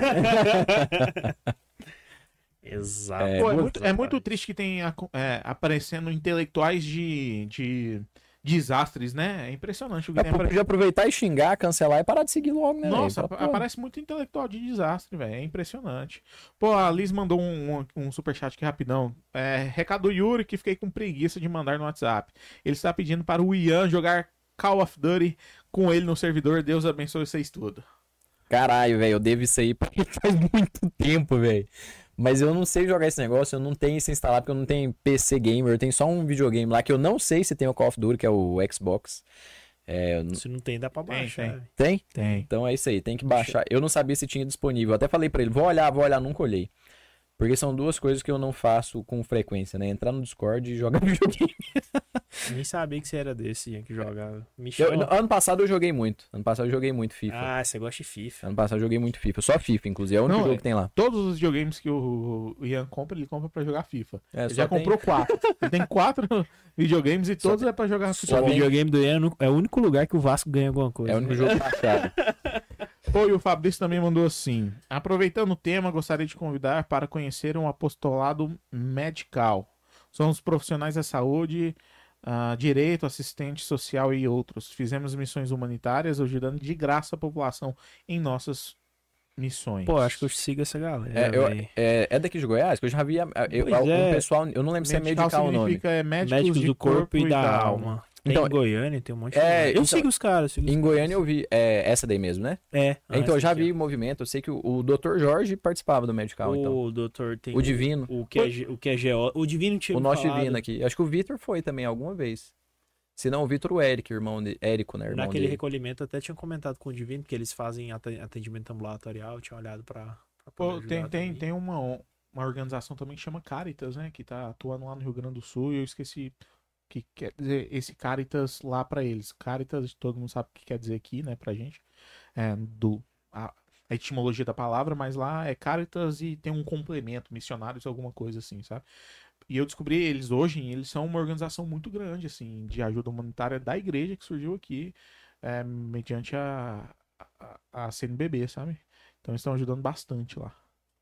Speaker 2: Exato.
Speaker 1: É,
Speaker 3: Pô, é,
Speaker 1: boa-
Speaker 3: muito, é muito triste que tem a- é, aparecendo intelectuais de, de desastres, né? É impressionante o que
Speaker 1: Já
Speaker 3: tem apare-
Speaker 1: podia aproveitar e xingar, cancelar e parar de seguir logo, né?
Speaker 3: Nossa,
Speaker 1: véi?
Speaker 3: ap-
Speaker 1: Pô,
Speaker 3: aparece muito intelectual de desastre, velho. É impressionante. Pô, a Liz mandou um, um, um superchat aqui rapidão. É, recado do Yuri que fiquei com preguiça de mandar no WhatsApp. Ele está pedindo para o Ian jogar Call of Duty com ele no servidor. Deus abençoe vocês tudo.
Speaker 1: Caralho, velho, eu devo isso aí pra ele faz muito tempo, velho. Mas eu não sei jogar esse negócio, eu não tenho isso instalado porque eu não tenho P C gamer, eu tenho só um videogame lá que eu não sei se tem o Call of Duty, que é o Xbox. É, eu não-
Speaker 2: Se não tem, dá pra
Speaker 3: Tem,
Speaker 2: baixar.
Speaker 3: tem.
Speaker 2: velho.
Speaker 1: tem?
Speaker 3: Tem.
Speaker 1: Então é isso aí, tem que baixar. Eu não sabia se tinha disponível. Eu até falei pra ele, vou olhar, vou olhar, nunca olhei. Porque são duas coisas que eu não faço com frequência, né? Entrar no Discord e jogar videogame.
Speaker 2: Nem sabia que você era desse, Ian, que jogava. Me
Speaker 1: Eu-
Speaker 2: chama.
Speaker 1: ano passado eu joguei muito. Ano passado eu joguei muito FIFA.
Speaker 2: Ah, você gosta de FIFA.
Speaker 1: Ano passado eu joguei muito FIFA. Só FIFA, inclusive. É o único
Speaker 3: Não,
Speaker 1: jogo
Speaker 3: é-
Speaker 1: que tem lá.
Speaker 3: Todos os videogames que o o Ian compra, ele compra pra jogar FIFA.
Speaker 1: É,
Speaker 3: Ele
Speaker 1: só
Speaker 3: já
Speaker 1: tem-
Speaker 3: comprou quatro. Ele tem quatro videogames e
Speaker 1: Só
Speaker 3: todos
Speaker 1: tem-
Speaker 3: é pra jogar
Speaker 2: O
Speaker 3: futebol.
Speaker 1: tem-
Speaker 2: videogame do Ian é o único lugar que o Vasco ganha alguma coisa.
Speaker 1: É o único jogo baixado.
Speaker 3: Pô, e o Fabrício também mandou assim: aproveitando o tema, gostaria de convidar para conhecer um apostolado medical. Somos profissionais da saúde, ah, direito, assistente social e outros. Fizemos missões humanitárias, ajudando de graça a população em nossas missões.
Speaker 2: Pô, acho que eu sigo essa galera.
Speaker 1: É, eu-
Speaker 2: véi.
Speaker 1: é, é daqui de Goiás? Que eu já vi. a- a- Eu,
Speaker 2: Pois
Speaker 1: algum
Speaker 2: é.
Speaker 1: pessoal. Eu não lembro se é
Speaker 3: medical
Speaker 1: medical o nome.
Speaker 3: significa é médicos,
Speaker 2: Médicos
Speaker 3: de
Speaker 2: do corpo e da alma. Tem
Speaker 1: Então,
Speaker 2: em Goiânia, tem um monte de
Speaker 1: é,
Speaker 2: lugar. Eu
Speaker 1: então-
Speaker 2: sigo os caras. Sigo os
Speaker 1: Em
Speaker 2: caras.
Speaker 1: Goiânia eu vi. É essa daí mesmo, né?
Speaker 2: É. ah,
Speaker 1: Então eu
Speaker 2: essa
Speaker 1: já
Speaker 2: aqui,
Speaker 1: vi o movimento. Eu sei que o, o doutor Jorge participava do medical,
Speaker 2: ó.
Speaker 1: então.
Speaker 2: O doutor tem.
Speaker 1: O Divino.
Speaker 2: O que é, G- o que é G O. O Divino tinha
Speaker 1: O
Speaker 2: me
Speaker 1: nosso
Speaker 2: falado
Speaker 1: Divino aqui. Acho que o Vitor foi também alguma vez. Se não, o Vitor, o Eric, irmão de. Érico, né? Irmão
Speaker 2: Naquele
Speaker 1: dele.
Speaker 2: recolhimento, eu até tinha comentado com o Divino, porque eles fazem aten- atendimento ambulatorial. Eu tinha olhado pra. pra
Speaker 3: Pô,
Speaker 2: poder
Speaker 3: tem,
Speaker 2: ajudar
Speaker 3: tem,
Speaker 2: também.
Speaker 3: tem uma, uma organização também que chama Caritas, né? Que tá atuando lá no Rio Grande do Sul e eu esqueci o que quer dizer esse Caritas lá pra eles. Caritas, todo mundo sabe o que quer dizer aqui, né, pra gente. É, do, a, a etimologia da palavra, mas lá é Caritas e tem um complemento, missionários, alguma coisa assim, sabe? E eu descobri eles hoje, eles são uma organização muito grande, assim, de ajuda humanitária da igreja que surgiu aqui, é, mediante a, a, a C N B B, sabe? Então eles estão ajudando bastante lá.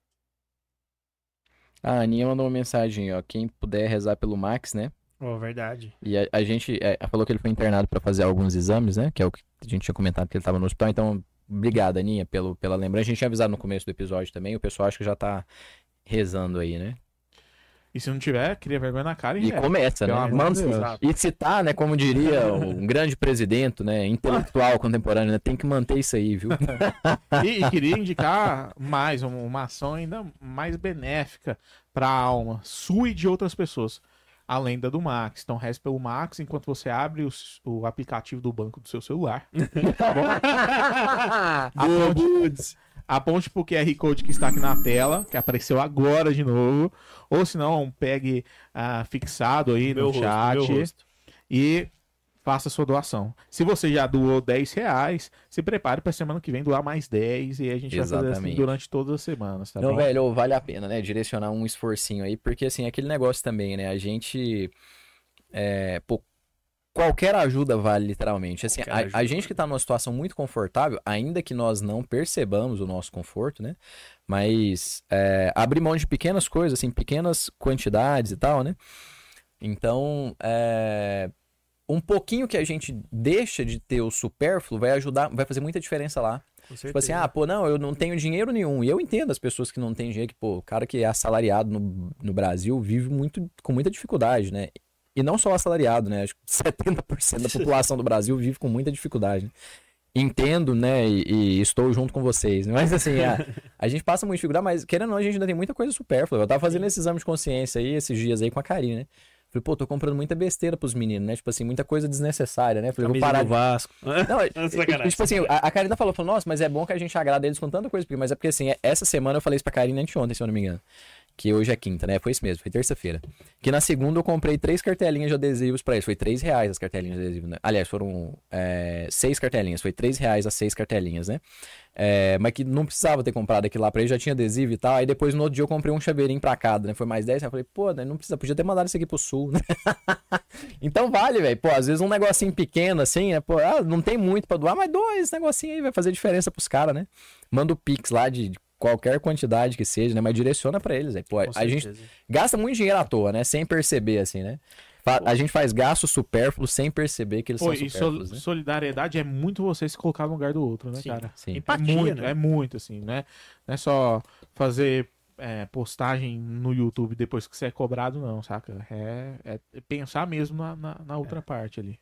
Speaker 1: A Aninha mandou uma mensagem, ó. Quem puder rezar pelo Max, né?
Speaker 2: Oh, verdade.
Speaker 1: E a, a gente é, falou que ele foi internado pra fazer alguns exames, né? Que é o que a gente tinha comentado que ele tava no hospital. Então, obrigado, Aninha, pelo, pela lembrança. A gente tinha avisado no começo do episódio também. O pessoal acho que já tá rezando aí, né?
Speaker 3: E se não tiver, cria vergonha na cara e,
Speaker 1: E
Speaker 3: reza.
Speaker 1: começa,
Speaker 3: Pelo
Speaker 1: né?
Speaker 3: amor
Speaker 1: Manda
Speaker 3: de Deus.
Speaker 2: Exato.
Speaker 1: e citar, né? Como diria um grande presidente, né? Intelectual contemporâneo, né? Tem que manter isso aí, viu?
Speaker 3: E, e queria indicar mais uma, uma ação ainda mais benéfica para a alma sua e de outras pessoas, além da do Max. Então reze pelo Max enquanto você abre o, o aplicativo do banco do seu celular. Tá bom? Aponte, aponte pro Q R Code que está aqui na tela, que apareceu agora de novo. Ou se não, pegue ah, fixado aí
Speaker 2: Meu
Speaker 3: no
Speaker 2: rosto,
Speaker 3: chat
Speaker 2: meu rosto.
Speaker 3: e faça sua doação. Se você já doou dez reais, se prepare para semana que vem doar mais dez e a gente vai fazer assim
Speaker 1: Exatamente.
Speaker 3: durante todas as semanas, tá
Speaker 1: Não,
Speaker 3: bom?
Speaker 1: velho, ô, vale a pena, né? Direcionar um esforcinho aí, porque assim, aquele negócio também, né? A gente. É, pô, qualquer ajuda vale, literalmente. Assim,
Speaker 2: Qualquer
Speaker 1: a,
Speaker 2: ajuda
Speaker 1: a gente
Speaker 2: vale.
Speaker 1: que tá numa situação muito confortável, ainda que nós não percebamos o nosso conforto, né? Mas é, abrir mão de pequenas coisas, assim, pequenas quantidades e tal, né? Então, é, um pouquinho que a gente deixa de ter o supérfluo vai ajudar, vai fazer muita diferença lá.
Speaker 2: Com
Speaker 1: Tipo assim,
Speaker 2: certeza.
Speaker 1: ah, pô, não, eu não tenho dinheiro nenhum. E eu entendo as pessoas que não têm dinheiro, que, pô, o cara que é assalariado no, no Brasil vive muito, com muita dificuldade, né? E não só o assalariado, né? Acho que setenta por cento da população do Brasil vive com muita dificuldade, né? Entendo, né? E, e estou junto com vocês. Mas assim, a, a gente passa muita dificuldade, mas querendo ou não, a gente ainda tem muita coisa supérflua. Eu tava fazendo esse exame de consciência aí, esses dias aí com a Karine, né? Falei, pô, tô comprando muita besteira pros meninos, né? Tipo assim, muita coisa desnecessária, né? Falei, vou
Speaker 2: Camisa
Speaker 1: parar
Speaker 2: do
Speaker 1: de
Speaker 2: Vasco.
Speaker 1: não,
Speaker 2: É sacanagem.
Speaker 1: tipo assim, a, a Karina falou, falou, nossa, mas é bom que a gente agrada eles com tanta coisa, mas é porque assim, é- essa semana eu falei isso pra Karina anteontem, se eu não me engano. Que hoje é quinta, né? Foi isso mesmo, foi terça-feira. Que na segunda eu comprei três cartelinhas de adesivos pra eles. Foi três reais as cartelinhas de adesivo, né? Aliás, foram é, seis cartelinhas. Foi três reais as seis cartelinhas, né? É, mas que não precisava ter comprado aquilo lá pra eles, já tinha adesivo e tal. Aí depois no outro dia eu comprei um chaveirinho pra cada, né? Foi mais dez. Aí eu falei, pô, não precisa, podia ter mandado isso aqui pro sul, né? Então vale, velho. Pô, às vezes um negocinho pequeno assim, né? Pô, ah, não tem muito pra doar, mas dois negocinho aí vai fazer diferença pros caras, né? Manda o Pix lá de, de qualquer quantidade que seja, né? Mas direciona pra eles, aí. Pô, a
Speaker 2: certeza.
Speaker 1: gente gasta muito dinheiro à toa, né? Sem perceber, assim, né? Fa- A gente faz gastos supérfluos sem perceber que eles
Speaker 3: Pô,
Speaker 1: são
Speaker 3: e sol-
Speaker 1: supérfluos, né?
Speaker 3: solidariedade é muito você se colocar no lugar do outro, né,
Speaker 2: Sim.
Speaker 3: cara?
Speaker 1: Sim.
Speaker 3: É
Speaker 2: Empatia,
Speaker 3: muito,
Speaker 2: né?
Speaker 3: é muito, assim, né? Não é só fazer é, postagem no YouTube depois que você é cobrado, não, saca? É, é pensar mesmo na, na, na outra parte ali.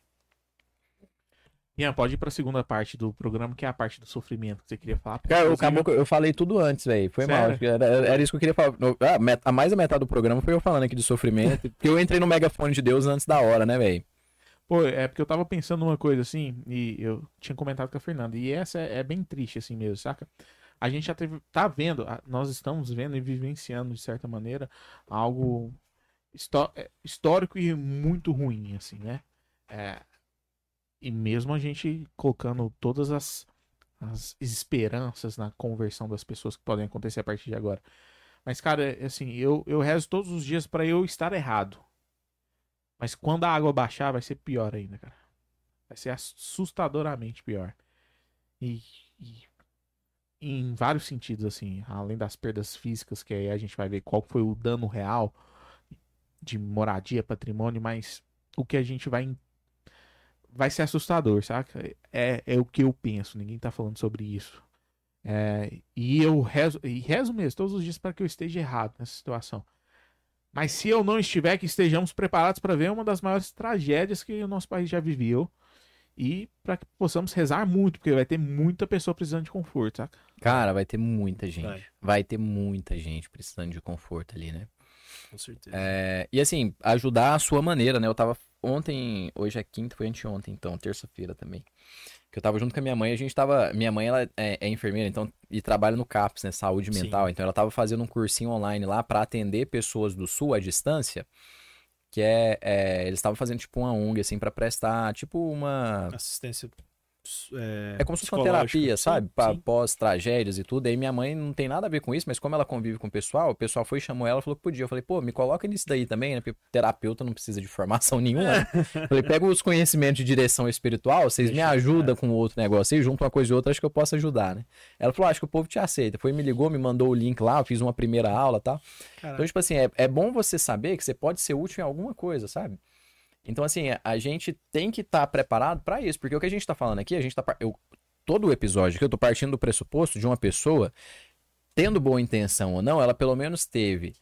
Speaker 3: Ian, pode ir pra segunda parte do programa, que é a parte do sofrimento que você queria falar.
Speaker 1: Cara, eu,
Speaker 3: Inclusive,
Speaker 1: acabou, que eu falei tudo antes, velho. Foi mal.
Speaker 3: Sério?
Speaker 1: Acho que Era, era isso que eu queria falar. No- Ah, met- a mais da metade do programa foi eu falando aqui de sofrimento. Porque eu entrei no megafone de Deus antes da hora, né, velho?
Speaker 3: Pô, é porque eu tava pensando numa coisa assim, e eu tinha comentado com a Fernanda, e essa é, é bem triste assim mesmo, saca? A gente já teve, tá vendo, a- nós estamos vendo e vivenciando, de certa maneira, algo histó- é, histórico e muito ruim, assim, né? É, e mesmo a gente colocando todas as, as esperanças na conversão das pessoas que podem acontecer a partir de agora. Mas, cara, é assim, eu, eu rezo todos os dias pra eu estar errado. Mas quando a água baixar, vai ser pior ainda, cara. Vai ser assustadoramente pior. E, e em vários sentidos, assim, além das perdas físicas, que aí a gente vai ver qual foi o dano real de moradia, patrimônio, mas o que a gente vai. en- Vai ser assustador, saca? É, é o que eu penso, ninguém tá falando sobre isso. É, e eu rezo, e rezo mesmo todos os dias para que eu esteja errado nessa situação. Mas se eu não estiver, que estejamos preparados para ver uma das maiores tragédias que o nosso país já viveu. E para que possamos rezar muito, porque vai ter muita pessoa precisando de conforto, saca?
Speaker 1: Cara, vai ter muita gente.
Speaker 2: Vai.
Speaker 1: Vai ter muita gente precisando de conforto ali, né?
Speaker 2: Com certeza.
Speaker 1: É, e assim, ajudar a sua maneira, né? Eu tava ontem, hoje é quinta, foi anteontem, então, terça-feira também. Que eu tava junto com a minha mãe, a gente tava. Minha mãe, ela é, é enfermeira, então, e trabalha no CAPS, né? Saúde
Speaker 2: Sim.
Speaker 1: mental. Então, ela tava fazendo um cursinho online lá pra atender pessoas do Sul à distância. Que é. é, eles estavam fazendo tipo uma O N G, assim, pra prestar, tipo, uma.
Speaker 2: Assistência. É,
Speaker 1: É como se fosse uma
Speaker 2: psicológica.
Speaker 1: terapia,
Speaker 2: Sim,
Speaker 1: sabe? Pra
Speaker 2: sim.
Speaker 1: pós-tragédias e tudo. Aí minha mãe não tem nada a ver com isso, mas como ela convive com o pessoal, o pessoal foi e chamou ela e falou que podia. Eu falei, pô, me coloca nisso daí também, né? Porque terapeuta não precisa de formação nenhuma, né? Falei, pega os conhecimentos de direção espiritual, vocês me
Speaker 2: Deixa,
Speaker 1: ajudam com o outro negócio aí, juntam uma coisa e outra, acho que eu posso ajudar, né? Ela falou, ah, acho que o povo te aceita. Foi, me ligou, me mandou o link lá, eu fiz uma primeira aula e tal. Então,
Speaker 2: Caraca.
Speaker 1: tipo assim, é, é bom você saber que você pode ser útil em alguma coisa, sabe? Então, assim, a gente tem que estar preparado pra isso, porque o que a gente tá falando aqui, a gente tá. par- Eu, todo o episódio aqui, eu tô partindo do pressuposto de uma pessoa, tendo boa intenção ou não, ela pelo menos teve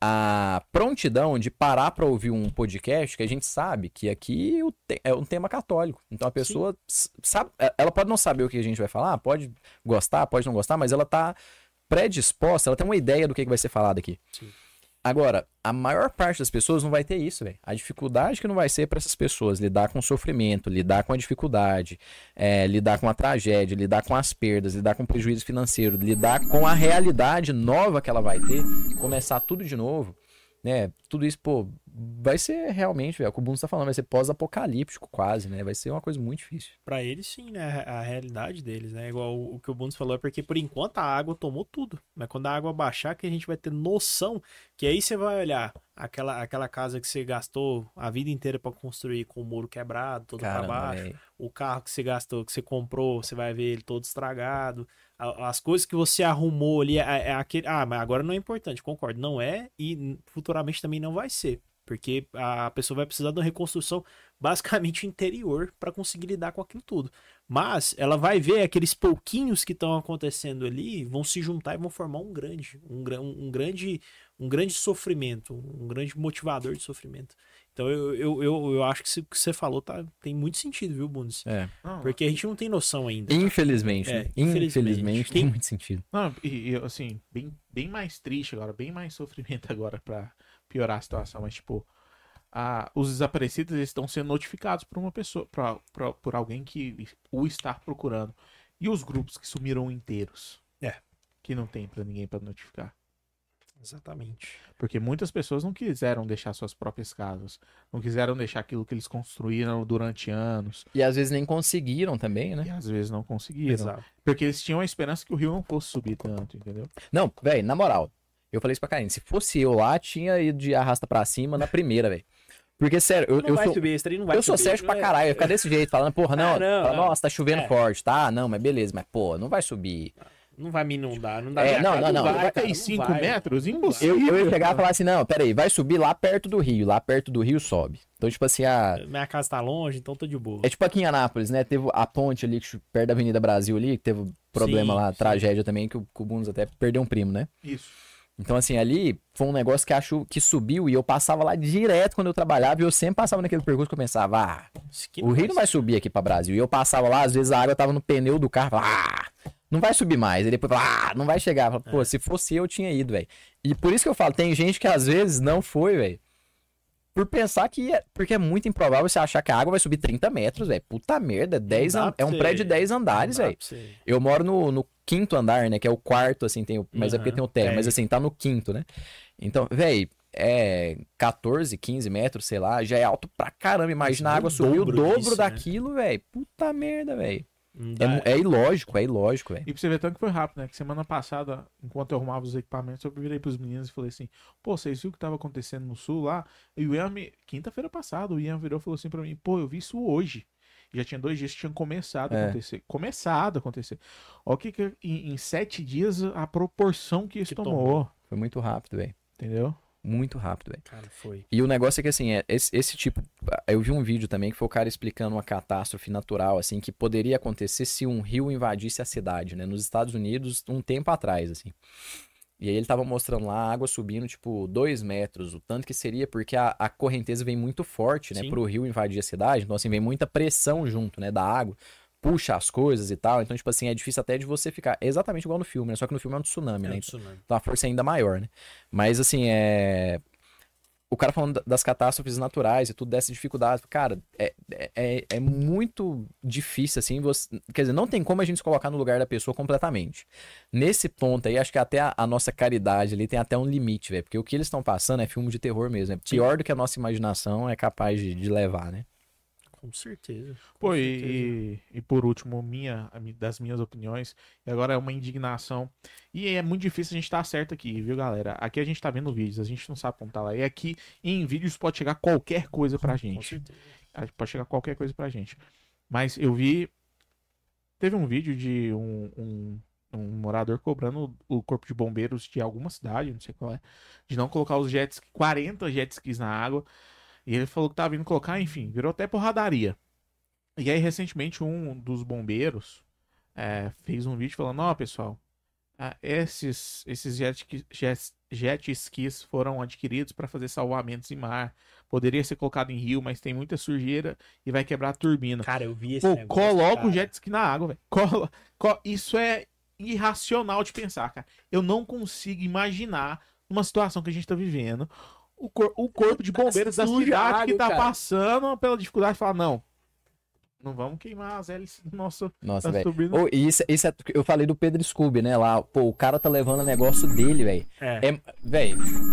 Speaker 1: a prontidão de parar pra ouvir um podcast que a gente sabe que aqui o te- é um tema católico. Então a pessoa s- sabe, ela pode não saber o que a gente vai falar, pode gostar, pode não gostar, mas ela tá predisposta, ela tem uma ideia do que que vai ser falado aqui.
Speaker 2: Sim.
Speaker 1: Agora, a maior parte das pessoas não vai ter isso, velho. A dificuldade que não vai ser para essas pessoas lidar com o sofrimento, lidar com a dificuldade, é, lidar com a tragédia, lidar com as perdas, lidar com o prejuízo financeiro, lidar com a realidade nova que ela vai ter, começar tudo de novo, né? Tudo isso, pô, vai ser realmente, velho, o que o Bruno tá falando, vai ser pós-apocalíptico quase, né? Vai ser uma coisa muito difícil.
Speaker 2: Pra eles, sim, né? A a realidade deles, né? Igual o o que o Bundes falou, é porque por enquanto a água tomou tudo. Mas quando a água baixar, que a gente vai ter noção, que aí você vai olhar aquela, aquela casa que você gastou a vida inteira pra construir com o muro quebrado, todo pra
Speaker 1: Caramba,
Speaker 2: baixo.
Speaker 1: velho.
Speaker 2: O carro que você gastou, que você comprou, você vai ver ele todo estragado. A- As coisas que você arrumou ali, é, é aquele. Ah, mas agora não é importante, concordo. Não é e futuramente também não vai ser. Porque a pessoa vai precisar de uma reconstrução basicamente interior para conseguir lidar com aquilo tudo. Mas ela vai ver aqueles pouquinhos que estão acontecendo ali, vão se juntar e vão formar um grande, um, gra- um grande, um grande sofrimento, um grande motivador de sofrimento. Então eu, eu, eu, eu acho que isso que você falou tá, tem muito sentido, viu, Bundes?
Speaker 1: É.
Speaker 3: Não,
Speaker 2: Porque a gente não tem noção ainda.
Speaker 1: Infelizmente,
Speaker 2: É,
Speaker 1: né?
Speaker 2: infelizmente.
Speaker 1: Infelizmente tem
Speaker 2: Quem-
Speaker 1: muito sentido.
Speaker 3: não, e, e, assim, bem, bem mais triste agora, bem mais sofrimento agora pra piorar a situação, mas tipo, a, os desaparecidos eles estão sendo notificados por uma pessoa, pra, pra- por alguém que o está procurando. E os grupos que sumiram inteiros?
Speaker 2: É.
Speaker 3: Que não tem pra ninguém pra notificar.
Speaker 2: Exatamente.
Speaker 3: Porque muitas pessoas não quiseram deixar suas próprias casas. Não quiseram deixar aquilo que eles construíram durante anos.
Speaker 1: E às vezes nem conseguiram também,
Speaker 3: E
Speaker 1: né?
Speaker 3: às vezes não conseguiram.
Speaker 2: Exato.
Speaker 3: Porque eles tinham a esperança que o rio não fosse subir tanto, entendeu?
Speaker 1: Não, velho, na moral, eu falei isso pra Karine, se fosse eu lá, tinha ido de arrasta pra cima na primeira, velho. Porque, sério, eu,
Speaker 2: Não
Speaker 1: eu
Speaker 2: vai
Speaker 1: sou...
Speaker 2: subir, esse trem não vai
Speaker 1: Eu sou
Speaker 2: subir.
Speaker 1: Sérgio pra caralho, eu ia ficar desse jeito, falando, porra, não,
Speaker 2: Ah, não,
Speaker 1: fala,
Speaker 2: não.
Speaker 1: nossa, tá chovendo
Speaker 2: É.
Speaker 1: forte, tá? Não, mas beleza, mas, pô, não vai subir.
Speaker 2: Não vai me inundar, não dá
Speaker 1: É,
Speaker 2: minha
Speaker 1: não,
Speaker 2: casa,
Speaker 1: não, não.
Speaker 2: vai,
Speaker 3: Vai
Speaker 2: cara,
Speaker 3: cair
Speaker 2: não
Speaker 3: cinco
Speaker 2: vai.
Speaker 3: metros?
Speaker 2: Não
Speaker 3: Impossível.
Speaker 1: Eu, eu ia chegar e falar assim, não, peraí, vai subir lá perto do rio, lá perto do rio sobe. Então, tipo assim, a...
Speaker 2: vai. Minha casa tá longe, então tô de boa.
Speaker 1: é tipo aqui em Anápolis, né? Teve a ponte ali, que- perto da Avenida Brasil ali, que teve problema
Speaker 2: Sim,
Speaker 1: lá,
Speaker 2: sim.
Speaker 1: tragédia também, que o, que o Bundes até perdeu um primo, né?
Speaker 3: Isso.
Speaker 1: Então, assim, ali foi um negócio que acho que subiu e eu passava lá direto quando eu trabalhava e eu sempre passava naquele percurso que eu pensava, ah,
Speaker 2: Isso aqui
Speaker 1: o rio não vai subir aqui pra Brasil. E eu passava lá, às vezes a água tava no pneu do carro, falava, ah, não vai subir mais. E depois, falava, ah, não vai chegar. Eu falava, pô,
Speaker 2: É.
Speaker 1: se fosse eu, tinha ido, velho. E por isso que eu falo, tem gente que às vezes não foi, velho. Por pensar que é, porque é muito improvável você achar que a água vai subir trinta metros, velho. Puta merda, dez
Speaker 2: Não dá
Speaker 1: an-
Speaker 2: pra
Speaker 1: é um
Speaker 2: você-
Speaker 1: prédio de dez andares,
Speaker 2: Não dá
Speaker 1: velho.
Speaker 2: pra você-
Speaker 1: Eu moro no, no quinto andar, né? Que é o quarto, assim, tem o, mas é porque
Speaker 2: Aham,
Speaker 1: tem o térreo,
Speaker 2: é.
Speaker 1: mas assim, tá no quinto, né? Então, velho, é quatorze, quinze metros, sei lá, já é alto pra caramba. Imagina a água
Speaker 2: O
Speaker 1: subir o
Speaker 2: dobro
Speaker 1: dobro
Speaker 2: disso, né?
Speaker 1: daquilo, velho. Puta merda, velho.
Speaker 2: Não
Speaker 1: É,
Speaker 2: dá-
Speaker 1: mu- é ilógico, é ilógico, velho.
Speaker 3: E pra você ver tanto que foi rápido, né? Que semana passada, enquanto eu arrumava os equipamentos, eu virei pros meninos e falei assim, pô, vocês viram o que tava acontecendo no sul lá? E o Ian, me... quinta-feira passada, o Ian virou e falou assim pra mim, pô, eu vi isso hoje. Já tinha dois dias que tinham começado a
Speaker 1: É.
Speaker 3: acontecer. Começado a acontecer. Olha o que, que em, em sete dias a proporção que isso
Speaker 2: Que
Speaker 3: tomou,
Speaker 2: tomou.
Speaker 1: Foi muito rápido, velho.
Speaker 3: entendeu?
Speaker 1: Muito rápido, velho.
Speaker 2: Cara, foi.
Speaker 1: E o negócio é que, assim, é, esse, esse tipo. Eu vi um vídeo também que foi o cara explicando uma catástrofe natural, assim, que poderia acontecer se um rio invadisse a cidade, né? Nos Estados Unidos, um tempo atrás, assim. E aí ele tava mostrando lá a água subindo, tipo, dois metros, o tanto que seria, porque a, a correnteza vem muito forte, né?
Speaker 2: Sim.
Speaker 1: Pro rio invadir a cidade. Então, assim, vem muita pressão junto, né? Da água. Puxa as coisas e tal. Então, tipo assim, é difícil até de você ficar exatamente igual no filme, né? Só que no filme é um tsunami,
Speaker 2: É
Speaker 1: né?
Speaker 2: um
Speaker 1: Então,
Speaker 2: tsunami.
Speaker 1: então a força é ainda maior, né? Mas, assim, é. O cara falando da- das catástrofes naturais e tudo dessa dificuldade, cara, é, é, é- é muito difícil, assim, você... Quer dizer, não tem como a gente se colocar no lugar da pessoa completamente. Nesse ponto aí, acho que até a, a nossa caridade ali tem até um limite, velho, porque o que eles estão passando é filme de terror mesmo, é pior do que a nossa imaginação é capaz de, de levar, né?
Speaker 2: Com certeza. com
Speaker 3: Pô,
Speaker 2: certeza.
Speaker 3: e, e, e por último, minha, a mi- das minhas opiniões, e agora é uma indignação. E é muito difícil a gente estar certo aqui, viu, galera? Aqui a gente tá vendo vídeos, a gente não sabe como tá lá. E aqui em vídeos pode chegar qualquer coisa pra
Speaker 2: Com
Speaker 3: gente.
Speaker 2: certeza.
Speaker 3: Ah, Pode chegar qualquer coisa pra gente. Mas eu vi. Teve um vídeo de um, um, um morador cobrando o corpo de bombeiros de alguma cidade, não sei qual é, de não colocar os jet skis, quarenta jet skis na água. E ele falou que tava vindo colocar, enfim, virou até porradaria. E aí, recentemente, um dos bombeiros é, fez um vídeo falando: Ó, pessoal, ah, esses, esses jet, ski- jet, jet skis foram adquiridos para fazer salvamentos em mar. Poderia ser colocado em rio, mas tem muita sujeira e vai quebrar a turbina.
Speaker 2: Cara, eu vi esse
Speaker 3: Pô,
Speaker 2: negócio,
Speaker 3: coloca
Speaker 2: cara.
Speaker 3: o jet ski na água, velho. Cola, co- Isso é irracional de pensar, cara. Eu não consigo imaginar uma situação que a gente tá vivendo. O, cor- o corpo de bombeiros da
Speaker 2: suja a
Speaker 3: cidade que
Speaker 2: água,
Speaker 3: tá
Speaker 2: cara.
Speaker 3: passando pela dificuldade de falar, não. Não vamos queimar as hélices do nosso.
Speaker 1: Nossa,
Speaker 3: Tá
Speaker 1: velho.
Speaker 3: subindo.
Speaker 1: Ô, e isso, isso é, eu falei do Pedro Scooby, né? Lá, pô, o cara tá levando o negócio dele, velho.
Speaker 2: É.
Speaker 1: É, velho,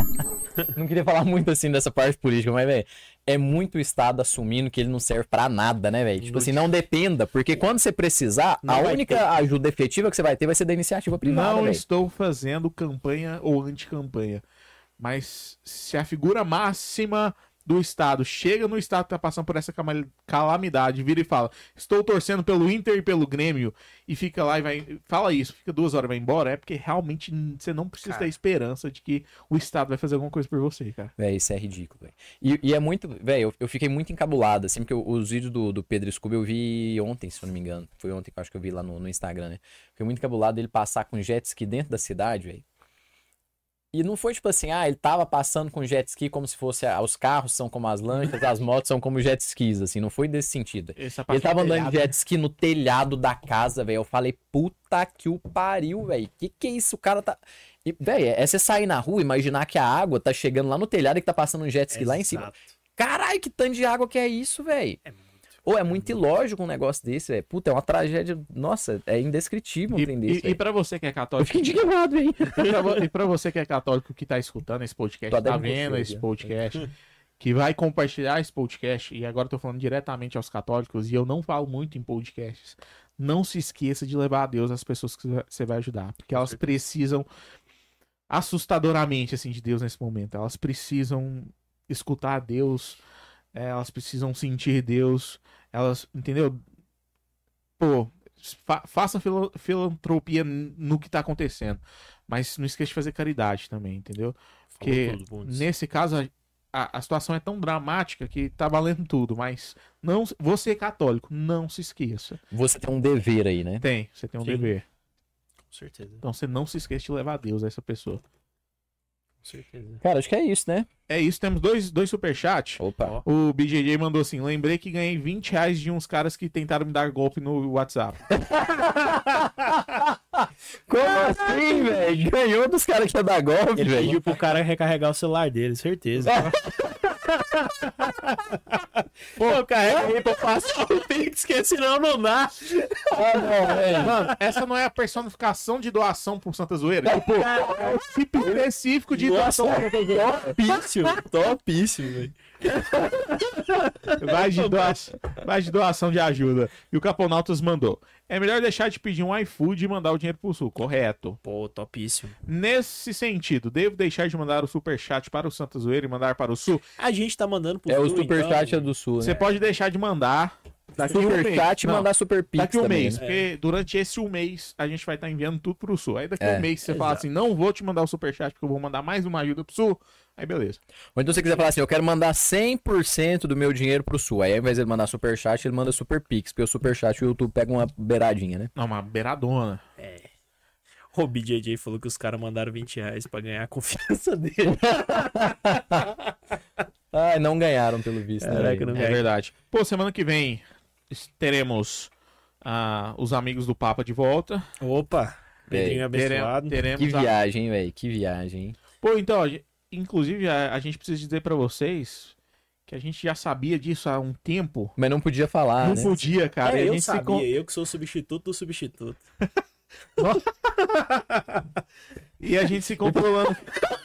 Speaker 1: não queria falar muito assim dessa parte política, mas, velho, é muito o Estado assumindo que ele não serve pra nada, né, velho? Tipo assim, não dependa, porque quando você precisar,
Speaker 2: Não
Speaker 1: a
Speaker 2: vai
Speaker 1: única
Speaker 2: ter.
Speaker 1: ajuda efetiva que você vai ter vai ser da iniciativa privada,
Speaker 3: Não
Speaker 1: velho.
Speaker 3: estou fazendo campanha ou anticampanha. Mas se a figura máxima do Estado chega no Estado que tá passando por essa cama- calamidade, vira e fala: estou torcendo pelo Inter e pelo Grêmio, e fica lá e vai. Fala isso, fica duas horas e vai embora, é porque realmente n- você não precisa
Speaker 2: Cara.
Speaker 3: ter esperança de que o Estado vai fazer alguma coisa por você, cara.
Speaker 1: Véi, isso é ridículo, velho. E, e é muito. Velho, eu, eu fiquei muito encabulado, assim, porque eu- os vídeos do, do Pedro Scooby eu vi ontem, se eu não me engano. Foi ontem que eu acho que eu vi lá no, no Instagram, né? Fiquei muito encabulado dele passar com jet ski dentro da cidade, velho. E não foi tipo assim, ah, ele tava passando com jet ski como se fosse. Ah, os carros são como as lanchas, as motos são como jet skis, assim. Não foi desse sentido.
Speaker 3: Essa
Speaker 1: Ele
Speaker 3: parte
Speaker 1: tava
Speaker 3: do
Speaker 1: andando de
Speaker 3: telhado,
Speaker 1: jet ski no telhado da casa, velho. Eu falei, puta que o pariu, velho. Que que é isso? O cara tá. E, velho, é você sair na rua e imaginar que a água tá chegando lá no telhado e que tá passando um jet ski lá em cima.
Speaker 2: Exato.
Speaker 1: Caralho, que tanto de água que é isso, velho?
Speaker 2: É muito.
Speaker 1: Ou é muito ilógico um negócio desse, velho. Puta, é uma tragédia. Nossa, é indescritível um
Speaker 3: E,
Speaker 1: trem desse.
Speaker 3: e, e
Speaker 1: velho.
Speaker 3: pra você que é
Speaker 1: Eu
Speaker 3: católico,
Speaker 1: fiquei indignado, hein?
Speaker 3: e pra, vo- e pra você que é católico que tá escutando esse podcast,
Speaker 1: Tô
Speaker 3: tá
Speaker 1: até
Speaker 3: vendo
Speaker 1: com
Speaker 3: esse
Speaker 1: fome,
Speaker 3: podcast, que vai compartilhar esse podcast, e agora eu tô falando diretamente aos católicos, e eu não falo muito em podcasts, não se esqueça de levar a Deus as pessoas que você vai ajudar, porque elas precisam assustadoramente, assim, de Deus nesse momento. Elas precisam escutar Deus, é, elas precisam sentir Deus, elas, entendeu? Pô, fa faça fila filantropia no que tá acontecendo, mas não esqueça de fazer caridade também, entendeu? Porque
Speaker 2: Falou tudo, Bundes.
Speaker 3: nesse caso a, a, a situação é tão dramática que tá valendo tudo, mas não, você é católico, não se esqueça.
Speaker 1: Você tem um dever aí, né?
Speaker 3: Tem, você tem um
Speaker 2: Sim.
Speaker 3: dever.
Speaker 2: Com certeza.
Speaker 3: Então você não se esqueça de levar a Deus a essa pessoa.
Speaker 2: Com certeza.
Speaker 1: Cara, acho que é isso, né?
Speaker 3: É isso, temos dois, dois superchats.
Speaker 1: Opa.
Speaker 3: O B J J mandou assim: lembrei que ganhei vinte reais de uns caras que tentaram me dar golpe no WhatsApp.
Speaker 1: Como assim, velho? Ganhou dos caras que ia dar golpe,
Speaker 2: Ele
Speaker 1: velho.
Speaker 2: pediu pro cara recarregar o celular dele, certeza. Pô, carrega aí pra eu passar o Pix, que senão não dá.
Speaker 1: Ah, não, velho.
Speaker 3: Mano, essa não é a personificação de doação por Santa Zoeira? Tipo, é o tipo específico de doação por Santa Zoeira.
Speaker 2: Topíssimo, topíssimo, velho.
Speaker 3: Vai de, doação, vai de doação de ajuda. E o Caponautas mandou: é melhor deixar de pedir um iFood e mandar o dinheiro pro Sul. Correto.
Speaker 2: Pô, topíssimo.
Speaker 3: Nesse sentido, devo deixar de mandar o superchat para o Santa Zoeira e mandar para o Sul?
Speaker 2: A gente tá mandando pro
Speaker 1: É o
Speaker 2: Sul,
Speaker 1: superchat
Speaker 2: então,
Speaker 1: é do Sul,
Speaker 3: Você
Speaker 1: né?
Speaker 3: pode deixar de mandar daqui um mês.
Speaker 1: Superchat e
Speaker 3: Não,
Speaker 1: mandar super pix
Speaker 3: daqui um
Speaker 1: também,
Speaker 3: mês,
Speaker 1: né?
Speaker 3: porque durante esse um mês a gente vai estar enviando tudo pro Sul. Aí daqui
Speaker 1: É,
Speaker 3: um mês você fala
Speaker 2: exato.
Speaker 3: assim: não vou te mandar o superchat porque eu vou mandar mais uma ajuda pro Sul. Aí beleza.
Speaker 1: Ou então se você quiser falar assim, eu quero mandar cem por cento do meu dinheiro pro Sul. Aí ao invés de ele mandar superchat, ele manda super pix. Porque o superchat o YouTube pega uma beiradinha, né?
Speaker 3: Não, uma beiradona.
Speaker 2: O B J J falou que os caras mandaram vinte reais pra ganhar a confiança dele.
Speaker 1: Ai, não ganharam pelo visto, né?
Speaker 2: Caraca,
Speaker 1: velho?
Speaker 2: não
Speaker 3: É verdade. Pô, semana que vem teremos ah, os amigos do Papa de volta.
Speaker 2: Opa, Pedrinho
Speaker 3: Tere-
Speaker 2: abençoado.
Speaker 3: teremos
Speaker 1: Que
Speaker 3: a-
Speaker 1: viagem, velho. Que viagem, hein?
Speaker 3: Pô, então, a gen- inclusive a, a gente precisa dizer pra vocês que a gente já sabia disso há um tempo.
Speaker 1: Mas não podia falar,
Speaker 3: Não
Speaker 1: né?
Speaker 3: podia, cara.
Speaker 2: É,
Speaker 3: E a
Speaker 2: eu
Speaker 3: gente se
Speaker 2: sabia,
Speaker 3: con-
Speaker 2: eu que sou o substituto do substituto.
Speaker 3: E a gente se controlando.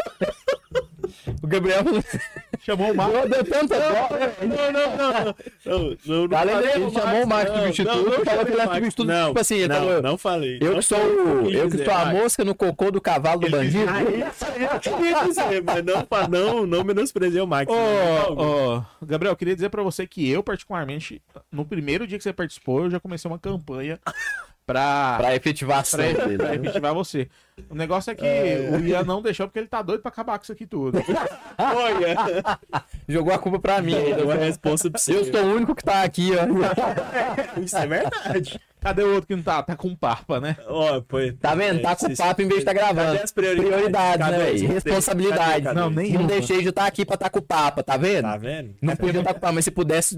Speaker 1: O Gabriel
Speaker 3: Chamou o Marco.
Speaker 1: deu tanta dó.
Speaker 2: Não, não, não. não, não, não
Speaker 1: Além
Speaker 2: falei
Speaker 1: dele,
Speaker 2: pro
Speaker 1: ele chamou o Max de
Speaker 2: não,
Speaker 1: substituto,
Speaker 2: não, não
Speaker 1: falou que
Speaker 2: chamei
Speaker 1: ele
Speaker 2: o
Speaker 1: é
Speaker 2: Max.
Speaker 1: substituto,
Speaker 2: Não,
Speaker 1: tipo assim, ele
Speaker 2: não,
Speaker 1: falou,
Speaker 2: não falei.
Speaker 1: Eu
Speaker 2: Não
Speaker 1: que sou,
Speaker 2: foi o
Speaker 1: o-
Speaker 2: que
Speaker 1: eu
Speaker 2: quis
Speaker 1: que
Speaker 2: dizer,
Speaker 1: sou a
Speaker 2: Max.
Speaker 1: mosca no cocô do cavalo do bandido.
Speaker 2: Ah, isso aí eu queria dizer, mas não, fa- não, não menosprezei o Max. não, não,
Speaker 3: Ô, ô, Gabriel, eu queria dizer pra você que eu, particularmente, no primeiro dia que você participou, eu já comecei uma campanha pra,
Speaker 1: Pra efetivação
Speaker 3: pra,
Speaker 1: dele.
Speaker 3: pra
Speaker 1: né?
Speaker 3: efetivar você. O negócio é que o Ian não deixou porque ele tá doido pra acabar com isso aqui tudo.
Speaker 2: Olha,
Speaker 1: Jogou a culpa pra mim.
Speaker 2: deu uma
Speaker 1: ainda.
Speaker 2: resposta pra você.
Speaker 1: Eu sou o único que tá aqui, ó.
Speaker 2: Isso é verdade.
Speaker 3: Cadê o outro que não tá? Tá com papa, né?
Speaker 2: Ó, foi.
Speaker 1: Tá vendo? Tá com o papo em vez de tá gravando.
Speaker 2: Cadê as prioridades?
Speaker 1: Prioridades,
Speaker 2: Cadê?
Speaker 1: né, velho?
Speaker 2: Cadê?
Speaker 1: Responsabilidade.
Speaker 2: Cadê? Cadê?
Speaker 3: Não, nem
Speaker 1: Não
Speaker 3: eu.
Speaker 1: deixei de estar aqui pra estar com o Papa, tá vendo?
Speaker 2: Tá vendo?
Speaker 1: Não podia estar com o Papa, mas se pudesse.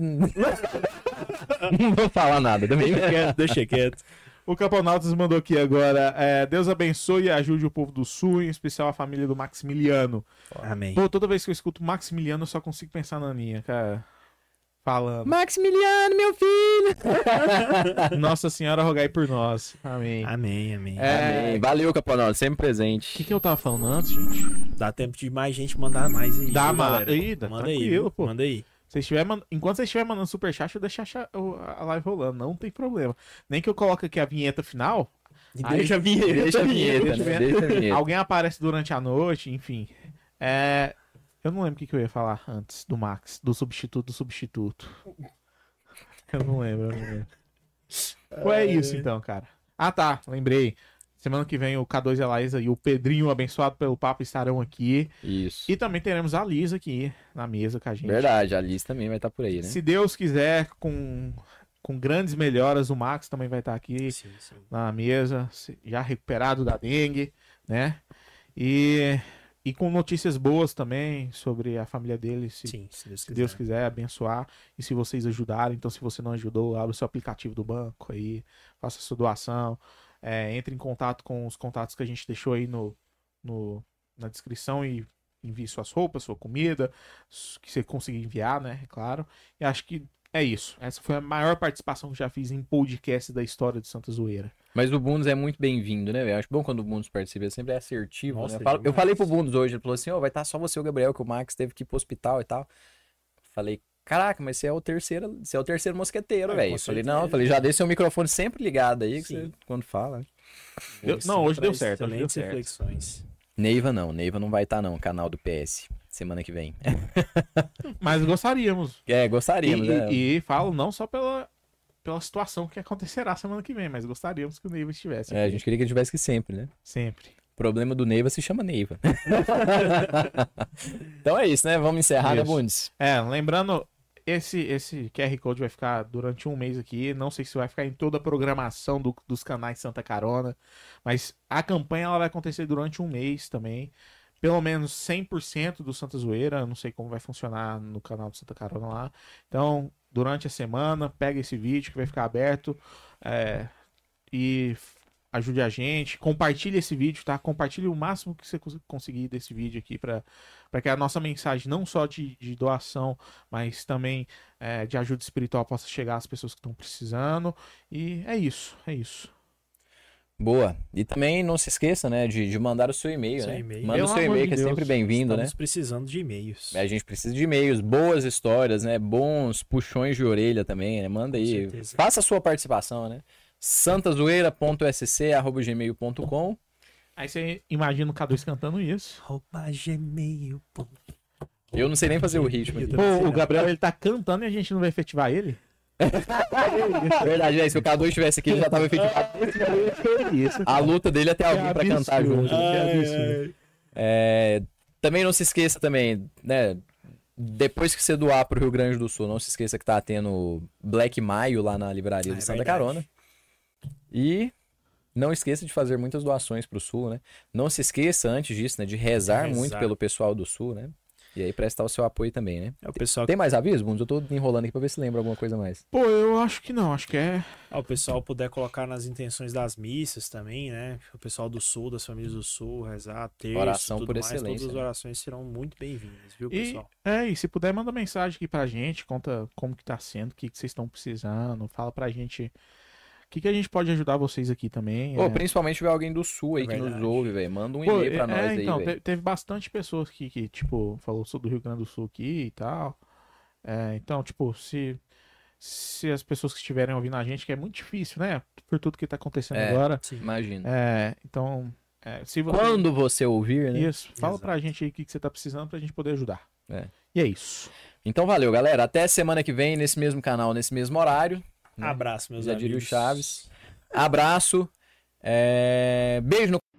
Speaker 1: Não vou falar nada também.
Speaker 2: Deixa quieto, deixa quieto.
Speaker 3: O Camponautas mandou aqui agora. é, Deus abençoe e ajude o povo do Sul, em especial a família do Maximiliano.
Speaker 2: Amém.
Speaker 3: Pô, toda vez que eu escuto Maximiliano, eu só consigo pensar na Aninha, cara. Falando.
Speaker 1: Maximiliano, meu filho!
Speaker 3: Nossa Senhora, rogai por nós. Amém.
Speaker 2: Amém, amém.
Speaker 3: É,
Speaker 1: Amém. Valeu, Caponal, sempre
Speaker 3: O
Speaker 1: presente.
Speaker 3: que, que eu tava falando antes, gente?
Speaker 2: Dá tempo de mais gente mandar mais aí.
Speaker 3: Dá,
Speaker 2: viu,
Speaker 3: ma-
Speaker 2: galera?
Speaker 3: Ih, dá
Speaker 2: Manda aí,
Speaker 3: tranquilo,
Speaker 2: viu?
Speaker 3: pô.
Speaker 2: Manda aí.
Speaker 3: Se estiver man- Enquanto você estiver mandando superchat, eu deixo a cha- o- a live rolando. Não tem problema. Nem que eu coloque aqui a vinheta final. Aí-
Speaker 2: Deixa a vinheta.
Speaker 1: Deixa a vinheta,
Speaker 3: Deixa
Speaker 1: né?
Speaker 3: eu
Speaker 1: Deixa a vinheta.
Speaker 3: Alguém aparece durante a noite, enfim. É, Eu não lembro o que, que eu ia falar antes do Max, do substituto do substituto. Eu não lembro, eu não lembro. Pô, é isso então, cara. Ah, tá, lembrei. Semana que vem o K dois e a Laísa e o Pedrinho, abençoado pelo Papa, estarão aqui.
Speaker 1: Isso.
Speaker 3: E também teremos a Lisa aqui na mesa com a gente.
Speaker 1: Verdade, a Liz também vai estar por aí, né?
Speaker 3: Se Deus quiser, com, com grandes melhoras, o Max também vai estar aqui
Speaker 2: Sim, sim.
Speaker 3: na mesa, se- já recuperado da dengue, né? E, e com notícias boas também sobre a família dele, se,
Speaker 2: Sim, se Deus
Speaker 3: se
Speaker 2: quiser.
Speaker 3: Deus quiser abençoar. E se vocês ajudarem, então se você não ajudou, abra o seu aplicativo do banco aí, faça a sua doação, é, entre em contato com os contatos que a gente deixou aí no, no, na descrição e envie suas roupas, sua comida, s- que você conseguir enviar, né? É claro. E acho que é isso. Essa foi a maior participação que já fiz em podcast da história de Santa Zoeira.
Speaker 1: Mas o Bundes é muito bem-vindo, né, velho? Acho bom quando o Bundes participa, ele sempre é assertivo,
Speaker 2: Nossa,
Speaker 1: né? Eu,
Speaker 2: é
Speaker 1: falo- eu
Speaker 2: demais.
Speaker 1: falei pro Bundes hoje, ele falou assim, ó, vai estar só você e o Gabriel, que o Max teve que ir pro hospital e tal. Falei, caraca, mas você é o terceiro, você é o terceiro mosqueteiro,
Speaker 2: É,
Speaker 1: velho.
Speaker 2: com
Speaker 1: Eu falei,
Speaker 2: certeza.
Speaker 1: não, eu falei, já deixa seu microfone sempre ligado aí, que
Speaker 2: Sim.
Speaker 1: você, quando fala. né?
Speaker 3: Deu-
Speaker 2: Ele
Speaker 3: não,
Speaker 2: sempre
Speaker 3: hoje deu
Speaker 2: traz
Speaker 3: certo, hoje deu
Speaker 2: Excelentes
Speaker 3: certo.
Speaker 2: reflexões.
Speaker 1: Neiva não, Neiva não vai estar não, canal do P S, semana que vem.
Speaker 3: Mas gostaríamos.
Speaker 1: É,
Speaker 3: E,
Speaker 1: gostaríamos, né?
Speaker 3: e, e falo não só pela, pela situação que acontecerá semana que vem, mas gostaríamos que o Neiva estivesse
Speaker 1: É, a
Speaker 3: aqui.
Speaker 1: gente queria que ele tivesse que sempre, né?
Speaker 3: Sempre.
Speaker 1: O problema do Neiva se chama Neiva. Então é isso, né? Vamos encerrar, né,
Speaker 3: Isso.
Speaker 1: Bundes?
Speaker 3: É, lembrando, esse, esse Q R Code vai ficar durante um mês aqui. Não sei se vai ficar em toda a programação do- dos canais Santa Carona, mas a campanha ela vai acontecer durante um mês também. Pelo menos cem por cento do Santa Zoeira. Eu não sei como vai funcionar no canal do Santa Carona lá. Então, durante a semana, pega esse vídeo que vai ficar aberto é, e f- ajude a gente. Compartilhe esse vídeo, tá? Compartilhe o máximo que você cons- conseguir desse vídeo aqui para para que a nossa mensagem, não só de, de doação, mas também é, de ajuda espiritual, possa chegar às pessoas que estão precisando. E é isso, é isso.
Speaker 1: Boa. E também não se esqueça, né, de, de mandar o seu e-mail,
Speaker 2: Seu
Speaker 1: né?
Speaker 2: e-mail.
Speaker 1: Manda o
Speaker 3: Pelo
Speaker 1: seu
Speaker 3: amor
Speaker 1: e-mail,
Speaker 3: de
Speaker 1: que é
Speaker 3: Deus.
Speaker 1: sempre bem-vindo, né?
Speaker 2: Estamos precisando de e-mails.
Speaker 1: A gente precisa de e-mails, boas histórias, né? Bons puxões de orelha também, né? Manda
Speaker 2: Com
Speaker 1: aí.
Speaker 2: certeza.
Speaker 1: Faça a sua participação, né? santazoeira ponto s c arroba gmail ponto com.
Speaker 3: Aí você imagina o K dois cantando isso.
Speaker 2: Arroba gmail.
Speaker 1: Eu não sei nem fazer o ritmo aqui.
Speaker 2: Eu também sei
Speaker 3: Pô, o
Speaker 2: não.
Speaker 3: Gabriel ele tá cantando e a gente não vai efetivar ele?
Speaker 1: Verdade, né? Se o K dois estivesse aqui, ele já tava efetivado.
Speaker 3: Isso.
Speaker 1: A luta dele é ter alguém
Speaker 3: Que
Speaker 1: pra cantar
Speaker 3: absurdo.
Speaker 1: junto.
Speaker 3: Ai,
Speaker 2: Ai,
Speaker 3: absurdo.
Speaker 2: ai.
Speaker 1: É, também não se esqueça também, né? Depois que você doar pro Rio Grande do Sul, não se esqueça que tá tendo Black Maio lá na livraria
Speaker 2: Ah,
Speaker 1: do
Speaker 2: é
Speaker 1: Santa
Speaker 2: verdade.
Speaker 1: Carona. E não esqueça de fazer muitas doações pro Sul, né? Não se esqueça, antes disso, né, de rezar,
Speaker 2: Rezar.
Speaker 1: muito pelo pessoal do Sul, né? E aí prestar o seu apoio também, né?
Speaker 2: É o pessoal,
Speaker 1: Tem mais aviso, Bundes? Eu tô enrolando aqui pra ver se lembra alguma coisa mais.
Speaker 3: Pô, eu acho que não, acho que é.
Speaker 2: ah, o pessoal puder colocar nas intenções das missas também, né? O pessoal do Sul, das famílias do Sul, rezar, terço,
Speaker 1: Oração
Speaker 2: tudo
Speaker 1: por
Speaker 2: mais,
Speaker 1: excelência,
Speaker 2: todas as
Speaker 1: né?
Speaker 2: orações serão muito bem-vindas, viu,
Speaker 3: E,
Speaker 2: pessoal?
Speaker 3: é, e se puder, manda mensagem aqui pra gente, conta como que tá sendo, o que, que vocês estão precisando, fala pra gente o que, que a gente pode ajudar vocês aqui também.
Speaker 1: Pô,
Speaker 3: é.
Speaker 1: principalmente se tiver alguém do Sul aí
Speaker 2: É
Speaker 1: que nos
Speaker 2: verdade.
Speaker 1: ouve, velho. Manda um
Speaker 3: Pô,
Speaker 1: e-mail pra
Speaker 3: é,
Speaker 1: nós
Speaker 3: é,
Speaker 1: aí,
Speaker 3: então,
Speaker 1: velho.
Speaker 3: te- teve bastante pessoas que, que, tipo, falou sou do Rio Grande do Sul aqui e tal. É, então, tipo, se, se as pessoas que estiverem ouvindo a gente, que é muito difícil, né? Por tudo que tá acontecendo
Speaker 1: É.
Speaker 3: agora.
Speaker 2: Sim.
Speaker 1: Imagina.
Speaker 3: É, então, é, se você...
Speaker 1: Quando você ouvir, né?
Speaker 3: Isso, fala
Speaker 2: Exato.
Speaker 3: pra gente aí o que, que você tá precisando pra gente poder ajudar.
Speaker 1: É.
Speaker 3: E é isso.
Speaker 1: Então valeu, galera. Até semana que vem, nesse mesmo canal, nesse mesmo horário. né?
Speaker 2: Abraço, meus
Speaker 1: Já
Speaker 2: amigos.
Speaker 1: diria o Chaves. Abraço. É, Beijo no